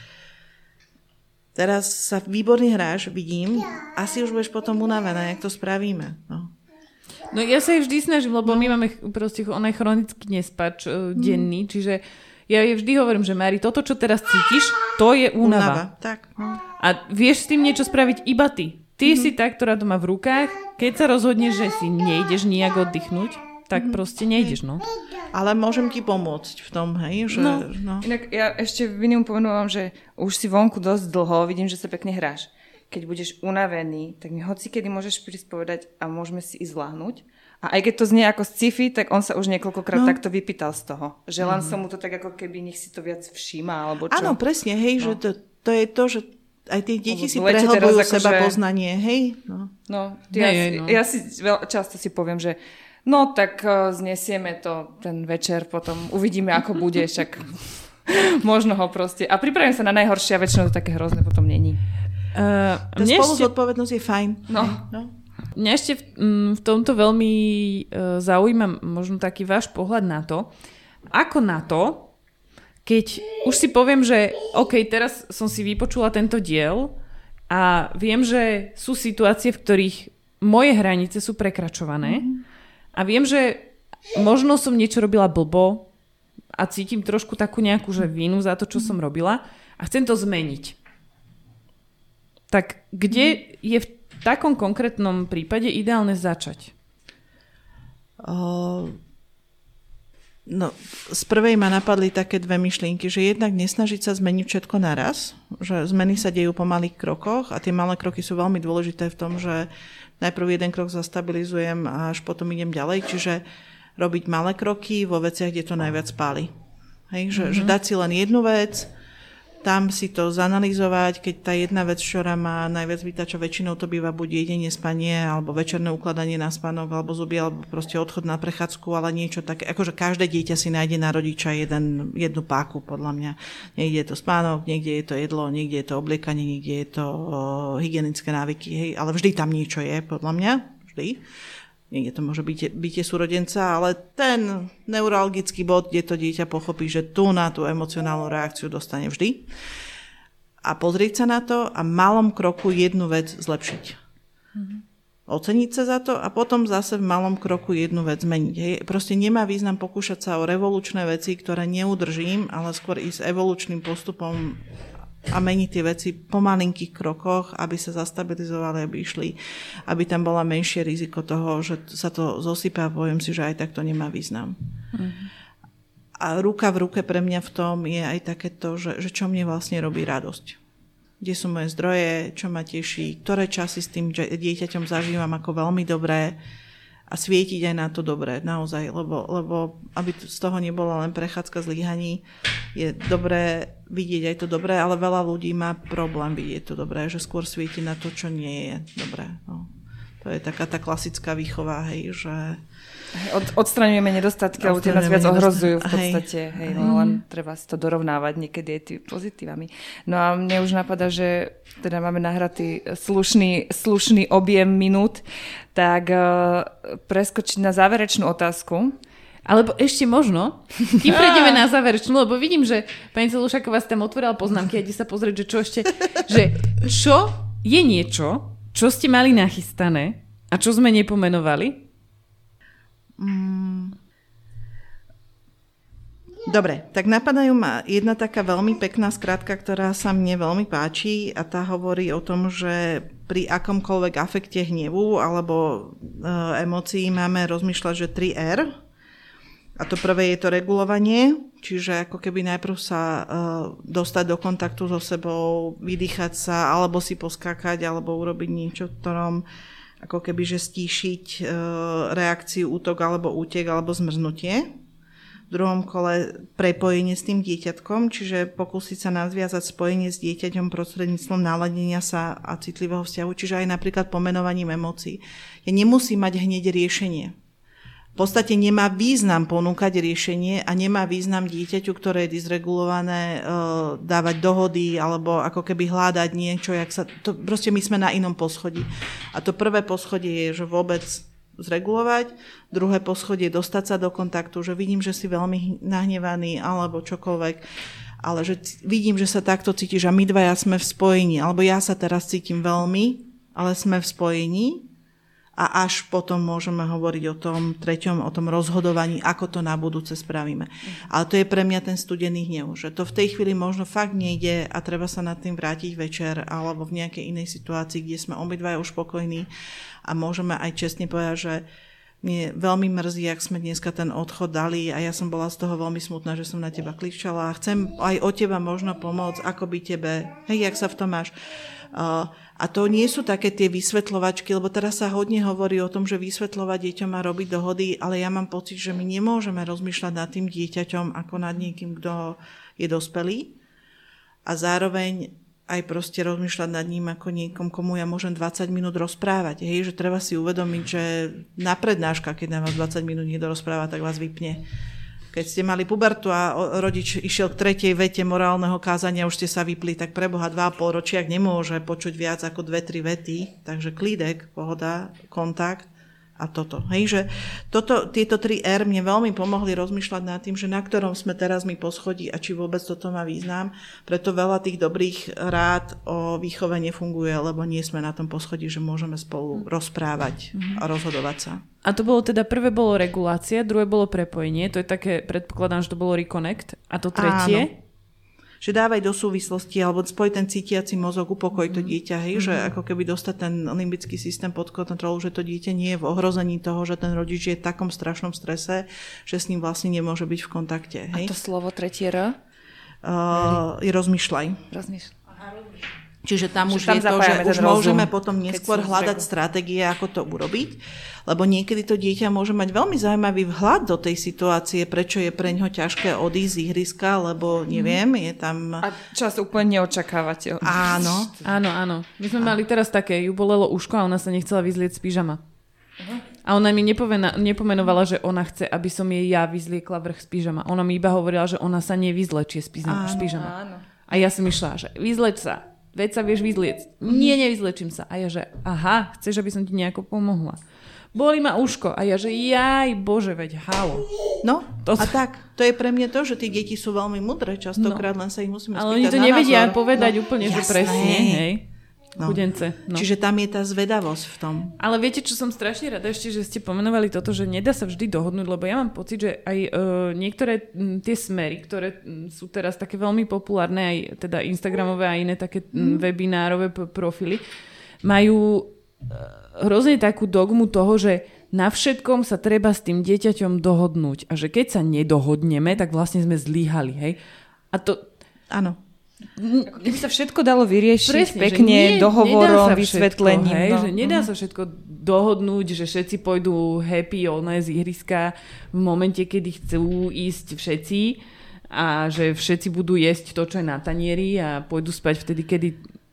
Speaker 4: teraz sa výborne hráš, vidím, asi už budeš potom unavená, jak to spravíme.
Speaker 2: No ja sa jej vždy snažím, lebo my máme proste, ona je chronický nespač denný, čiže ja jej vždy hovorím, že Mári, toto, čo teraz cítiš, to je únava.
Speaker 4: Tak.
Speaker 2: A vieš s tým niečo spraviť iba ty. Ty si tá, ktorá to má v rukách, keď sa rozhodneš, že si nejdeš nijak oddychnúť, tak proste nejdeš, no.
Speaker 4: Ale môžem ti pomôcť v tom, hej? Že, no.
Speaker 1: Inak ja ešte minimum pomenúvam, že už si vonku dosť dlho, vidím, že sa pekne hráš. Keď budeš unavený, tak mi hocikedy môžeš prísť povedať a môžeme si ísť ľahnuť. A aj keď to znie ako sci-fi, tak on sa už niekoľkokrát takto vypýtal z toho. Že len som mu to tak ako keby nech si to viac všíma, alebo čo.
Speaker 4: Áno, presne, hej, že to je to, že aj tie deti si prehlbujú seba poznanie, hej?
Speaker 1: Ja si často si poviem, že no tak znesieme to ten večer, potom uvidíme, ako bude, však možno ho proste. A pripravím sa na najhoršie a väčšinou to také hrozné potom není.
Speaker 4: Spolu zodpovednosť je fajn.
Speaker 1: No.
Speaker 2: Mňa ešte v tomto veľmi zaujíma možno taký váš pohľad na to, ako na to, keď už si poviem, že OK, teraz som si vypočula tento diel a viem, že sú situácie, v ktorých moje hranice sú prekračované a viem, že možno som niečo robila blbo a cítim trošku takú nejakú že vinu za to, čo som robila a chcem to zmeniť. Tak kde je v takom konkrétnom prípade ideálne začať?
Speaker 4: Z prvej ma napadli také dve myšlienky, že jednak nesnažiť sa zmeniť všetko naraz, že zmeny sa dejú po malých krokoch a tie malé kroky sú veľmi dôležité v tom, že najprv jeden krok zastabilizujem a až potom idem ďalej, čiže robiť malé kroky vo veciach, kde to najviac páli. Hej, že dať si len jednu vec, tam si to zanalizovať, keď tá jedna vec, ktorá má najviac vytača, väčšinou to býva buď jedenie, spanie, alebo večerné ukladanie na spánok, alebo zuby, alebo proste odchod na prechádzku, ale niečo také, akože každé dieťa si nájde na rodiča jednu páku, podľa mňa. Niekde je to spánok, niekde je to jedlo, niekde je to obliekanie, niekde je to hygienické návyky, hej, ale vždy tam niečo je, podľa mňa, vždy. Niekde to môže byť súrodenca, ale ten neuralgický bod, kde to dieťa pochopí, že tu na tú emocionálnu reakciu dostane vždy. A pozrieť sa na to a v malom kroku jednu vec zlepšiť. Oceniť sa za to a potom zase v malom kroku jednu vec zmeniť. Hej. Proste nemá význam pokúšať sa o revolučné veci, ktoré neudržím, ale skôr ísť evolučným postupom a meniť tie veci po malinkých krokoch, aby sa zastabilizovali, aby išli, aby tam bola menšie riziko toho, že sa to zosypá a poviem si, že aj tak to nemá význam. A ruka v ruke pre mňa v tom je aj takéto, že čo mne vlastne robí radosť. Kde sú moje zdroje, čo ma teší, ktoré časy s tým dieťaťom zažívam ako veľmi dobré a svietiť aj na to dobré, naozaj, lebo aby z toho nebola len prechádzka zlyhaní, je dobré vidieť aj to dobré, ale veľa ľudí má problém vidieť to dobré, že skôr svieti na to, čo nie je dobré. No. To je taká tá klasická výchova, hej, že
Speaker 1: odstraňujeme nedostatky, alebo tie nás viac ohrozujú v podstate. Hej, no, len treba si to dorovnávať niekedy aj tým pozitívami. No a mne už napadá, že teda máme nahratý slušný objem minút, tak preskočiť na záverečnú otázku.
Speaker 2: Alebo ešte možno, kým prejdeme na záverečnú, lebo vidím, že pani Celušaková ste tam otvorila poznámky a ide sa pozrieť, že čo ešte, že čo je niečo, čo ste mali nachystané a čo sme nepomenovali?
Speaker 4: Dobre, tak napadajú ma jedna taká veľmi pekná skratka, ktorá sa mne veľmi páči a tá hovorí o tom, že pri akomkoľvek afekte hnevu alebo emócií máme rozmýšľať, že 3R. A to prvé je to regulovanie, čiže ako keby najprv sa dostať do kontaktu so sebou, vydýchať sa, alebo si poskákať, alebo urobiť niečo, v ktorom ako keby, že stíšiť reakciu, útok, alebo útek, alebo zmrznutie. V druhom kole prepojenie s tým dieťatkom, čiže pokúsiť sa nadviazať spojenie s dieťaťom prostredníctvom naladenia sa a citlivého vzťahu, čiže aj napríklad pomenovaním emócií. Ja nemusím mať hneď riešenie. V podstate nemá význam ponúkať riešenie a nemá význam dieťaťu, ktoré je dysregulované, dávať dohody alebo ako keby hľadať niečo, proste my sme na inom poschodí. A to prvé poschodie je, že vôbec zregulovať, druhé poschodie je dostať sa do kontaktu, že vidím, že si veľmi nahnevaný alebo čokoľvek, ale že vidím, že sa takto cítiš a my dvaja sme v spojení, alebo ja sa teraz cítim veľmi, ale sme v spojení. A až potom môžeme hovoriť o tom treťom, o tom rozhodovaní, ako to na budúce spravíme. Ale to je pre mňa ten studený hnev, že to v tej chvíli možno fakt nejde a treba sa nad tým vrátiť večer alebo v nejakej inej situácii, kde sme obidvaja už spokojní a môžeme aj čestne povedať, že Mne veľmi mrzí, jak sme dneska ten odchod dali a ja som bola z toho veľmi smutná, že som na teba kličala a chcem aj od teba možno pomôcť, ako by tebe, hej, jak sa v tom máš. A to nie sú také tie vysvetľovačky, lebo teraz sa hodne hovorí o tom, že vysvetľovať deťom a robiť dohody, ale ja mám pocit, že my nemôžeme rozmýšľať nad tým dieťaťom ako nad niekým, kto je dospelý a zároveň aj proste rozmýšľať nad ním ako niekom, komu ja môžem 20 minút rozprávať. Hej, že treba si uvedomiť, že na prednáška, keď na vás 20 minút niekto rozpráva, tak vás vypne. Keď ste mali pubertu a rodič išiel k 3. vete morálneho kázania, už ste sa vypli, tak preboha 2,5 ročiak nemôže počuť viac ako 2-3 vety. Takže klídek, pohoda, kontakt a toto. Hej, že tieto 3 R mne veľmi pomohli rozmýšľať nad tým, že na ktorom sme teraz my po schodí a či vôbec toto má význam. Preto veľa tých dobrých rád o výchove nefunguje, lebo nie sme na tom poschodí, že môžeme spolu rozprávať a rozhodovať sa.
Speaker 2: A to bolo teda, prvé bolo regulácia, druhé bolo prepojenie, to je také, predpokladám, že to bolo reconnect. A to tretie?
Speaker 4: Áno. Že dávaj do súvislosti, alebo spoj ten cítiaci mozog, upokoj to dieťa, hej, že ako keby dostať ten limbický systém pod kontrolu, že to dieťa nie je v ohrození toho, že ten rodič je v takom strašnom strese, že s ním vlastne nemôže byť v kontakte. Hej.
Speaker 3: A to slovo tretie R?
Speaker 4: Rozmýšľaj. Čiže tam už je to, že už môžeme potom neskôr hľadať stratégie, ako to urobiť, lebo niekedy to dieťa môže mať veľmi zaujímavý vhľad do tej situácie, prečo je preňho ťažké odísť z ihriska, lebo neviem, je tam...
Speaker 1: A čas úplne neočakávate.
Speaker 4: Áno.
Speaker 2: Áno. My sme mali teraz také, ju bolelo uško a ona sa nechcela vyzlieť z pyžama. A ona mi nepomenovala, že ona chce, aby som jej ja vyzliekla vrch z pyžama. Ona mi iba hovorila, že ona sa nevyzlečie z pyžama.
Speaker 3: Áno.
Speaker 2: A ja som išla, že vyzleč sa. Veď sa vieš vyzliecť. Nie, nevyzlečím sa. A ja, že aha, chceš, aby som ti nejako pomohla. Boli ma uško. A ja, že jaj, bože, veď halo.
Speaker 4: No, a tak, to je pre mňa to, že tí deti sú veľmi mudré, častokrát len sa ich musíme spýtať.
Speaker 2: Ale oni to nevedia povedať úplne, že presne, hej.
Speaker 4: No.
Speaker 2: Chudence. No.
Speaker 4: Čiže tam je tá zvedavosť v tom.
Speaker 2: Ale viete, čo som strašne rada ešte, že ste pomenovali toto, že nedá sa vždy dohodnúť, lebo ja mám pocit, že aj niektoré tie smery, ktoré sú teraz také veľmi populárne, aj teda Instagramové a iné také webinárové profily, majú hrozne takú dogmu toho, že na všetkom sa treba s tým dieťaťom dohodnúť a že keď sa nedohodneme, tak vlastne sme zlyhali, hej? A to...
Speaker 4: Áno.
Speaker 1: Ako keby sa všetko dalo vyriešiť pekne, dohovorom, vysvetlením.
Speaker 2: Hej, že nedá sa všetko dohodnúť, že všetci pôjdu happy z ihriska v momente, kedy chcú ísť všetci a že všetci budú jesť to, čo je na tanieri a pôjdu spať vtedy, kedy...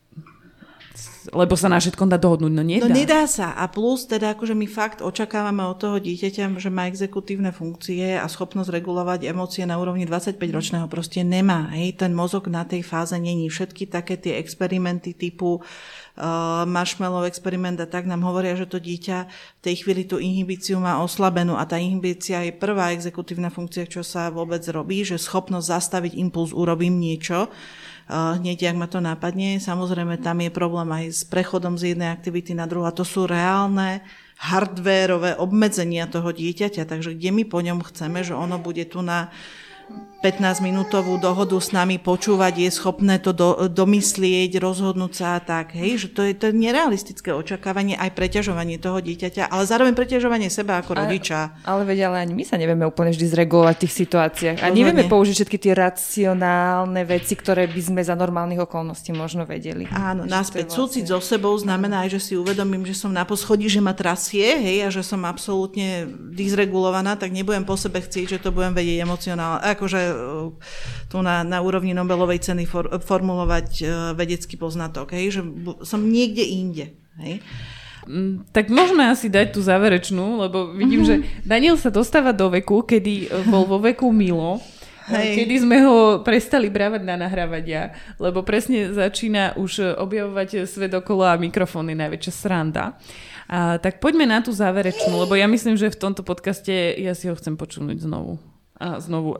Speaker 2: Lebo sa na všetkom dá dohodnúť. No nedá.
Speaker 4: No nedá sa. A plus teda akože my fakt očakávame od toho dieťaťa, že má exekutívne funkcie a schopnosť regulovať emócie na úrovni 25-ročného proste nemá. Hej, ten mozog na tej fáze není. Všetky také tie experimenty typu marshmallow experiment a tak nám hovoria, že to dieťa v tej chvíli tú inhibíciu má oslabenú a tá inhibícia je prvá exekutívna funkcia, čo sa vôbec robí, že schopnosť zastaviť impuls, urobím niečo hneď, jak ma to napadne. Samozrejme, tam je problém aj s prechodom z jednej aktivity na druhú. A to sú reálne hardwareové obmedzenia toho dieťaťa. Takže kde my po ňom chceme, že ono bude tu na 15-minútovú dohodu s nami počúvať, je schopné to domyslieť, rozhodnúť sa a tak. Hej, že to je nerealistické očakávanie, aj preťažovanie toho dieťaťa, ale zároveň preťažovanie seba ako rodiča.
Speaker 1: Ale veď, ale ani my sa nevieme úplne vždy zregulovať v tých situáciách. A nevieme použiť všetky tie racionálne veci, ktoré by sme za normálnych okolností možno vedeli.
Speaker 4: Áno, naspäť. Súcit so sebou znamená aj, že si uvedomím, že som na poschodí, že ma trasie, hej, a že som absolútne dysregulovaná, tak nebudem po sebe chcieť, že to budem vedieť emocionálne. Akože tu na úrovni Nobelovej ceny formulovať vedecký poznatok, hej, že som niekde inde. Hej.
Speaker 2: Tak môžeme asi dať tú záverečnú, lebo vidím, že Daniel sa dostáva do veku, kedy bol vo veku Milo, kedy sme ho prestali brávať na nahrávania, lebo presne začína už objavovať svet okolo a mikrofón je najväčšia sranda. Tak poďme na tú záverečnú, lebo ja myslím, že v tomto podcaste ja si ho chcem počuť znovu. A znovu.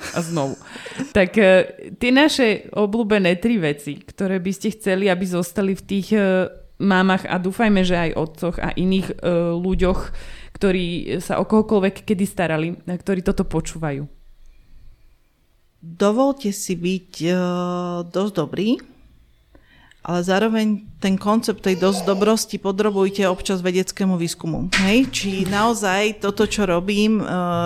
Speaker 2: Tak tie naše obľúbené 3 veci, ktoré by ste chceli, aby zostali v tých mámach a dúfajme, že aj otcoch a iných ľuďoch, ktorí sa o kohokoľvek kedy starali, a ktorí toto počúvajú.
Speaker 4: Dovolte si byť dosť dobrý, ale zároveň ten koncept tej dosť dobrosti podrobujte občas vedeckému výskumu. Hej? Či naozaj toto, čo robím,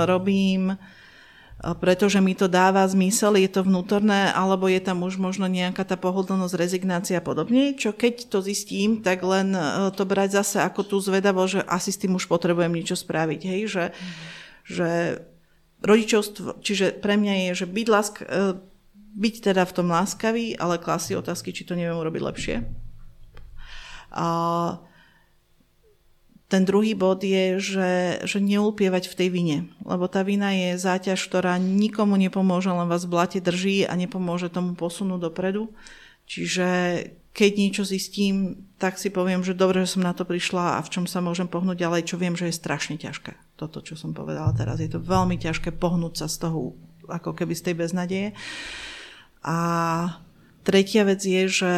Speaker 4: pretože mi to dáva zmysel, je to vnútorné, alebo je tam už možno nejaká tá pohodlnosť, rezignácia a podobne, čo keď to zistím, tak len to brať zase ako tú zvedavo, že asi s tým už potrebujem niečo spraviť. Hej? Že rodičovstvo, čiže pre mňa je, že byť teda v tom láskavý, ale klásť si otázky, či to neviem urobiť lepšie. A ten druhý bod je, že neulpievať v tej vine, lebo tá vina je záťaž, ktorá nikomu nepomôže, len vás v blate drží a nepomôže tomu posunúť dopredu. Čiže keď niečo zistím, tak si poviem, že dobre, že som na to prišla a v čom sa môžem pohnúť ďalej, čo viem, že je strašne ťažké. Toto, čo som povedala teraz, je to veľmi ťažké pohnúť sa z toho, ako keby z tej beznadeje. A tretia vec je, že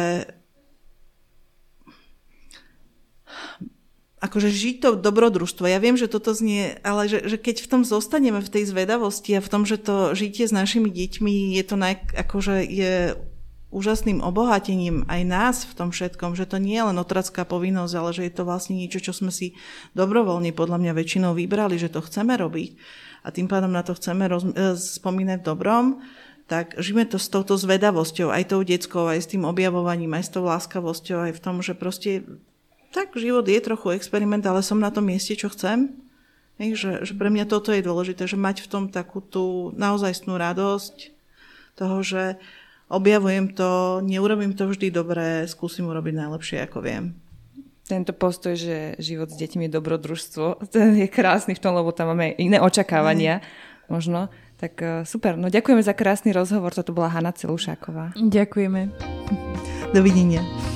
Speaker 4: akože žiť to dobrodružstvo. Ja viem, že toto znie, ale že keď v tom zostaneme, v tej zvedavosti a v tom, že to žitie s našimi deťmi je to akože je úžasným obohatením aj nás v tom všetkom, že to nie je len otrocká povinnosť, ale že je to vlastne niečo, čo sme si dobrovoľne podľa mňa väčšinou vybrali, že to chceme robiť a tým pádom na to chceme spomínať v dobrom, tak žijeme to s touto zvedavosťou, aj tou detskou, aj s tým objavovaním, aj s tou láskavosťou, aj v tom, že proste tak život je trochu experiment, ale som na tom mieste, čo chcem. Že pre mňa toto je dôležité, že mať v tom takú tú naozajstnú radosť toho, že objavujem to, neurobím to vždy dobre, skúsim urobiť najlepšie, ako viem.
Speaker 1: Tento postoj, že život s deťmi je dobrodružstvo, ten je krásny v tom, lebo tam máme iné očakávania možno. Tak super, no ďakujeme za krásny rozhovor, toto bola Hana Celušáková.
Speaker 2: Ďakujeme.
Speaker 4: Dovidenia.